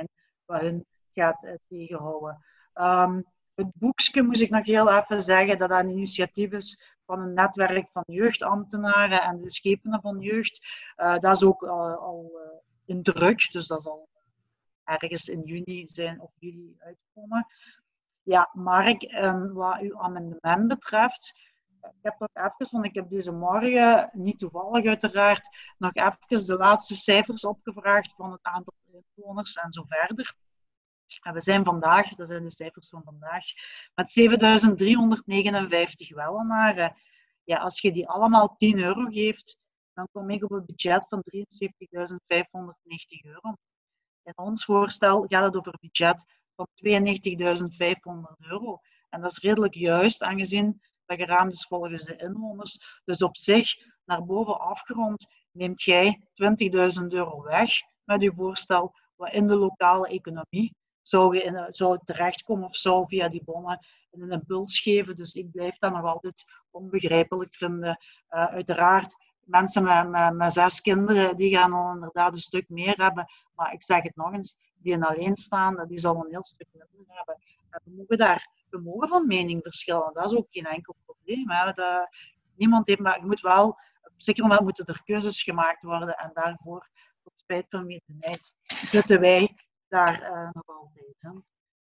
Speaker 5: wat hun gaat uh, tegenhouden. Um, het boekje moet ik nog heel even zeggen dat dat een initiatief is van een netwerk van jeugdambtenaren en de schepenen van jeugd. Uh, dat is ook uh, al uh, in druk, dus dat zal ergens in juni zijn of juli uitkomen. Ja, Mark, um, wat uw amendement betreft, ik heb nog even, want ik heb deze morgen, niet toevallig uiteraard, nog even de laatste cijfers opgevraagd van het aantal inwoners en zo verder. En we zijn vandaag, dat zijn de cijfers van vandaag, met zevenduizend driehonderdnegenenvijftig Wellenaren. Ja, als je die allemaal tien euro geeft, dan kom ik op een budget van drieënzeventigduizend vijfhonderdnegentig euro. In ons voorstel gaat het over een budget van tweeënnegentigduizend vijfhonderd euro. En dat is redelijk juist, aangezien dat geraamd is volgens de inwoners. Dus op zich, naar boven afgerond, neemt jij twintigduizend euro weg met uw voorstel, wat in de lokale economie zou, in, zou terechtkomen of zou via die bonnen een impuls geven. Dus ik blijf dat nog altijd onbegrijpelijk vinden. Uh, uiteraard, mensen met, met, met zes kinderen, die gaan al inderdaad een stuk meer hebben. Maar ik zeg het nog eens, die een alleenstaande, die zal een heel stuk minder hebben. En we mogen daar, we mogen van mening verschillen. Dat is ook geen enkel probleem. Hè. Dat, niemand heeft, maar je moet wel, op een zeker moment moeten er keuzes gemaakt worden. En daarvoor, tot spijt van mijn beleid, zitten wij daar uh, nog altijd. Hè.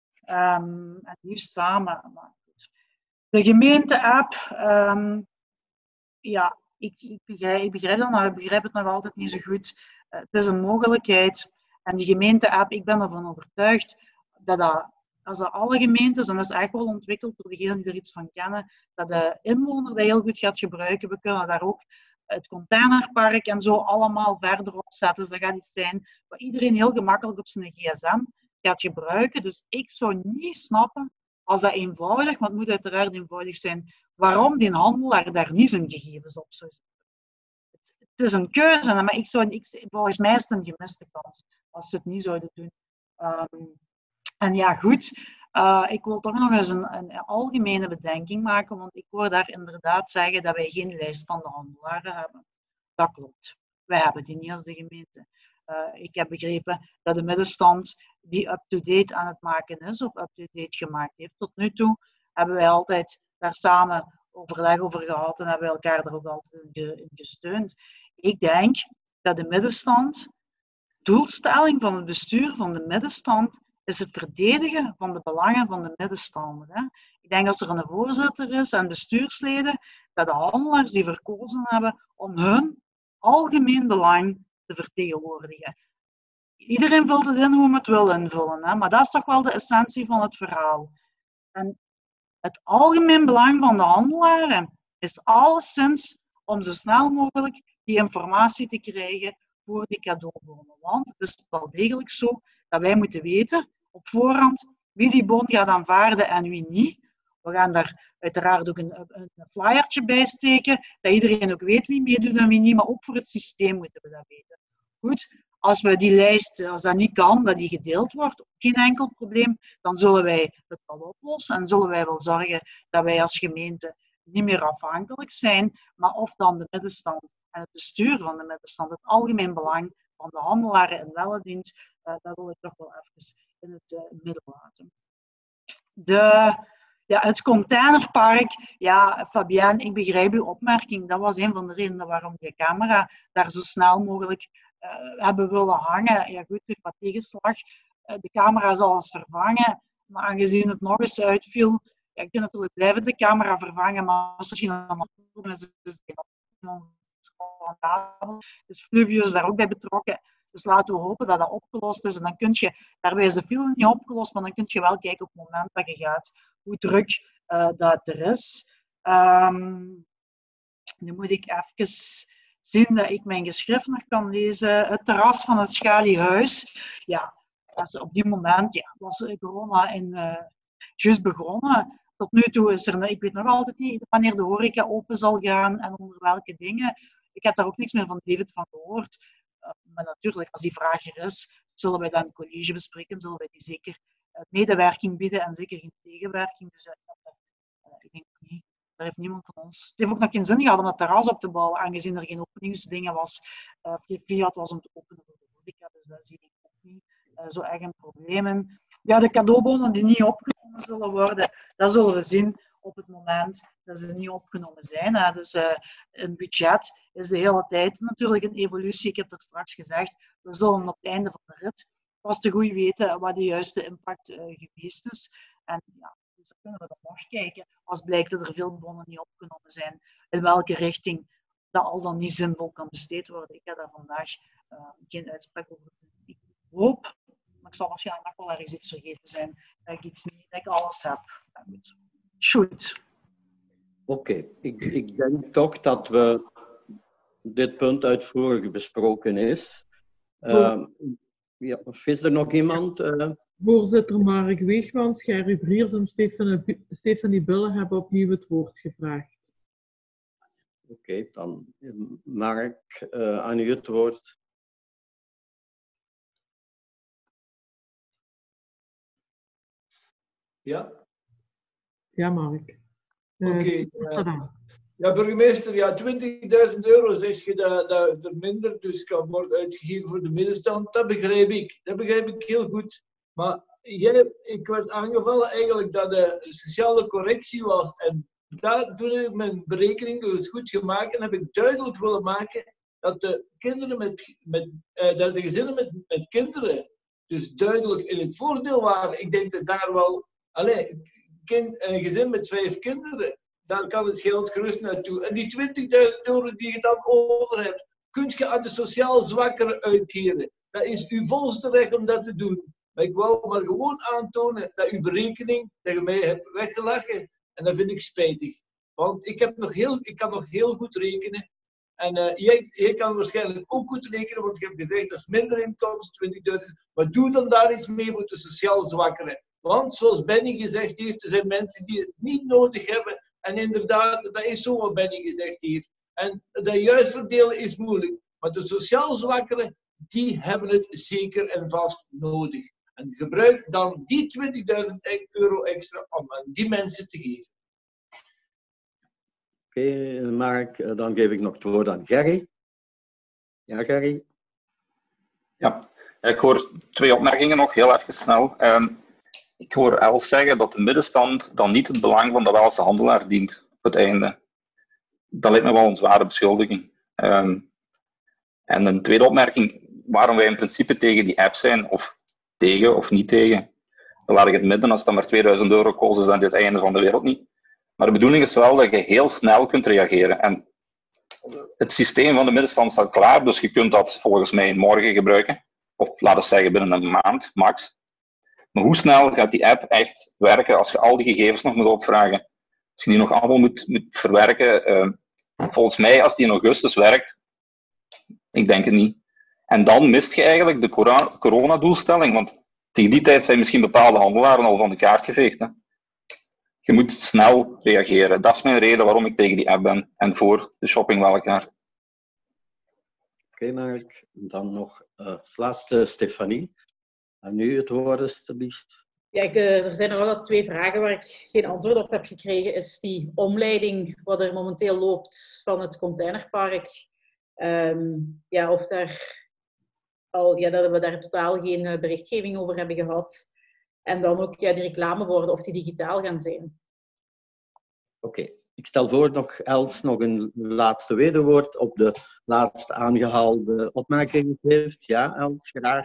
Speaker 5: Um, en liefst samen. Maar goed. De gemeente-app, um, ja, ik, ik, begrijp, ik, begrijp dat, maar ik begrijp het nog altijd niet zo goed. Uh, het is een mogelijkheid. En die gemeente-app, ik ben ervan overtuigd dat dat, als dat alle gemeentes, en dat is echt wel ontwikkeld door degenen die er iets van kennen, dat de inwoner dat heel goed gaat gebruiken. We kunnen daar ook het containerpark en zo allemaal verder op zetten. Dus dat gaat iets zijn wat iedereen heel gemakkelijk op zijn gsm gaat gebruiken. Dus ik zou niet snappen, als dat eenvoudig, want het moet uiteraard eenvoudig zijn, waarom die handelaar daar niet zijn gegevens op zou zetten. Het, het is een keuze, maar ik zou, ik, volgens mij is het een gemiste kans als ze het niet zouden doen. Um, en ja, goed. Uh, ik wil toch nog eens een, een algemene bedenking maken, want ik hoor daar inderdaad zeggen dat wij geen lijst van de handelaren hebben. Dat klopt. Wij hebben die niet als de gemeente. Uh, ik heb begrepen dat de middenstand die up-to-date aan het maken is, of up-to-date gemaakt heeft. Tot nu toe hebben wij altijd daar samen overleg over gehad en hebben we elkaar daar ook altijd in gesteund. Ik denk dat de middenstand, doelstelling van het bestuur van de middenstand, is het verdedigen van de belangen van de middenstander. Hè. Ik denk als er een voorzitter is en bestuursleden, dat de handelaars die verkozen hebben om hun algemeen belang te vertegenwoordigen. Iedereen vult het in hoe men het wil invullen, hè, maar dat is toch wel de essentie van het verhaal. En het algemeen belang van de handelaren is alleszins om zo snel mogelijk die informatie te krijgen voor die cadeaubonnen. Want het is wel degelijk zo dat wij moeten weten op voorhand wie die bon gaat aanvaarden en wie niet. We gaan daar uiteraard ook een, een flyertje bij steken, dat iedereen ook weet wie meedoet en wie niet, maar ook voor het systeem moeten we dat weten. Goed, als we die lijst, als dat niet kan, dat die gedeeld wordt, geen enkel probleem, dan zullen wij het wel oplossen en zullen wij wel zorgen dat wij als gemeente niet meer afhankelijk zijn, maar of dan de middenstand en het bestuur van de middenstand, het algemeen belang van de handelaren in Welle dient, uh, dat wil ik toch wel even in het uh, midden laten. De, ja, het containerpark, ja, Fabienne, ik begrijp uw opmerking. Dat was een van de redenen waarom die camera daar zo snel mogelijk uh, hebben willen hangen. Ja goed, het heeft wat tegenslag. Uh, de camera is alles vervangen, maar aangezien het nog eens uitviel, ja, ik kan natuurlijk blijven de camera vervangen, maar als er misschien een probleem is, is het dus Fluvio is daar ook bij betrokken. Dus laten we hopen dat dat opgelost is. En dan kun je, daarbij is de file niet opgelost, maar dan kun je wel kijken op het moment dat je gaat, hoe druk uh, dat er is. Um, nu moet ik even zien dat ik mijn geschrift nog kan lezen. Het terras van het Schaliehuis. Ja, was op die moment ja, was corona in, uh, juist begonnen. Tot nu toe is er, ik weet nog altijd niet wanneer de horeca open zal gaan en onder welke dingen. Ik heb daar ook niks meer van David van gehoord. Uh, maar natuurlijk, als die vraag er is, zullen wij dat in het college bespreken, zullen wij die zeker uh, medewerking bieden en zeker geen tegenwerking. Dus uh, uh, ik denk niet, daar heeft niemand van ons... Het heeft ook nog geen zin gehad om het terras op te bouwen, aangezien er geen openingsdingen was. Uh, Fiat was om te openen voor de horeca, dus dat zie ik ook niet. uh, zo echt een probleem in. Ja, de cadeaubonnen die niet opgenomen zullen worden, dat zullen we zien op het moment dat ze niet opgenomen zijn. Hè. Dus uh, een budget is de hele tijd natuurlijk een evolutie. Ik heb er straks gezegd, we zullen op het einde van de rit pas te goed weten wat de juiste impact uh, geweest is. En ja, dus dan kunnen we dan nog kijken, als blijkt dat er veel bonnen niet opgenomen zijn, in welke richting dat al dan niet zinvol kan besteed worden. Ik heb daar vandaag uh, geen uitspraak over. Ik hoop, maar ik zal waarschijnlijk nog wel ergens iets vergeten zijn, dat ik iets niet, dat ik alles heb. Goed.
Speaker 2: Oké, okay. ik, ik denk toch dat we dit punt uitvoerig besproken is. Uh, ja, of is er nog iemand? Uh...
Speaker 1: Voorzitter Mark Weegmans, Gerry Briers en Stefanie, Stefanie Bulle hebben opnieuw het woord gevraagd.
Speaker 2: Oké, okay, dan Mark, uh, aan u het woord.
Speaker 8: Ja?
Speaker 1: Ja, Mark. Uh,
Speaker 8: Oké. Okay, uh, ja, burgemeester, ja, twintigduizend euro zeg je dat, dat er minder dus kan worden uitgegeven voor de middenstand. Dat begrijp ik. Dat begrijp ik heel goed. Maar jij, ik werd aangevallen eigenlijk dat er een sociale correctie was. En daar, toen ik mijn berekening dus goed gemaakt en heb ik duidelijk willen maken dat de kinderen met, met uh, dat de gezinnen met, met kinderen dus duidelijk in het voordeel waren. Ik denk dat daar wel, allez, kind, een gezin met vijf kinderen, daar kan het geld gerust naartoe. En die twintigduizend euro die je dan over hebt, kun je aan de sociaal zwakkeren uitkeren. Dat is uw volste recht om dat te doen. Maar ik wou maar gewoon aantonen dat uw berekening, dat je mij hebt weggelachen. En dat vind ik spijtig. Want ik, heb nog heel, ik kan nog heel goed rekenen. En uh, jij, jij kan waarschijnlijk ook goed rekenen, want je hebt gezegd dat is minder inkomsten, twintigduizend. Maar doe dan daar iets mee voor de sociaal zwakkeren. Want zoals Benny gezegd heeft, er zijn mensen die het niet nodig hebben. En inderdaad, dat is zo wat Benny gezegd heeft. En dat juist verdelen is moeilijk. Maar de sociaal zwakkeren, die hebben het zeker en vast nodig. En gebruik dan die twintigduizend euro extra om aan die mensen te geven.
Speaker 2: Oké, okay, Mark, dan geef ik nog het woord aan Gerry. Ja, Gerry?
Speaker 6: Ja, ik hoor twee opmerkingen nog, heel even snel. Um, ik hoor Els zeggen dat de middenstand dan niet het belang van de Waalse handelaar dient op het einde. Dat lijkt me wel een zware beschuldiging. Um, en een tweede opmerking, waarom wij in principe tegen die app zijn, of tegen of niet tegen. Dan laat ik het midden, als dat maar tweeduizend euro kost, is dan dit einde van de wereld niet. Maar de bedoeling is wel dat je heel snel kunt reageren. En het systeem van de middenstand staat klaar, dus je kunt dat volgens mij morgen gebruiken. Of laten we zeggen binnen een maand, max. Maar hoe snel gaat die app echt werken als je al die gegevens nog moet opvragen? Als je die nog allemaal moet, moet verwerken. Uh, volgens mij, als die in augustus werkt, ik denk het niet. En dan mist je eigenlijk de corona, coronadoelstelling, want tegen die tijd zijn misschien bepaalde handelaren al van de kaart geveegd. Hè? Je moet snel reageren. Dat is mijn reden waarom ik tegen die app ben en voor de shoppingwelkaart.
Speaker 2: Oké, okay, Mark. Dan nog uh, als laatste Stefanie. En nu het woord, alstublieft.
Speaker 7: Ja, ik, uh, er zijn nog wel twee vragen waar ik geen antwoord op heb gekregen. Is die omleiding wat er momenteel loopt van het containerpark. Um, ja, of daar al, ja, dat we daar totaal geen uh, berichtgeving over hebben gehad. En dan ook ja, die reclameborden, of die digitaal gaan zijn.
Speaker 2: Oké, okay. Ik stel voor nog Els nog een laatste wederwoord op de laatste aangehaalde opmerking heeft. Ja, Els, graag.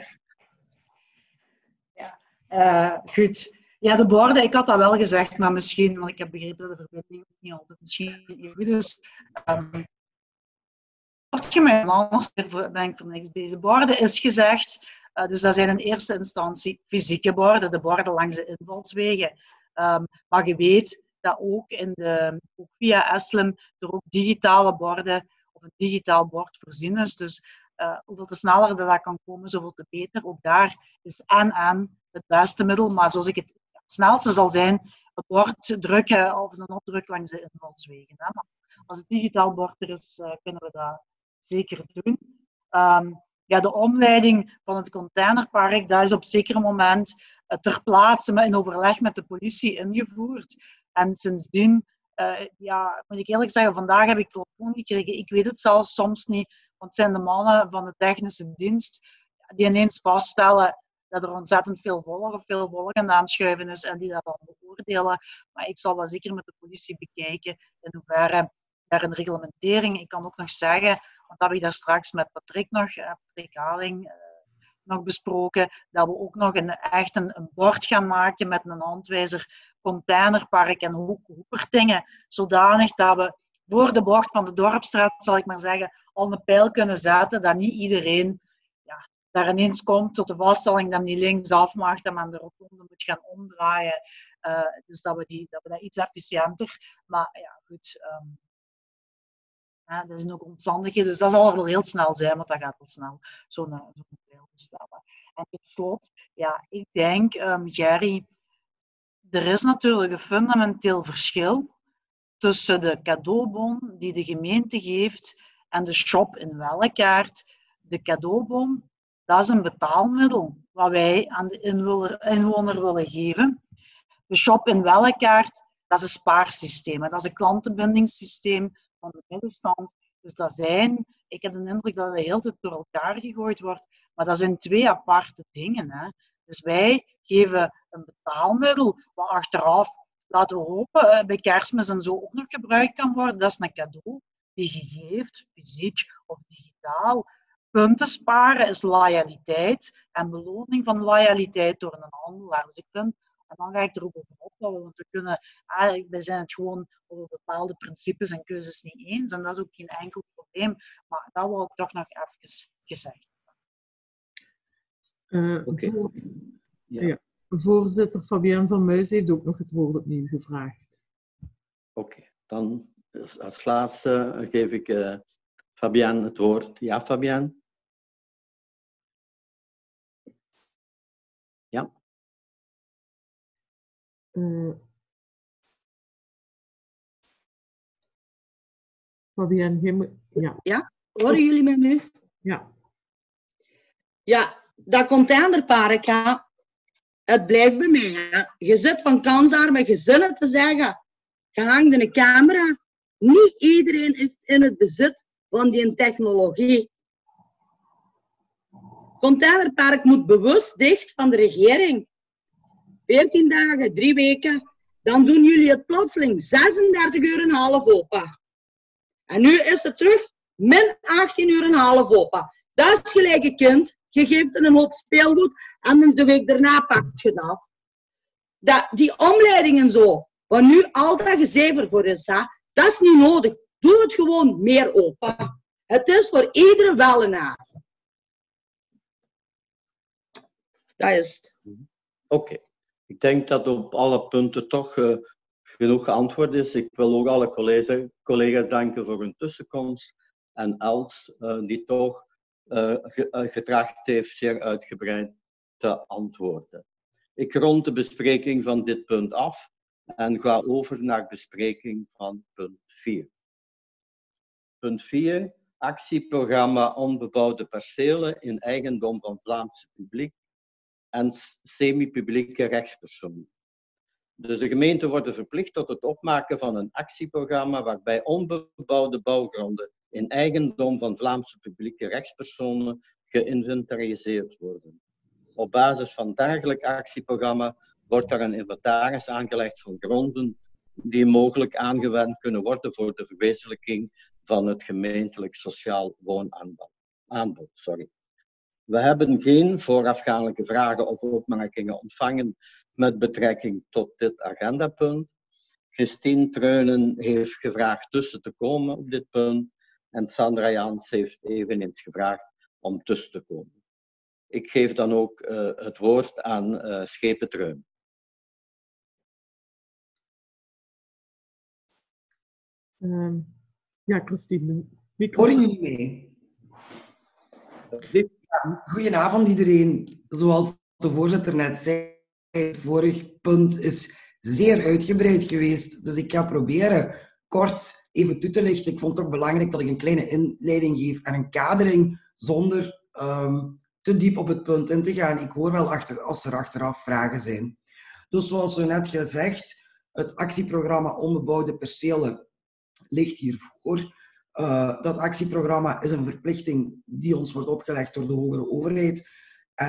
Speaker 5: Ja, uh, goed. Ja, de borden, ik had dat wel gezegd, maar misschien, want ik heb begrepen dat de verbinding niet altijd misschien niet goed is. Um, je mij anders ben ik voor niks bezig. Borden is gezegd, uh, dus dat zijn in eerste instantie fysieke borden, de borden langs de invalswegen. Um, maar je weet dat ook, in de, ook via Eslim er ook digitale borden of een digitaal bord voorzien is. Dus uh, hoeveel te sneller dat, dat kan komen, zoveel te beter. Ook daar is en en het beste middel, maar zoals ik het, het snelste zal zijn, een bord drukken of een opdruk langs de invalswegen. Hè. Maar als het digitaal bord er is, uh, kunnen we dat zeker doen. Um, ja, de omleiding van het containerpark, dat is op zeker moment uh, ter plaatse met, in overleg met de politie ingevoerd. En sindsdien, uh, ja, moet ik eerlijk zeggen, vandaag heb ik telefoon gekregen. Ik weet het zelfs soms niet, want het zijn de mannen van de technische dienst die ineens vaststellen dat er ontzettend veel volk, veel volk aan het aanschuiven is en die dat dan beoordelen. Maar ik zal dat zeker met de politie bekijken in hoeverre daar een reglementering. Ik kan ook nog zeggen, want dat heb ik daar straks met Patrick nog, Patrick Haling, nog besproken, dat we ook nog een, echt een, een bord gaan maken met een handwijzer containerpark en Hoepertingen, zodanig dat we voor de bocht van de Dorpstraat, zal ik maar zeggen, al een pijl kunnen zetten, dat niet iedereen ja, daar ineens komt tot de vaststelling dat men niet linksaf mag, dat men de rotonde moet gaan omdraaien. Uh, dus dat we, die, dat we dat iets efficiënter, maar ja, goed... Um, Ja, dat zijn ook omstandigheden, dus dat zal er wel heel snel zijn, want dat gaat wel snel, zo'n zo pijl bestellen. En tot slot, ja, ik denk, um, Gerry, er is natuurlijk een fundamenteel verschil tussen de cadeaubon die de gemeente geeft en de shop in Wellekaart. De cadeaubon, dat is een betaalmiddel wat wij aan de inwoner willen geven. De shop in Wellekaart, dat is een spaarsysteem, dat is een klantenbindingssysteem van de middenstand. Dus dat zijn, ik heb de indruk dat het de hele tijd door elkaar gegooid wordt, maar dat zijn twee aparte dingen. Hè. Dus wij geven een betaalmiddel, wat achteraf, laten we hopen, bij Kerstmis en zo ook nog gebruikt kan worden. Dat is een cadeau die je geeft, fysiek of digitaal. Punten sparen is loyaliteit en beloning van loyaliteit door een handelaar. Dus ik vind, en dan ga ik er ook over opbouwen, want we kunnen, ah, wij zijn het gewoon over bepaalde principes en keuzes niet eens en dat is ook geen enkel probleem. Maar dat wil ik toch nog even gezegd
Speaker 1: hebben. Uh, okay. voor, ja. Ja. Voorzitter Fabienne van Muis heeft ook nog het woord opnieuw gevraagd.
Speaker 2: Oké, okay. Dan als laatste geef ik uh, Fabienne het woord. Ja, Fabienne? Ja.
Speaker 1: Uh, Fabienne, ja.
Speaker 10: Ja, horen jullie mij nu?
Speaker 1: Ja.
Speaker 10: Ja, dat containerpark, ja, het blijft bij mij. Hè. Je zit van kansarme gezinnen te zeggen, je hangt in een camera. Niet iedereen is in het bezit van die technologie. Containerpark moet bewust dicht van de regering. veertien dagen, drie weken, dan doen jullie het plotseling zesendertig uur en half open. En nu is het terug min achttien uur en half open. Dat is gelijk een kind. Je geeft een hoop speelgoed en de week daarna pakt je het af. Dat, die omleidingen zo, waar nu al dat gezever voor is, hè, dat is niet nodig. Doe het gewoon meer open. Het is voor iedere wellenaar. Dat is het.
Speaker 2: Oké. Okay. Ik denk dat op alle punten toch uh, genoeg geantwoord is. Ik wil ook alle collega's, collega's danken voor hun tussenkomst. En Els, uh, die toch uh, getracht heeft zeer uitgebreid te antwoorden. Ik rond de bespreking van dit punt af en ga over naar bespreking van punt vier. Punt vier. Actieprogramma onbebouwde percelen in eigendom van Vlaams publiek en semi-publieke rechtspersonen. Dus de gemeenten worden verplicht tot het opmaken van een actieprogramma waarbij onbebouwde bouwgronden in eigendom van Vlaamse publieke rechtspersonen geïnventariseerd worden. Op basis van dergelijk actieprogramma wordt er een inventaris aangelegd van gronden die mogelijk aangewend kunnen worden voor de verwezenlijking van het gemeentelijk sociaal woonaanbod. Sorry. We hebben geen voorafgaandelijke vragen of opmerkingen ontvangen met betrekking tot dit agendapunt. Christine Treunen heeft gevraagd tussen te komen op dit punt en Sandra Jans heeft eveneens gevraagd om tussen te komen. Ik geef dan ook uh, het woord aan uh, Schepen Treunen.
Speaker 1: Uh, ja, Christine.
Speaker 11: Horen jullie mee? Ja, goedenavond iedereen. Zoals de voorzitter net zei, het vorige punt is zeer uitgebreid geweest. Dus ik ga proberen kort even toe te lichten. Ik vond het ook belangrijk dat ik een kleine inleiding geef en een kadering zonder um, te diep op het punt in te gaan. Ik hoor wel achter, als er achteraf vragen zijn. Dus zoals zo net gezegd, het actieprogramma Onbebouwde Percelen ligt hiervoor. Uh, dat actieprogramma is een verplichting die ons wordt opgelegd door de hogere overheid. En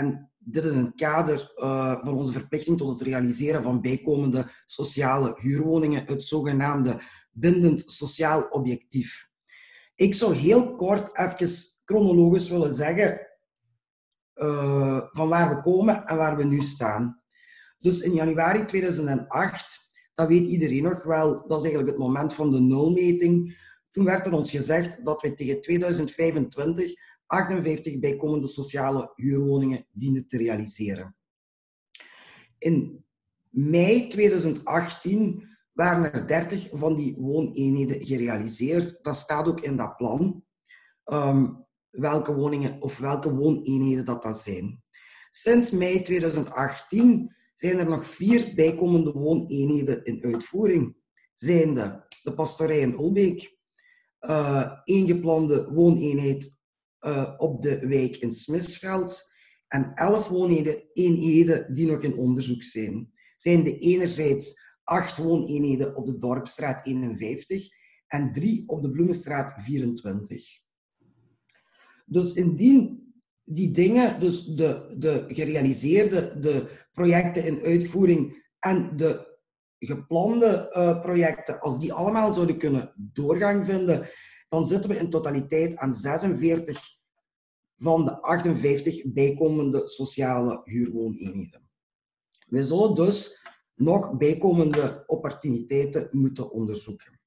Speaker 11: dit in het kader uh, van onze verplichting tot het realiseren van bijkomende sociale huurwoningen, het zogenaamde bindend sociaal objectief. Ik zou heel kort even chronologisch willen zeggen uh, van waar we komen en waar we nu staan. Dus in januari tweeduizend acht, dat weet iedereen nog wel, dat is eigenlijk het moment van de nulmeting. Toen werd er ons gezegd dat we tegen tweeduizend vijfentwintig achtenvijftig bijkomende sociale huurwoningen dienen te realiseren. In mei tweeduizend achttien waren er dertig van die wooneenheden gerealiseerd. Dat staat ook in dat plan, um, welke woningen of welke wooneenheden dat, dat zijn. Sinds mei tweeduizend achttien zijn er nog vier bijkomende wooneenheden in uitvoering. Zijnde de pastorij in Ulbeek, uh, één geplande wooneenheid uh, op de wijk in Smisveld en elf wooneenheden die nog in onderzoek zijn. Zijn de enerzijds acht wooneenheden op de Dorpstraat eenenvijftig en drie op de Bloemenstraat vierentwintig. Dus indien die dingen, dus de, de gerealiseerde de projecten in uitvoering en de geplande uh, projecten, als die allemaal zouden kunnen doorgang vinden, dan zitten we in totaliteit aan zesenveertig van de achtenvijftig bijkomende sociale huurwooneenheden. We zullen dus nog bijkomende opportuniteiten moeten onderzoeken.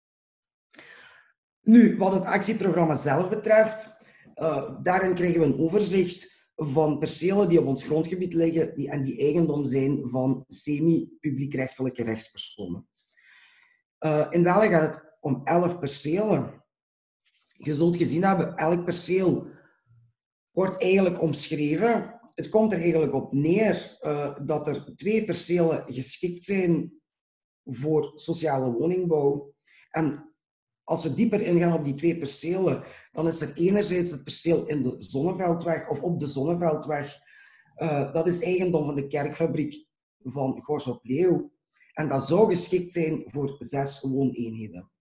Speaker 11: Nu, wat het actieprogramma zelf betreft, uh, daarin krijgen we een overzicht van percelen die op ons grondgebied liggen die, en die eigendom zijn van semi-publiekrechtelijke rechtspersonen. Uh, in België gaat het om elf percelen. Je zult gezien hebben, elk perceel wordt eigenlijk omschreven. Het komt er eigenlijk op neer uh, dat er twee percelen geschikt zijn voor sociale woningbouw. En als we dieper ingaan op die twee percelen, dan is er enerzijds het perceel in de Zonneveldweg of op de Zonneveldweg. Uh, dat is eigendom van de kerkfabriek van Gors op Leeuw. En dat zou geschikt zijn voor zes wooneenheden.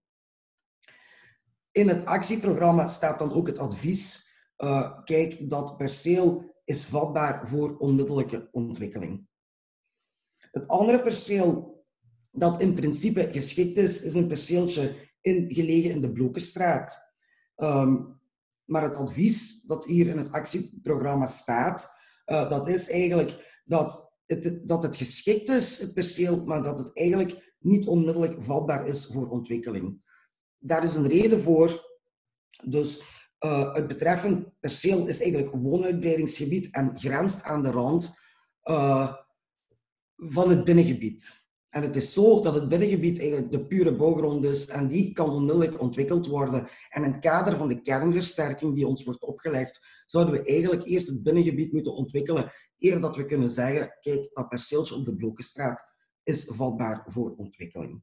Speaker 11: In het actieprogramma staat dan ook het advies. Uh, kijk, dat perceel is vatbaar voor onmiddellijke ontwikkeling. Het andere perceel dat in principe geschikt is, is een perceeltje in, gelegen in de Blokenstraat. Um, maar het advies dat hier in het actieprogramma staat, uh, dat is eigenlijk dat het, dat het geschikt is, het perceel, maar dat het eigenlijk niet onmiddellijk vatbaar is voor ontwikkeling. Daar is een reden voor. Dus uh, het betreffend perceel is eigenlijk een woonuitbreidingsgebied en grenst aan de rand uh, van het binnengebied. En het is zo dat het binnengebied eigenlijk de pure bouwgrond is en die kan onmiddellijk ontwikkeld worden. En in het kader van de kernversterking die ons wordt opgelegd, zouden we eigenlijk eerst het binnengebied moeten ontwikkelen, eer dat we kunnen zeggen, kijk, dat perceeltje op de Blokenstraat is vatbaar voor ontwikkeling.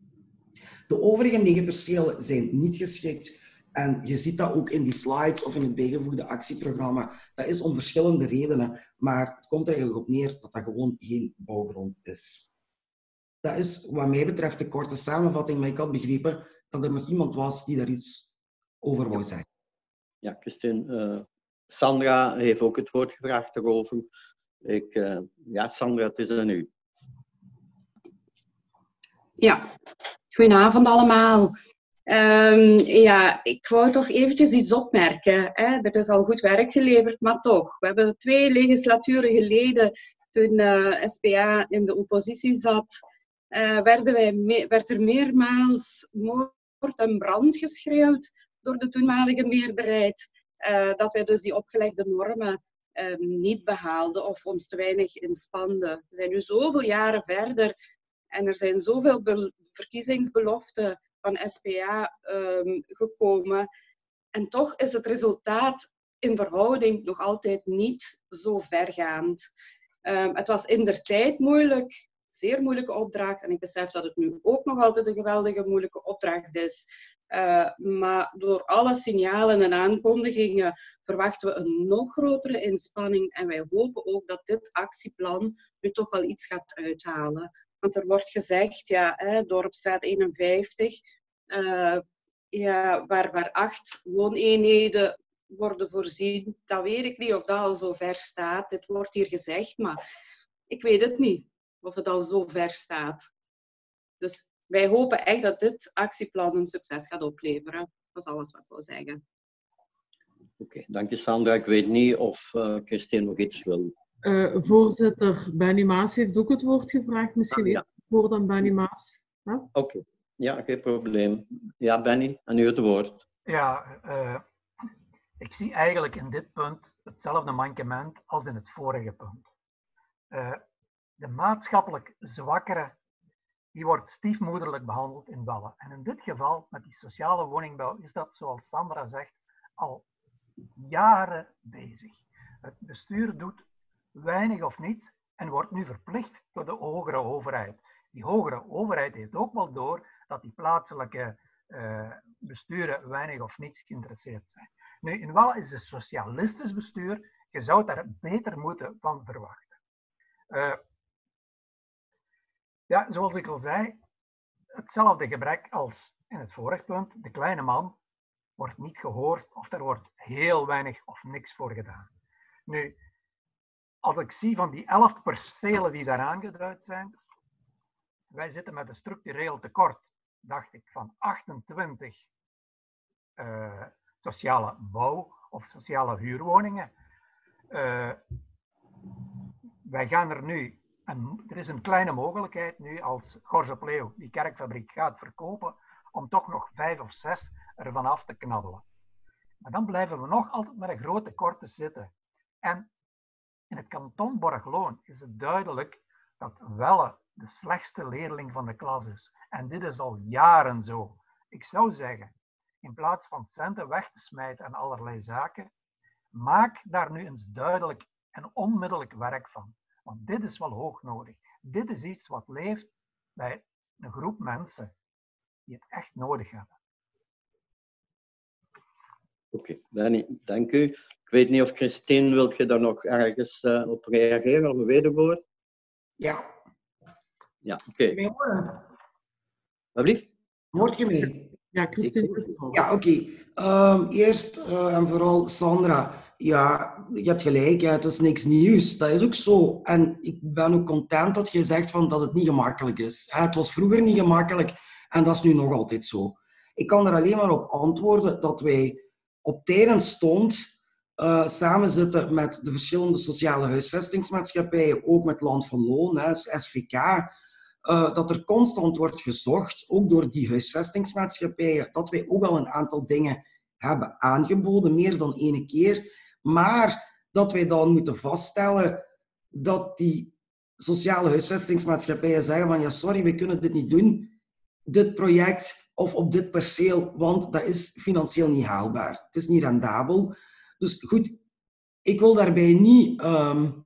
Speaker 11: De overige negen percelen zijn niet geschikt. En je ziet dat ook in die slides of in het bijgevoegde actieprogramma. Dat is om verschillende redenen, maar het komt er eigenlijk op neer dat dat gewoon geen bouwgrond is. Dat is wat mij betreft de korte samenvatting, maar ik had begrepen dat er nog iemand was die daar iets over wou zeggen.
Speaker 2: Ja, Christine. Uh, Sandra heeft ook het woord gevraagd daarover. Ik, uh, ja, Sandra, het is aan u.
Speaker 12: Ja, goedenavond allemaal. Um, ja, ik wou toch eventjes iets opmerken. Hè? Er is al goed werk geleverd, maar toch. We hebben twee legislaturen geleden, toen uh, S P A in de oppositie zat, uh, werden wij me werd er meermaals moord en brand geschreeuwd door de toenmalige meerderheid. Uh, dat wij dus die opgelegde normen um, niet behaalden of ons te weinig inspanden. We zijn nu zoveel jaren verder en er zijn zoveel verkiezingsbeloften van S P A um, gekomen. En toch is het resultaat in verhouding nog altijd niet zo vergaand. Um, het was indertijd moeilijk, zeer moeilijke opdracht. En ik besef dat het nu ook nog altijd een geweldige moeilijke opdracht is. Uh, maar door alle signalen en aankondigingen verwachten we een nog grotere inspanning. En wij hopen ook dat dit actieplan nu toch wel iets gaat uithalen. Want er wordt gezegd, ja, hè, Dorpstraat eenenvijftig, uh, ja, waar, waar acht wooneenheden worden voorzien. Dat weet ik niet of dat al zo ver staat. Dit wordt hier gezegd, maar ik weet het niet of het al zo ver staat. Dus wij hopen echt dat dit actieplan een succes gaat opleveren. Dat is alles wat ik wil zeggen.
Speaker 2: Oké, okay, dank je Sandra. Ik weet niet of uh, Christine nog iets wil.
Speaker 1: Uh, voorzitter Benny Maas heeft ook het woord gevraagd. Misschien ah, ja. Eerst het woord aan Benny Maas. Huh?
Speaker 2: Oké, okay. Ja, geen probleem. Ja, Benny, aan u het woord.
Speaker 9: Ja, uh, ik zie eigenlijk in dit punt hetzelfde mankement als in het vorige punt. Uh, de maatschappelijk zwakkere, die wordt stiefmoederlijk behandeld in Welle. En in dit geval, met die sociale woningbouw, is dat, zoals Sandra zegt, al jaren bezig. Het bestuur doet weinig of niets en wordt nu verplicht door de hogere overheid. Die hogere overheid heeft ook wel door dat die plaatselijke uh, besturen weinig of niets geïnteresseerd zijn. Nu, in Welle is het socialistisch bestuur, je zou daar beter moeten van verwachten. Uh, ja, zoals ik al zei, hetzelfde gebrek als in het vorige punt. De kleine man wordt niet gehoord of er wordt heel weinig of niks voor gedaan. Nu, als ik zie van die elf percelen die daar aangeduid zijn, wij zitten met een structureel tekort, dacht ik, van achtentwintig uh, sociale bouw- of sociale huurwoningen. Uh, wij gaan er nu, en er is een kleine mogelijkheid nu als Gorze-Pleeuw die kerkfabriek gaat verkopen, om toch nog vijf of zes ervan af te knabbelen. Maar dan blijven we nog altijd met een groot tekort te zitten. En in het kanton Borgloon is het duidelijk dat Welle de slechtste leerling van de klas is. En dit is al jaren zo. Ik zou zeggen, in plaats van centen weg te smijten aan allerlei zaken, maak daar nu eens duidelijk en onmiddellijk werk van. Want dit is wel hoog nodig. Dit is iets wat leeft bij een groep mensen die het echt nodig hebben.
Speaker 2: Oké, okay, Danny, dank u. Ik weet niet of Christine, wil je daar nog ergens uh, op reageren, op een wederwoord?
Speaker 11: Ja.
Speaker 2: Ja, oké.
Speaker 11: Okay.
Speaker 2: Wat blieft?
Speaker 11: Hoort je mee?
Speaker 1: Ja, Christine is
Speaker 11: ook. Ja, oké. Okay. Um, eerst uh, en vooral Sandra. Ja, je hebt gelijk, ja, het is niks nieuws. Dat is ook zo. En ik ben ook content dat je zegt van dat het niet gemakkelijk is. Het was vroeger niet gemakkelijk en dat is nu nog altijd zo. Ik kan er alleen maar op antwoorden dat wij op tijden stond uh, samen zitten met de verschillende sociale huisvestingsmaatschappijen, ook met Land van Loon, hè, S V K, uh, dat er constant wordt gezocht, ook door die huisvestingsmaatschappijen, dat wij ook al een aantal dingen hebben aangeboden, meer dan ene keer, maar dat wij dan moeten vaststellen dat die sociale huisvestingsmaatschappijen zeggen van ja, sorry, we kunnen dit niet doen, dit project of op dit perceel, want dat is financieel niet haalbaar. Het is niet rendabel. Dus goed, ik wil daarbij niet, um,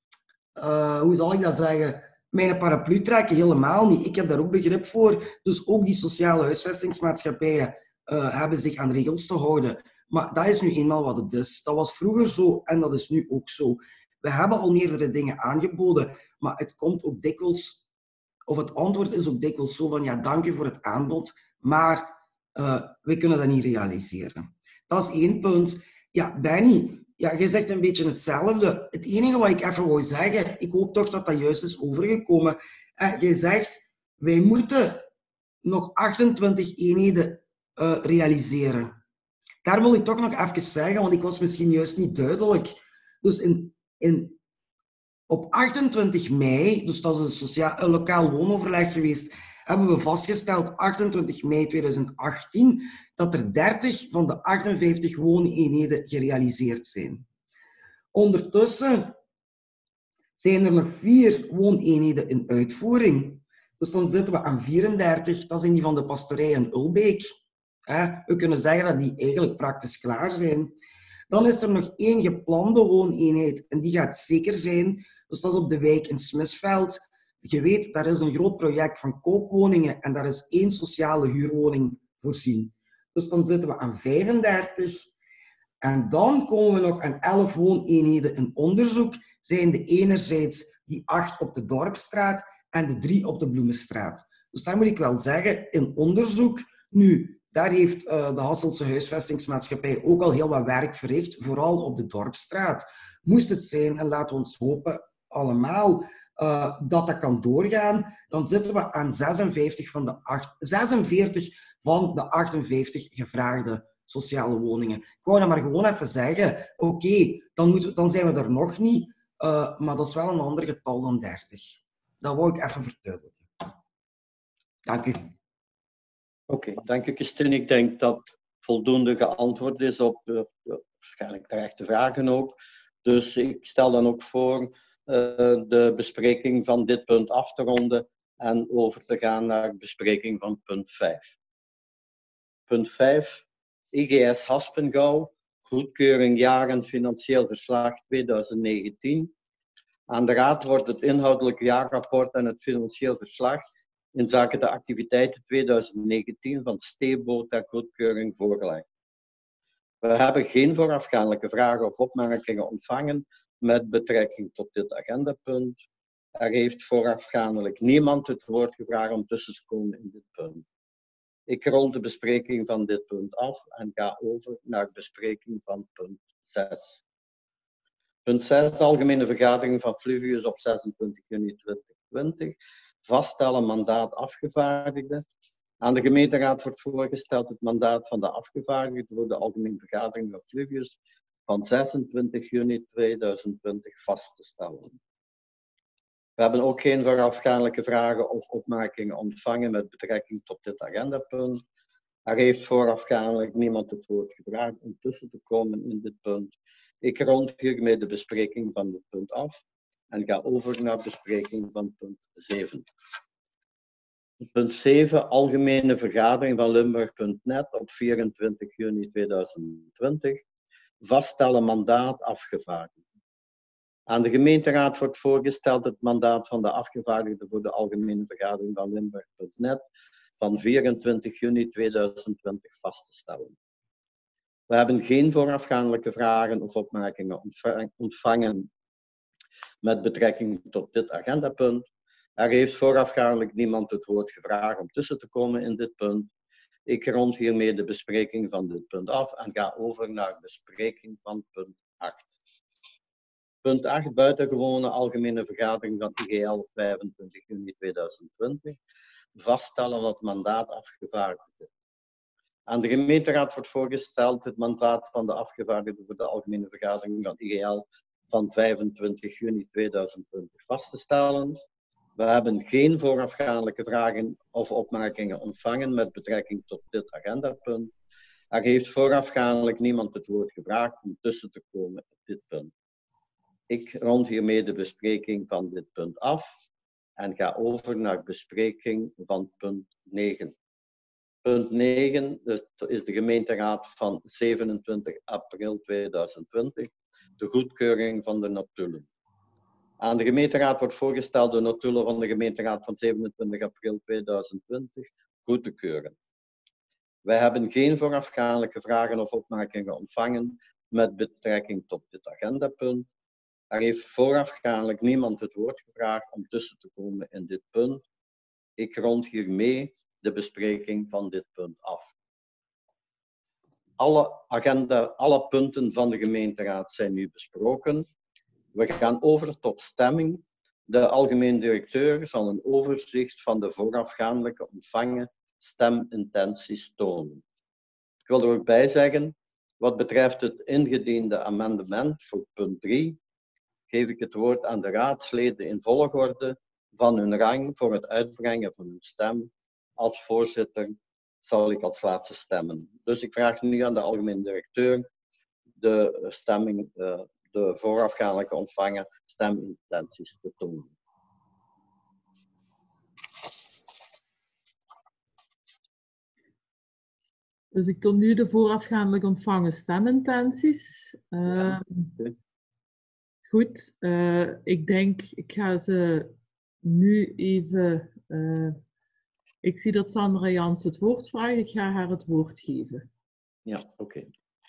Speaker 11: uh, hoe zal ik dat zeggen, mijn paraplu trekken, helemaal niet. Ik heb daar ook begrip voor. Dus ook die sociale huisvestingsmaatschappijen uh, hebben zich aan regels te houden. Maar dat is nu eenmaal wat het is. Dat was vroeger zo en dat is nu ook zo. We hebben al meerdere dingen aangeboden, maar het komt ook dikwijls, of het antwoord is ook dikwijls zo van ja, dank u voor het aanbod, maar uh, we kunnen dat niet realiseren. Dat is één punt. Ja, Benny, ja, jij zegt een beetje hetzelfde. Het enige wat ik even wou zeggen, ik hoop toch dat dat juist is overgekomen. Uh, jij zegt, wij moeten nog achtentwintig eenheden uh, realiseren. Daar wil ik toch nog even zeggen, want ik was misschien juist niet duidelijk. Dus in, in, op achtentwintig mei, dus dat is een, sociaal, een lokaal woonoverleg geweest, hebben we vastgesteld, achtentwintig mei tweeduizend achttien, dat er dertig van de achtenvijftig wooneenheden gerealiseerd zijn. Ondertussen zijn er nog vier wooneenheden in uitvoering. Dus dan zitten we aan vierendertig, dat zijn die van de pastorij in Ulbeek. We kunnen zeggen dat die eigenlijk praktisch klaar zijn. Dan is er nog één geplande wooneenheid en die gaat zeker zijn. Dus dat is op de wijk in Smisveld. Je weet, daar is een groot project van koopwoningen en daar is één sociale huurwoning voorzien. Dus dan zitten we aan vijfendertig. En dan komen we nog aan elf wooneenheden in onderzoek. Zijn de enerzijds die acht op de Dorpstraat en de drie op de Bloemenstraat. Dus daar moet ik wel zeggen, in onderzoek. Nu, Daar heeft uh, de Hasselse Huisvestingsmaatschappij ook al heel wat werk verricht, vooral op de Dorpsstraat. Moest het zijn, en laten we ons hopen allemaal, uh, dat dat kan doorgaan, dan zitten we aan zesenvijftig van de acht, zesenveertig van de achtenvijftig gevraagde sociale woningen. Ik wou dat maar gewoon even zeggen. Oké, okay, dan, dan zijn we er nog niet, uh, maar dat is wel een ander getal dan dertig. Dat wou ik even verduidelijken. Dank u.
Speaker 2: Oké, okay, dank u Christine. Ik denk dat voldoende geantwoord is op de, de waarschijnlijk terechte vragen ook. Dus ik stel dan ook voor uh, de bespreking van dit punt af te ronden en over te gaan naar de bespreking van punt vijf. Punt vijf, I G S Haspengouw, goedkeuring jaar en financieel verslag tweeduizend negentien. Aan de Raad wordt het inhoudelijke jaarrapport en het financieel verslag in zaken de activiteiten tweeduizend negentien van Steebo ter goedkeuring voorgelegd. We hebben geen voorafgaandelijke vragen of opmerkingen ontvangen met betrekking tot dit agendapunt. Er heeft voorafgaandelijk niemand het woord gevraagd om tussen te komen in dit punt. Ik rond de bespreking van dit punt af en ga over naar de bespreking van punt zes. Punt zes, de algemene vergadering van Fluvius op zesentwintig juni tweeduizend twintig. Vaststellen mandaat afgevaardigden. Aan de gemeenteraad wordt voorgesteld het mandaat van de afgevaardigden voor de algemene vergadering van Fluvius van zesentwintig juni tweeduizend twintig vast te stellen. We hebben ook geen voorafgaandelijke vragen of opmerkingen ontvangen met betrekking tot dit agendapunt. Er heeft voorafgaandelijk niemand het woord gevraagd om tussen te komen in dit punt. Ik rond hiermee de bespreking van dit punt af en ga over naar de bespreking van punt zeven. Punt zeven, algemene vergadering van Limburg punt net op vierentwintig juni tweeduizend twintig. Vaststellen mandaat afgevaardigd. Aan de gemeenteraad wordt voorgesteld het mandaat van de afgevaardigde voor de algemene vergadering van Limburg punt net van vierentwintig juni tweeduizend twintig vast te stellen. We hebben geen voorafgaandelijke vragen of opmerkingen ontvangen met betrekking tot dit agendapunt. Er heeft voorafgaandelijk niemand het woord gevraagd om tussen te komen in dit punt. Ik rond hiermee de bespreking van dit punt af en ga over naar de bespreking van punt acht. Punt acht, buitengewone algemene vergadering van I G L op vijfentwintig juni tweeduizend twintig. Vaststellen wat mandaat afgevaardigde. Aan de gemeenteraad wordt voorgesteld het mandaat van de afgevaardigde voor de algemene vergadering van I G L van vijfentwintig juni tweeduizend twintig vast te stellen. We hebben geen voorafgaandelijke vragen of opmerkingen ontvangen met betrekking tot dit agendapunt. Er heeft voorafgaandelijk niemand het woord gevraagd om tussen te komen op dit punt. Ik rond hiermee de bespreking van dit punt af en ga over naar de bespreking van punt negen. Punt negen dus is de gemeenteraad van zevenentwintig april tweeduizend twintig, de goedkeuring van de notulen. Aan de gemeenteraad wordt voorgesteld de notulen van de gemeenteraad van zevenentwintig april tweeduizend twintig goed te keuren. Wij hebben geen voorafgaandelijke vragen of opmerkingen ontvangen met betrekking tot dit agendapunt. Er heeft voorafgaandelijk niemand het woord gevraagd om tussen te komen in dit punt. Ik rond hiermee de bespreking van dit punt af. Alle, agenda, alle punten van de gemeenteraad zijn nu besproken. We gaan over tot stemming. De algemeen directeur zal een overzicht van de voorafgaandelijke ontvangen stemintenties tonen. Ik wil er ook bij zeggen, wat betreft het ingediende amendement voor punt drie, geef ik het woord aan de raadsleden in volgorde van hun rang voor het uitbrengen van hun stem. Als voorzitter zal ik als laatste stemmen. Dus ik vraag nu aan de algemeen directeur de stemming, de voorafgaandelijke ontvangen stemintenties te tonen.
Speaker 1: Dus ik toon nu de voorafgaandelijk ontvangen stemintenties. Uh, ja, okay. Goed, uh, ik denk, ik ga ze nu even... Uh, ik zie dat Sandra Jans het woord vraagt. Ik ga haar het woord geven.
Speaker 2: Ja, oké. Okay.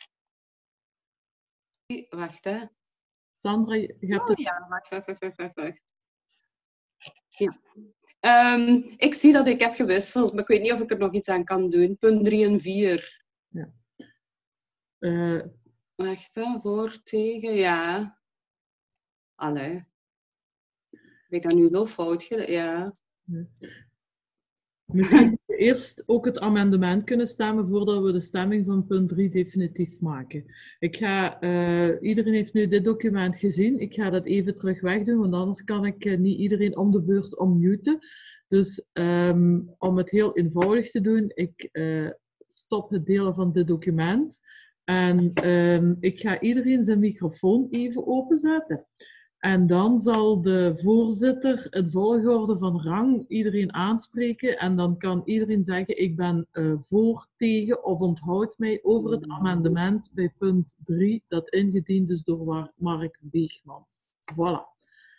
Speaker 12: Wacht, hè.
Speaker 1: Sandra, je hebt
Speaker 12: oh,
Speaker 1: het...
Speaker 12: ja, wacht, wacht, wacht, wacht, wacht. Ja. Um, ik zie dat ik heb gewisseld, maar ik weet niet of ik er nog iets aan kan doen. Punt drie en vier.
Speaker 1: Ja. Uh,
Speaker 12: Echt, hè? Voor, tegen, ja. Allee. Heb ik dat nu zo fout gedaan? Ja.
Speaker 1: ja. Misschien eerst ook het amendement kunnen stemmen voordat we de stemming van punt drie definitief maken. Ik ga, uh, iedereen heeft nu dit document gezien. Ik ga dat even terug wegdoen, want anders kan ik uh, niet iedereen om de beurt unmuten. Dus um, om het heel eenvoudig te doen, ik uh, stop het delen van dit document. En um, ik ga iedereen zijn microfoon even openzetten. En dan zal de voorzitter het volgorde van rang iedereen aanspreken. En dan kan iedereen zeggen, ik ben uh, voor, tegen of onthoud mij over het amendement bij punt drie, dat ingediend is door Mark Beegmans. Voilà.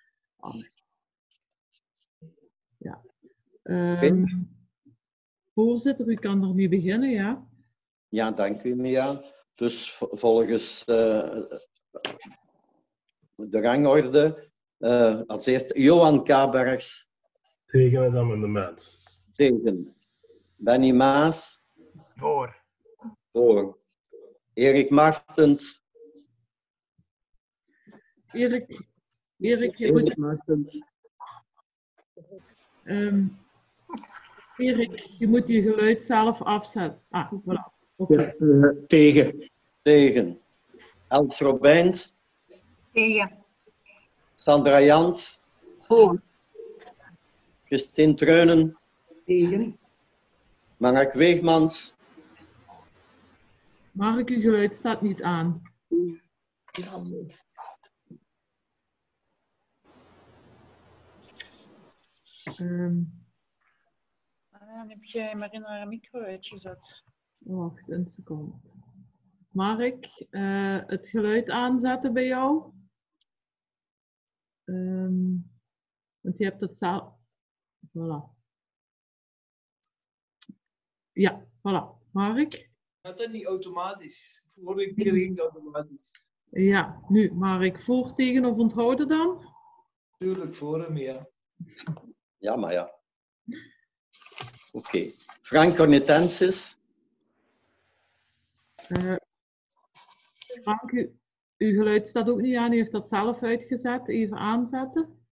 Speaker 1: Ja. Um, voorzitter, u kan er nu beginnen, ja?
Speaker 2: Ja, dank u, Mia. Dus volgens... Uh, de rangorde. Uh, als eerste Johan Kabergs.
Speaker 13: Tegen het amendement.
Speaker 2: Tegen. Benny Maas.
Speaker 9: Voor.
Speaker 2: Voor. Erik Martens.
Speaker 1: Erik, Erik, je moet...
Speaker 2: Martens.
Speaker 1: Um, Erik, je moet je geluid zelf afzetten. Ah, voilà. Okay.
Speaker 13: Uh, tegen.
Speaker 2: Tegen. Els Robijns.
Speaker 12: Tegen.
Speaker 2: Sandra Jans.
Speaker 12: Voor.
Speaker 2: Christine Treunen.
Speaker 11: Tegen.
Speaker 2: Mark Weegmans.
Speaker 1: Mark, uw geluid staat niet aan. Um,
Speaker 5: Dan heb jij Marina haar micro uitgezet.
Speaker 1: Wacht een seconde. Mark, uh, het geluid aanzetten bij jou. Um, want je hebt het zelf... Voilà. Ja, voilà. Mark?
Speaker 8: Gaat dat niet automatisch? Vorige keer ging het automatisch.
Speaker 1: Ja, nu, Mark, voor, tegen of onthouden dan?
Speaker 8: Tuurlijk voor hem, ja.
Speaker 2: Ja, maar ja. Oké. Okay. Frank Cornetensis.
Speaker 1: Uh, Frank, u, uw geluid staat ook niet aan. U heeft dat zelf uitgezet. Even aanzetten.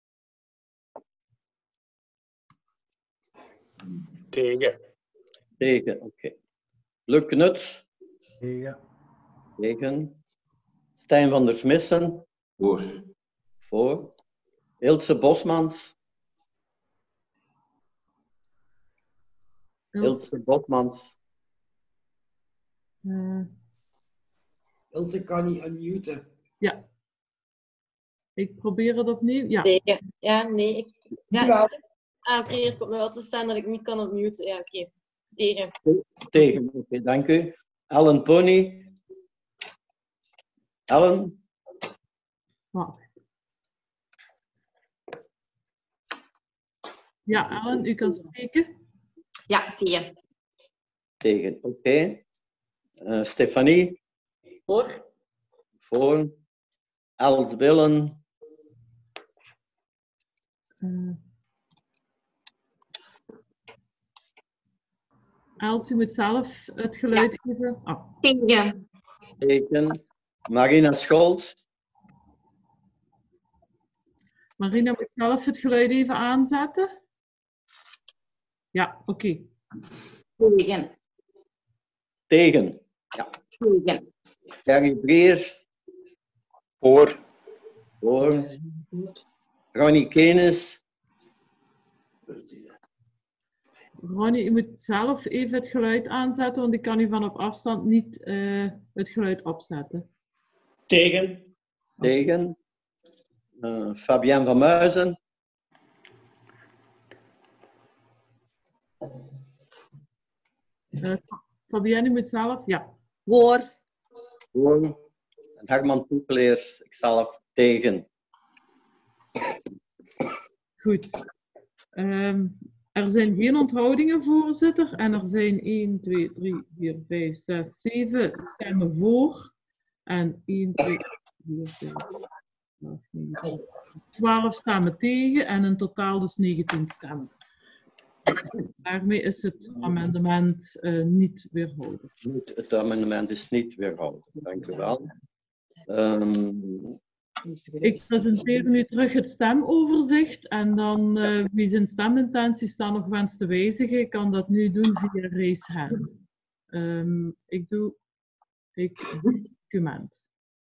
Speaker 13: Tegen.
Speaker 2: Tegen, oké. Okay. Luc Knuts.
Speaker 13: Tegen.
Speaker 2: Tegen. Stijn van der Smissen.
Speaker 4: Voor.
Speaker 2: Voor. Ilse Bosmans. Ilse Bosmans.
Speaker 1: Uh,
Speaker 11: Ilse kan niet unmuten.
Speaker 1: Ja. Ik probeer het opnieuw. Ja.
Speaker 3: Tegen. Ja, nee. Ik, ja,
Speaker 11: ja.
Speaker 3: Ah, oké, okay, er komt me wel te staan dat ik niet kan unmuten. Ja, oké. Okay. Tegen.
Speaker 2: Tegen, oké, okay, dank u. Ellen Pony. Ellen.
Speaker 1: Wacht. Ja, Ellen, u kan spreken.
Speaker 12: Ja, tegen.
Speaker 2: Tegen, oké. Okay. Uh, Stefanie.
Speaker 7: Voor.
Speaker 2: Voor. Els Willen.
Speaker 1: Uh, Els, u moet zelf het geluid ja. even... Oh.
Speaker 12: Tegen.
Speaker 2: Tegen. Marina Scholz.
Speaker 1: Marina moet zelf het geluid even aanzetten. Ja, oké.
Speaker 12: Okay. Tegen.
Speaker 2: Tegen. Ja.
Speaker 12: Tegen.
Speaker 2: Gary Breers.
Speaker 6: Voor.
Speaker 2: Voor. Ronnie Kenes.
Speaker 1: Ronnie, je moet zelf even het geluid aanzetten, want ik kan u van op afstand niet uh, het geluid opzetten.
Speaker 13: Tegen.
Speaker 2: Tegen. Uh, Fabienne van Muizen.
Speaker 1: Uh, Fabienne moet zelf, ja.
Speaker 12: Voor.
Speaker 2: Voor. En Herman Toepeleers, ikzelf tegen.
Speaker 1: Goed. Um, er zijn geen onthoudingen, voorzitter. En er zijn één, twee, drie, vier, vijf, zes, zeven stemmen voor. En één, twee, vier, vijf, twaalf stemmen tegen en in totaal dus negentien stemmen. Dus daarmee is het amendement uh, niet weerhouden.
Speaker 2: Het amendement is niet weerhouden. Dank u wel. Um,
Speaker 1: Ik presenteer nu terug het stemoverzicht en dan uh, wie zijn stemintenties dan nog wenst te wijzigen, kan dat nu doen via raise hand. Um, ik doe ik document.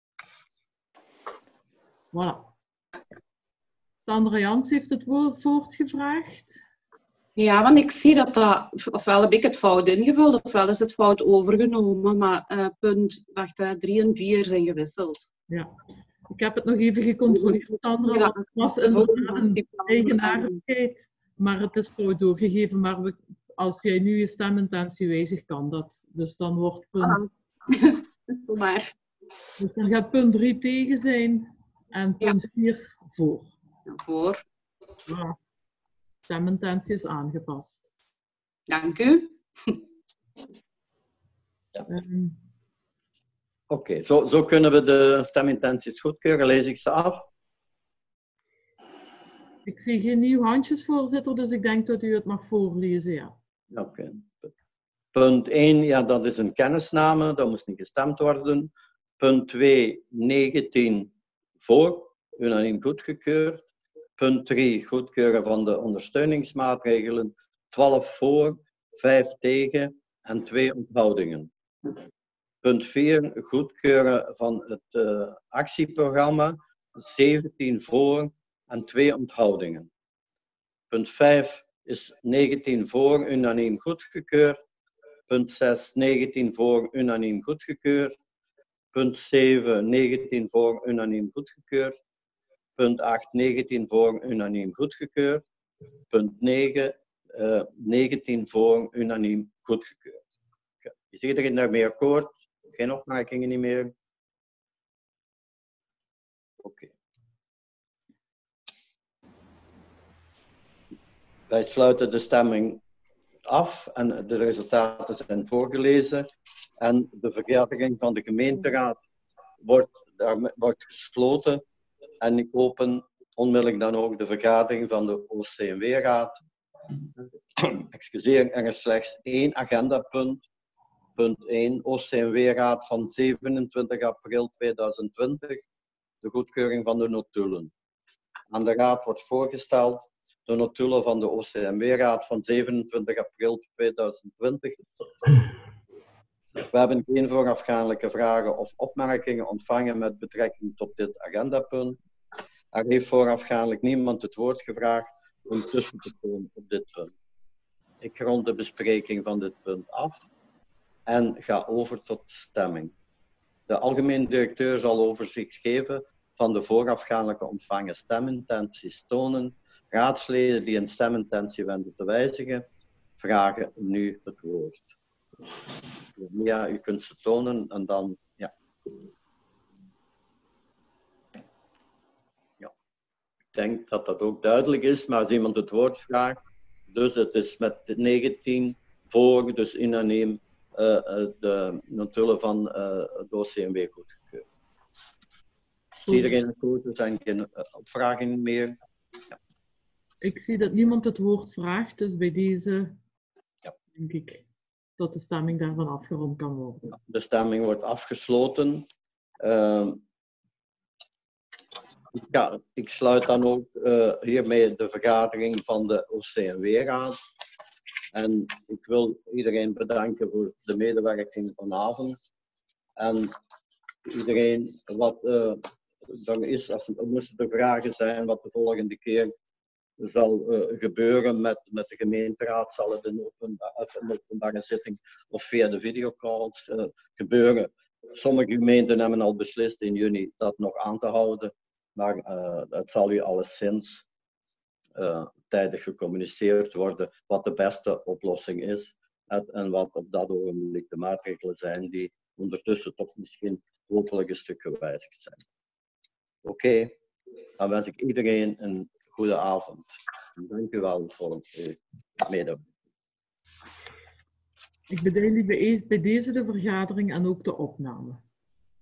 Speaker 1: Voilà. Sandra Jans heeft het woord voortgevraagd.
Speaker 12: Ja, want ik zie dat dat, ofwel heb ik het fout ingevuld, ofwel is het fout overgenomen, maar uh, punt wacht, uh, drie en vier zijn gewisseld.
Speaker 1: Ja, ik heb het nog even gecontroleerd, Sandra. Ja, het was inderdaad een eigenaardigheid, maar het is fout doorgegeven. Maar we, als jij nu je stemintentie wijzigt, kan dat. Dus dan wordt punt...
Speaker 12: Ah. maar.
Speaker 1: Dus dan gaat punt drie tegen zijn en punt vier ja. voor.
Speaker 12: Voor.
Speaker 1: Ja. Stemintentie is aangepast.
Speaker 12: Dank u.
Speaker 2: Ja. Um, Oké, okay, zo, zo kunnen we de stemintenties goedkeuren. Lees ik ze af?
Speaker 1: Ik zie geen nieuwe handjes, voorzitter, dus ik denk dat u het mag voorlezen, ja.
Speaker 2: Oké. Okay. Punt één, ja, dat is een kennisname, dat moest niet gestemd worden. Punt twee, negentien voor, unaniem goedgekeurd. Punt drie, goedkeuren van de ondersteuningsmaatregelen. twaalf voor, vijf tegen en twee onthoudingen. Punt vier, goedkeuren van het uh, actieprogramma. zeventien voor en twee onthoudingen. Punt vijf is negentien voor, unaniem goedgekeurd. Punt zes, negentien voor, unaniem goedgekeurd. Punt zeven, negentien voor, unaniem goedgekeurd. Punt acht, negentien voor, unaniem goedgekeurd. Punt negen, uh, negentien voor, unaniem goedgekeurd. Is iedereen daarmee akkoord? Geen opmerkingen niet meer? Oké. Okay. Wij sluiten de stemming af en de resultaten zijn voorgelezen. En de vergadering van de gemeenteraad wordt, daar, wordt gesloten. En ik open onmiddellijk dan ook de vergadering van de O C M W-raad. Excuseer, er is slechts één agendapunt. Punt één, O C M W-raad van zevenentwintig april tweeduizend twintig. De goedkeuring van de notulen. Aan de raad wordt voorgesteld de notulen van de O C M W-raad van zevenentwintig april tweeduizend twintig. We hebben geen voorafgaandelijke vragen of opmerkingen ontvangen met betrekking tot dit agendapunt. Er heeft voorafgaandelijk niemand het woord gevraagd om tussen te komen op dit punt. Ik rond de bespreking van dit punt af en ga over tot stemming. De algemeen directeur zal overzicht geven van de voorafgaandelijke ontvangen stemintenties tonen. Raadsleden die een stemintentie wensen te wijzigen, vragen nu het woord. Ja, u kunt ze tonen en dan, ja. Ja. Ik denk dat dat ook duidelijk is, maar als iemand het woord vraagt, dus het is met negentien voor, dus unaniem uh, de notulen van uh, het O C M W goedgekeurd. Is iedereen akkoord? Er zijn geen uh, opvragingen meer. Ja.
Speaker 1: Ik zie dat niemand het woord vraagt, dus bij deze ja. denk ik dat de stemming daarvan afgerond kan worden.
Speaker 2: De stemming wordt afgesloten. Uh, ja, ik sluit dan ook uh, hiermee de vergadering van de O C M W-raad. En ik wil iedereen bedanken voor de medewerking vanavond. En iedereen wat uh, dan is, als er moesten er vragen zijn wat de volgende keer zal uh, gebeuren met, met de gemeenteraad, zal het in een openbare zitting of via de videocalls uh, gebeuren. Sommige gemeenten hebben al beslist in juni dat nog aan te houden, maar uh, het zal u alleszins uh, tijdig gecommuniceerd worden wat de beste oplossing is en, en wat op dat ogenblik de maatregelen zijn die ondertussen toch misschien hopelijk een stuk gewijzigd zijn. Oké, okay. Dan wens ik iedereen een goede avond. Dank u wel voor uw medewerking.
Speaker 1: Ik bedank u bij deze de vergadering en ook de opname.